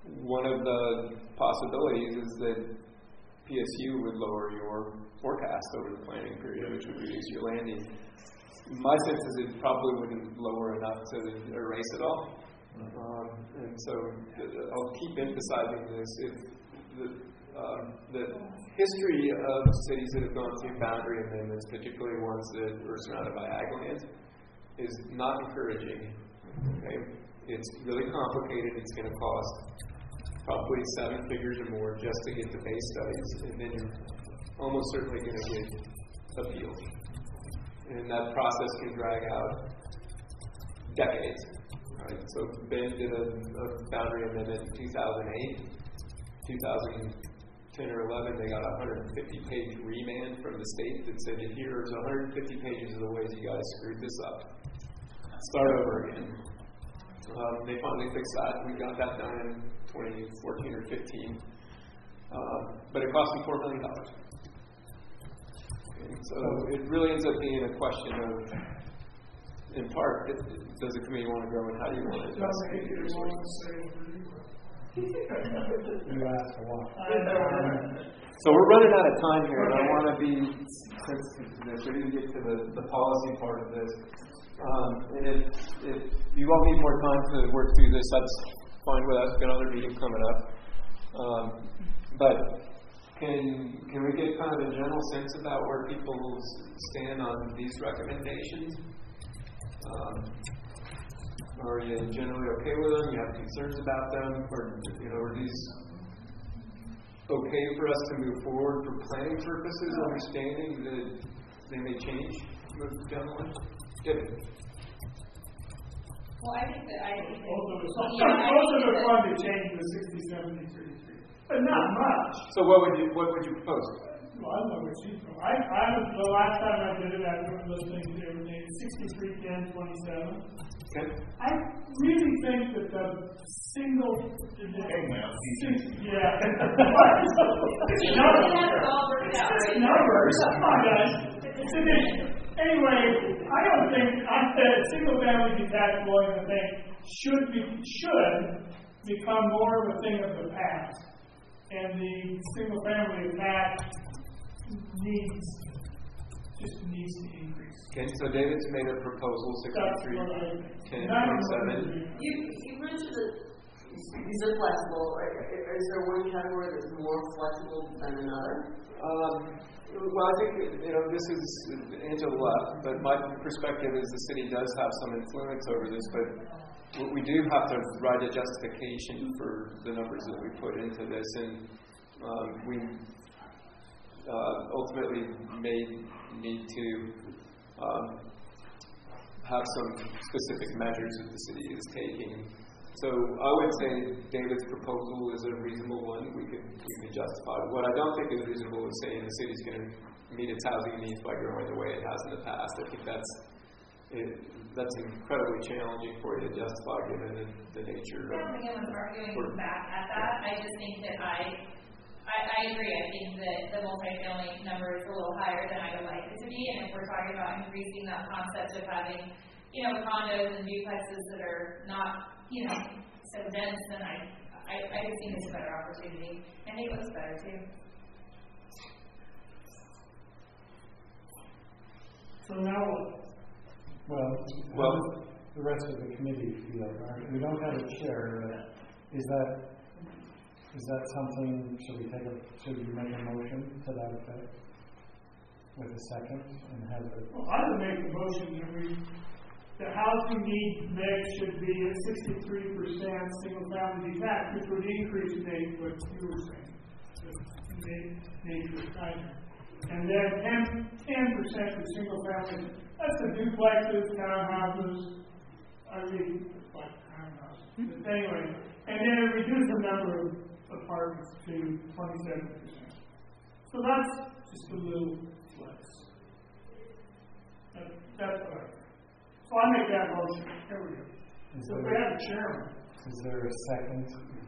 [SPEAKER 4] one of the possibilities is that P S U would lower your forecast over the planning period, which would reduce your landing. My sense is it probably wouldn't lower enough to erase it all. Um, and so I'll keep emphasizing this. If the, uh, the history of cities that have gone through boundary amendments, particularly ones that are surrounded by ag land, is not encouraging. Okay? It's really complicated. It's going to cost probably seven figures or more just to get the base studies, and then you're almost certainly going to get appeals. And that process can drag out decades. Right? So Ben did a, a boundary amendment in two thousand eight. two thousand ten or eleven, they got a one hundred fifty page remand from the state that said, here's one hundred fifty pages of the ways you guys screwed this up. Start over again. Um, they finally fixed that. We got that done in twenty fourteen or fifteen. Uh, but it cost them four million dollars. Okay, so it really ends up being a question of, in part, it, does the committee want to grow and how do you want to address it?
[SPEAKER 6] You asked a lot.
[SPEAKER 4] So we're running out of time here, and I want to be sensitive to this. We're going to get to the, the policy part of this. Um, and if, if you all need more time to work through this, that's fine with us. We've got another meeting coming up. Um, but can can we get kind of a general sense about where people stand on these recommendations? Um, are you generally okay with them? You have concerns about them? Or, you know, are these okay for us to move forward for planning purposes, understanding that they may change down the line? Good.
[SPEAKER 12] Well, I think that I think that
[SPEAKER 5] Most of
[SPEAKER 12] yeah,
[SPEAKER 5] the
[SPEAKER 12] I
[SPEAKER 5] most of
[SPEAKER 12] think
[SPEAKER 5] the
[SPEAKER 12] that-
[SPEAKER 5] fund to change the sixty, seventy, thirty-three, but not much.
[SPEAKER 4] So what would you what would you propose?
[SPEAKER 5] Well, I don't know what you, I, I was, the last time I did it, I was listening to everything, sixty-three, ten, twenty-seven.
[SPEAKER 4] Okay.
[SPEAKER 5] I really think that the single.
[SPEAKER 8] Hey, now,
[SPEAKER 5] six, yeah.
[SPEAKER 12] You
[SPEAKER 5] Numbers.
[SPEAKER 12] have it all worked out, right?
[SPEAKER 5] Numbers. Come on, guys. It's an issue. Anyway, I don't think, I said single-family detached dwelling, I think, should be, should become more of a thing of the past. And the single-family attached needs, just needs to increase.
[SPEAKER 4] Okay, so David's made a proposal, sixty-three, ten, twenty-seven.
[SPEAKER 9] You, you mentioned that these are flexible. Is there one category that's more flexible than another?
[SPEAKER 4] Um, well, I think, you know, this is Angela left, but my perspective is the city does have some influence over this, but we do have to write a justification for the numbers that we put into this, and um, we uh, ultimately may need to um, have some specific measures that the city is taking. So I would say David's proposal is a reasonable one. We could we could justify it. What I don't think is reasonable is saying the city's going to meet its housing needs by growing the way it has in the past. I think that's it, that's incredibly challenging for you to justify given the, the nature
[SPEAKER 12] I don't
[SPEAKER 4] of.
[SPEAKER 12] think anyone's arguing back at that. I just think that I, I, I agree. I think that the multifamily number is a little higher than I would like it to be. And if we're talking about increasing that concept of having, you know, condos and duplexes that are not, you know, so dense, then I, I, I just think it's a better opportunity. I think it looks better too.
[SPEAKER 5] So now what?
[SPEAKER 6] Well,
[SPEAKER 4] Well,
[SPEAKER 6] well, the rest of the committee feel, right? We don't have a chair. uh, Is that, is that something, should we take a, should we make a motion to that effect? With a second and have the,
[SPEAKER 5] Well, I would make a motion that we, the housing need mix should be at sixty-three percent single-family detached, which would increase maybe what you were saying, the nature of time. And then ten percent for single-family, that's the duplexes, townhouses, I really like townhouses. But anyway, and then it reduced the number of apartments to twenty-seven percent. So that's just a little flex. That, that's what I think. So I make that motion. There we go.
[SPEAKER 6] is
[SPEAKER 5] So we
[SPEAKER 6] there,
[SPEAKER 5] have a chairman.
[SPEAKER 6] is there a second?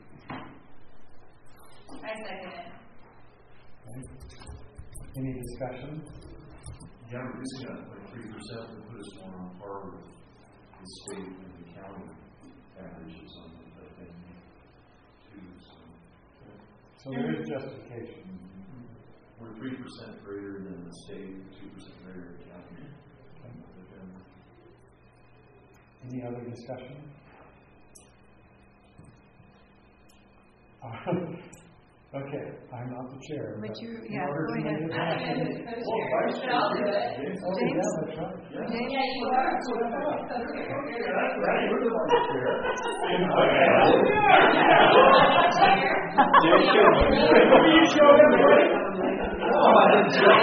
[SPEAKER 12] I second it.
[SPEAKER 6] Okay. Any discussion?
[SPEAKER 8] Yeah, we're just got like three percent would put us more on par with the state and the county average or something, I think. Two,
[SPEAKER 6] So there is justification.
[SPEAKER 8] We're three percent greater than the state, two percent greater than the county.
[SPEAKER 6] Any other discussion? Okay, I'm not the chair.
[SPEAKER 2] Would
[SPEAKER 6] but
[SPEAKER 2] you,
[SPEAKER 6] in
[SPEAKER 2] yeah,
[SPEAKER 6] order
[SPEAKER 2] go
[SPEAKER 6] to make
[SPEAKER 2] ahead.
[SPEAKER 6] it
[SPEAKER 12] I'm
[SPEAKER 6] happen-
[SPEAKER 12] going to
[SPEAKER 8] Well, vice
[SPEAKER 12] but I'll do it.
[SPEAKER 8] James.
[SPEAKER 6] Oh, yeah, that's right.
[SPEAKER 8] Yeah.
[SPEAKER 12] Yeah, you are.
[SPEAKER 8] That's right, you're the vice chair.
[SPEAKER 4] You showed everybody? Oh, I didn't show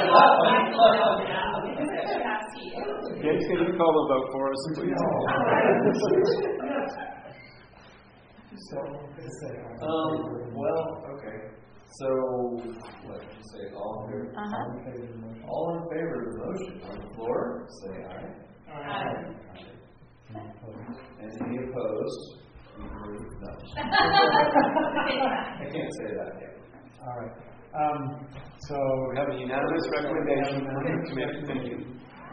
[SPEAKER 4] James, can you call the vote for us, please?
[SPEAKER 6] So, say,
[SPEAKER 4] Um, well, okay. So, let's just say all in favor.
[SPEAKER 2] Uh-huh.
[SPEAKER 6] all in favor of the motion?
[SPEAKER 4] All in favor of the motion on the floor, say aye.
[SPEAKER 5] Uh,
[SPEAKER 6] Any opposed?
[SPEAKER 4] And any opposed? No. I can't say that yet.
[SPEAKER 6] All right. Um, so
[SPEAKER 4] We have a unanimous recommendation from the committee. Thank you.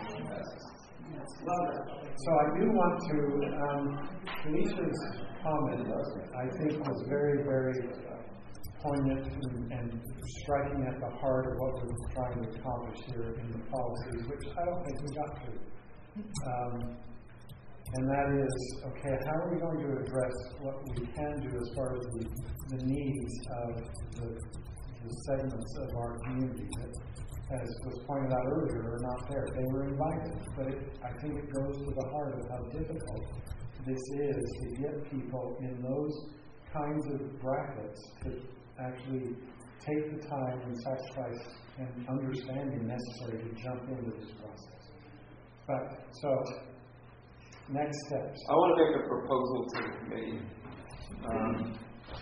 [SPEAKER 6] So I do want to, um, Felicia's comment, I think, was very, very poignant and, and striking at the heart of what we're trying to accomplish here in the policies, which I don't think we got to. Um, and that is, okay, how are we going to address what we can do as far as the, the needs of the, the segments of our community that, as was pointed out earlier, are not there. They were invited, but it, I think it goes to the heart of how difficult this is to get people in those kinds of brackets to actually take the time and sacrifice and understanding necessary to jump into this process. But, so, next steps.
[SPEAKER 4] I want to make a proposal to the committee. Um,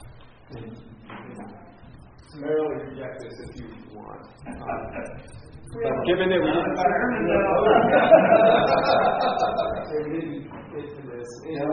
[SPEAKER 4] Summarily reject this if you want. Um, but given that we didn't, we didn't get to this,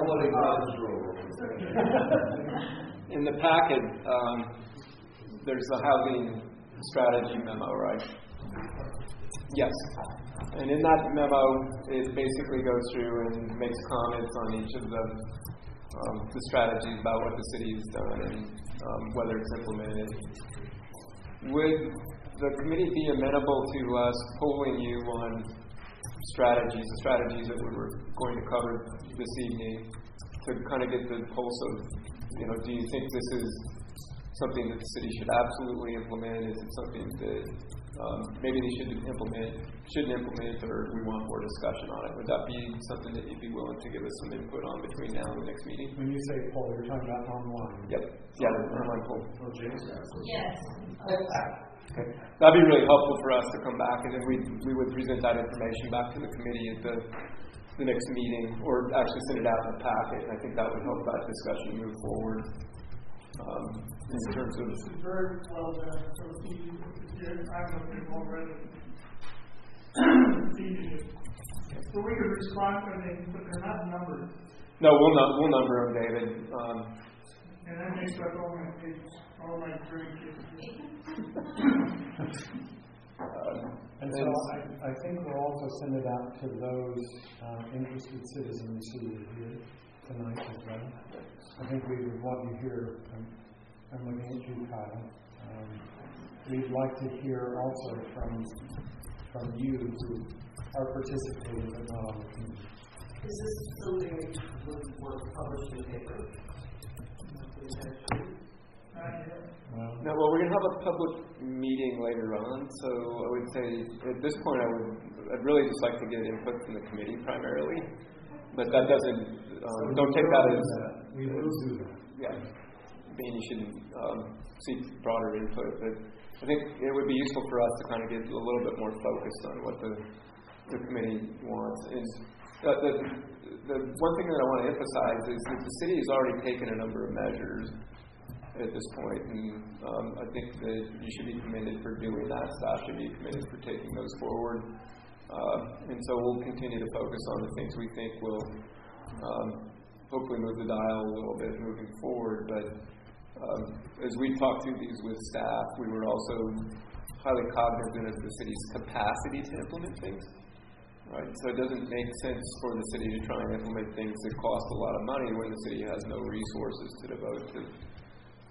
[SPEAKER 4] in, in the packet, um, there's a housing strategy memo, right? Yes. And in that memo, it basically goes through and makes comments on each of the um, the strategies about what the city has done and um, whether it's implemented. Would the committee be amenable to us polling you on strategies, the strategies that we were going to cover this evening, to kind of get the pulse of, you know, do you think this is something that the city should absolutely implement? Is it something that um, maybe they should implement, shouldn't implement, or we want more discussion on it? Would that be something that you'd be willing to give us some input on between now and the next meeting?
[SPEAKER 6] When you say poll, you're talking about online.
[SPEAKER 4] Yep. Yeah, the online poll.
[SPEAKER 8] Well, James asked us.
[SPEAKER 12] Yes.
[SPEAKER 4] Okay. That'd be really helpful for us to come back, and then we we would present that information back to the committee at the the next meeting, or actually send it out in the packet. And I think that would help that discussion move forward. Um, in terms of
[SPEAKER 5] This is very well done. So if you, if you, I'm looking already. So we could respond to them, but they're not numbered.
[SPEAKER 4] no, we'll num- we'll number them, David. Um,
[SPEAKER 5] And that makes up all my pages, all my grandkids.
[SPEAKER 4] uh,
[SPEAKER 6] And so I, I think we'll also send it out to those uh, interested citizens who are here tonight as well. I think we would want to hear, um, I'm looking at you, Kyle. Um, we'd like to hear also from from you who are participating but not on the committee.
[SPEAKER 9] Is this something we would want to publish in paper?
[SPEAKER 6] Well,
[SPEAKER 4] no, well, we're gonna have a public meeting later on, so I would say at this point, I would I'd really just like to get input from the committee primarily, but that doesn't um, don't take that as
[SPEAKER 6] we will do that.
[SPEAKER 4] yeah. I mean, you should um, seek broader input, but I think it would be useful for us to kind of get a little bit more focused on what the the committee wants. And the, the, the one thing that I want to emphasize is that the city has already taken a number of measures at this point, and um, I think that you should be commended for doing that. Staff should be commended for taking those forward. Uh, and so we'll continue to focus on the things we think will um, hopefully move the dial a little bit moving forward. But um, as we talked through these with staff, we were also highly cognizant of the city's capacity to implement things. Right? So it doesn't make sense for the city to try and implement things that cost a lot of money when the city has no resources to devote to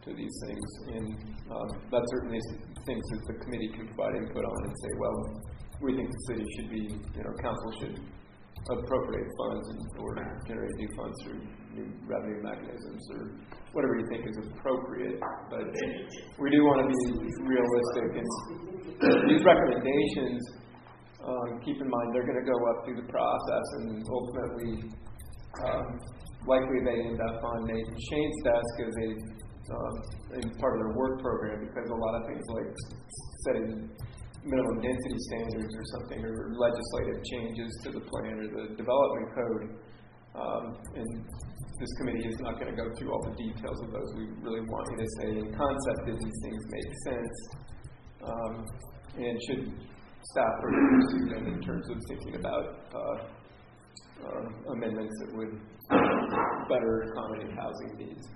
[SPEAKER 4] to these things, and um, that's certainly things that the committee can provide input on and say, well, we think the city should be, you know, council should appropriate funds in order to generate new funds through new revenue mechanisms or whatever you think is appropriate. But we do want to be realistic, and these recommendations, um, keep in mind they're going to go up through the process, and ultimately, um, likely they end up on Nate and Shane's desk as a um, in part of their work program, because a lot of things like setting minimum density standards or something, or legislative changes to the plan or the development code. Um, and this committee is not going to go through all the details of those. We really want you to say in concept that these things make sense, um, and should staff pursue them in terms of thinking about uh, uh, amendments that would better accommodate housing needs.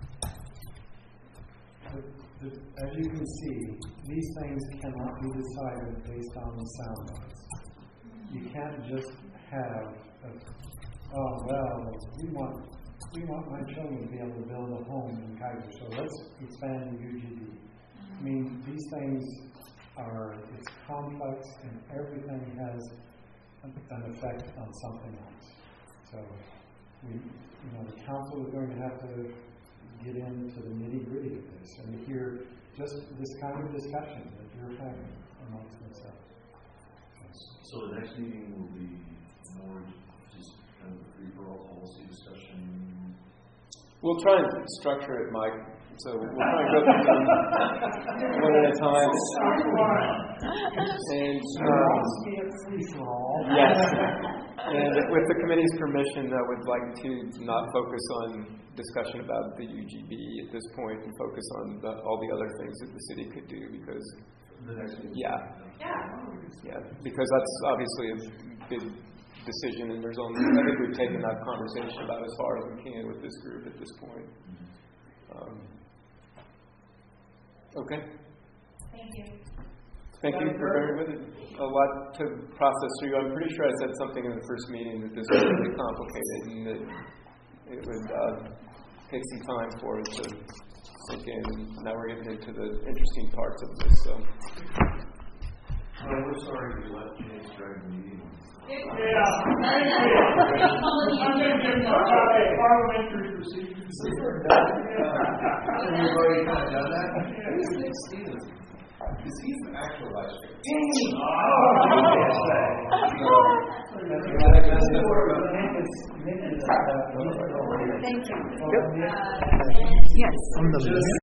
[SPEAKER 6] The, the, as you can see, these things cannot be decided based on the sound bites. You can't just have, a, oh well, we want we want my children to be able to build a home in Kaiser, so let's expand the U G B. I mean, these things are, it's complex, and everything has an effect on something else. So, we, you know, the council is going to have to get into the nitty-gritty of this and hear just this kind of discussion that you're having amongst themselves.
[SPEAKER 8] So the next meeting will be more just kind of a free-for-all policy discussion?
[SPEAKER 4] We'll try and structure it, Mike. So we'll try and go through them one at a time. And um, yes, and with the committee's permission, I would like to not focus on discussion about the U G B at this point and focus on the, all the other things that the city could do, because
[SPEAKER 8] the next meeting.
[SPEAKER 4] yeah, yeah, because that's obviously a big decision, and there's only, I think we've taken that conversation about as far as we can with this group at this point. Um, okay.
[SPEAKER 12] Thank you.
[SPEAKER 4] Thank you for bearing with it. A lot to process through. I'm pretty sure I said something in the first meeting that this was really complicated and that it would uh, take some time for it to sink in. And now we're getting into the interesting parts of this. So.
[SPEAKER 8] Well, we're sorry we left James during the meeting.
[SPEAKER 5] Yeah, thank you. I'm going to give a parliamentary procedures.
[SPEAKER 8] You've already kind of done that? Who's Nick Stevens? Because he's the actual vice chair. Dang!
[SPEAKER 2] Thank you. Yes.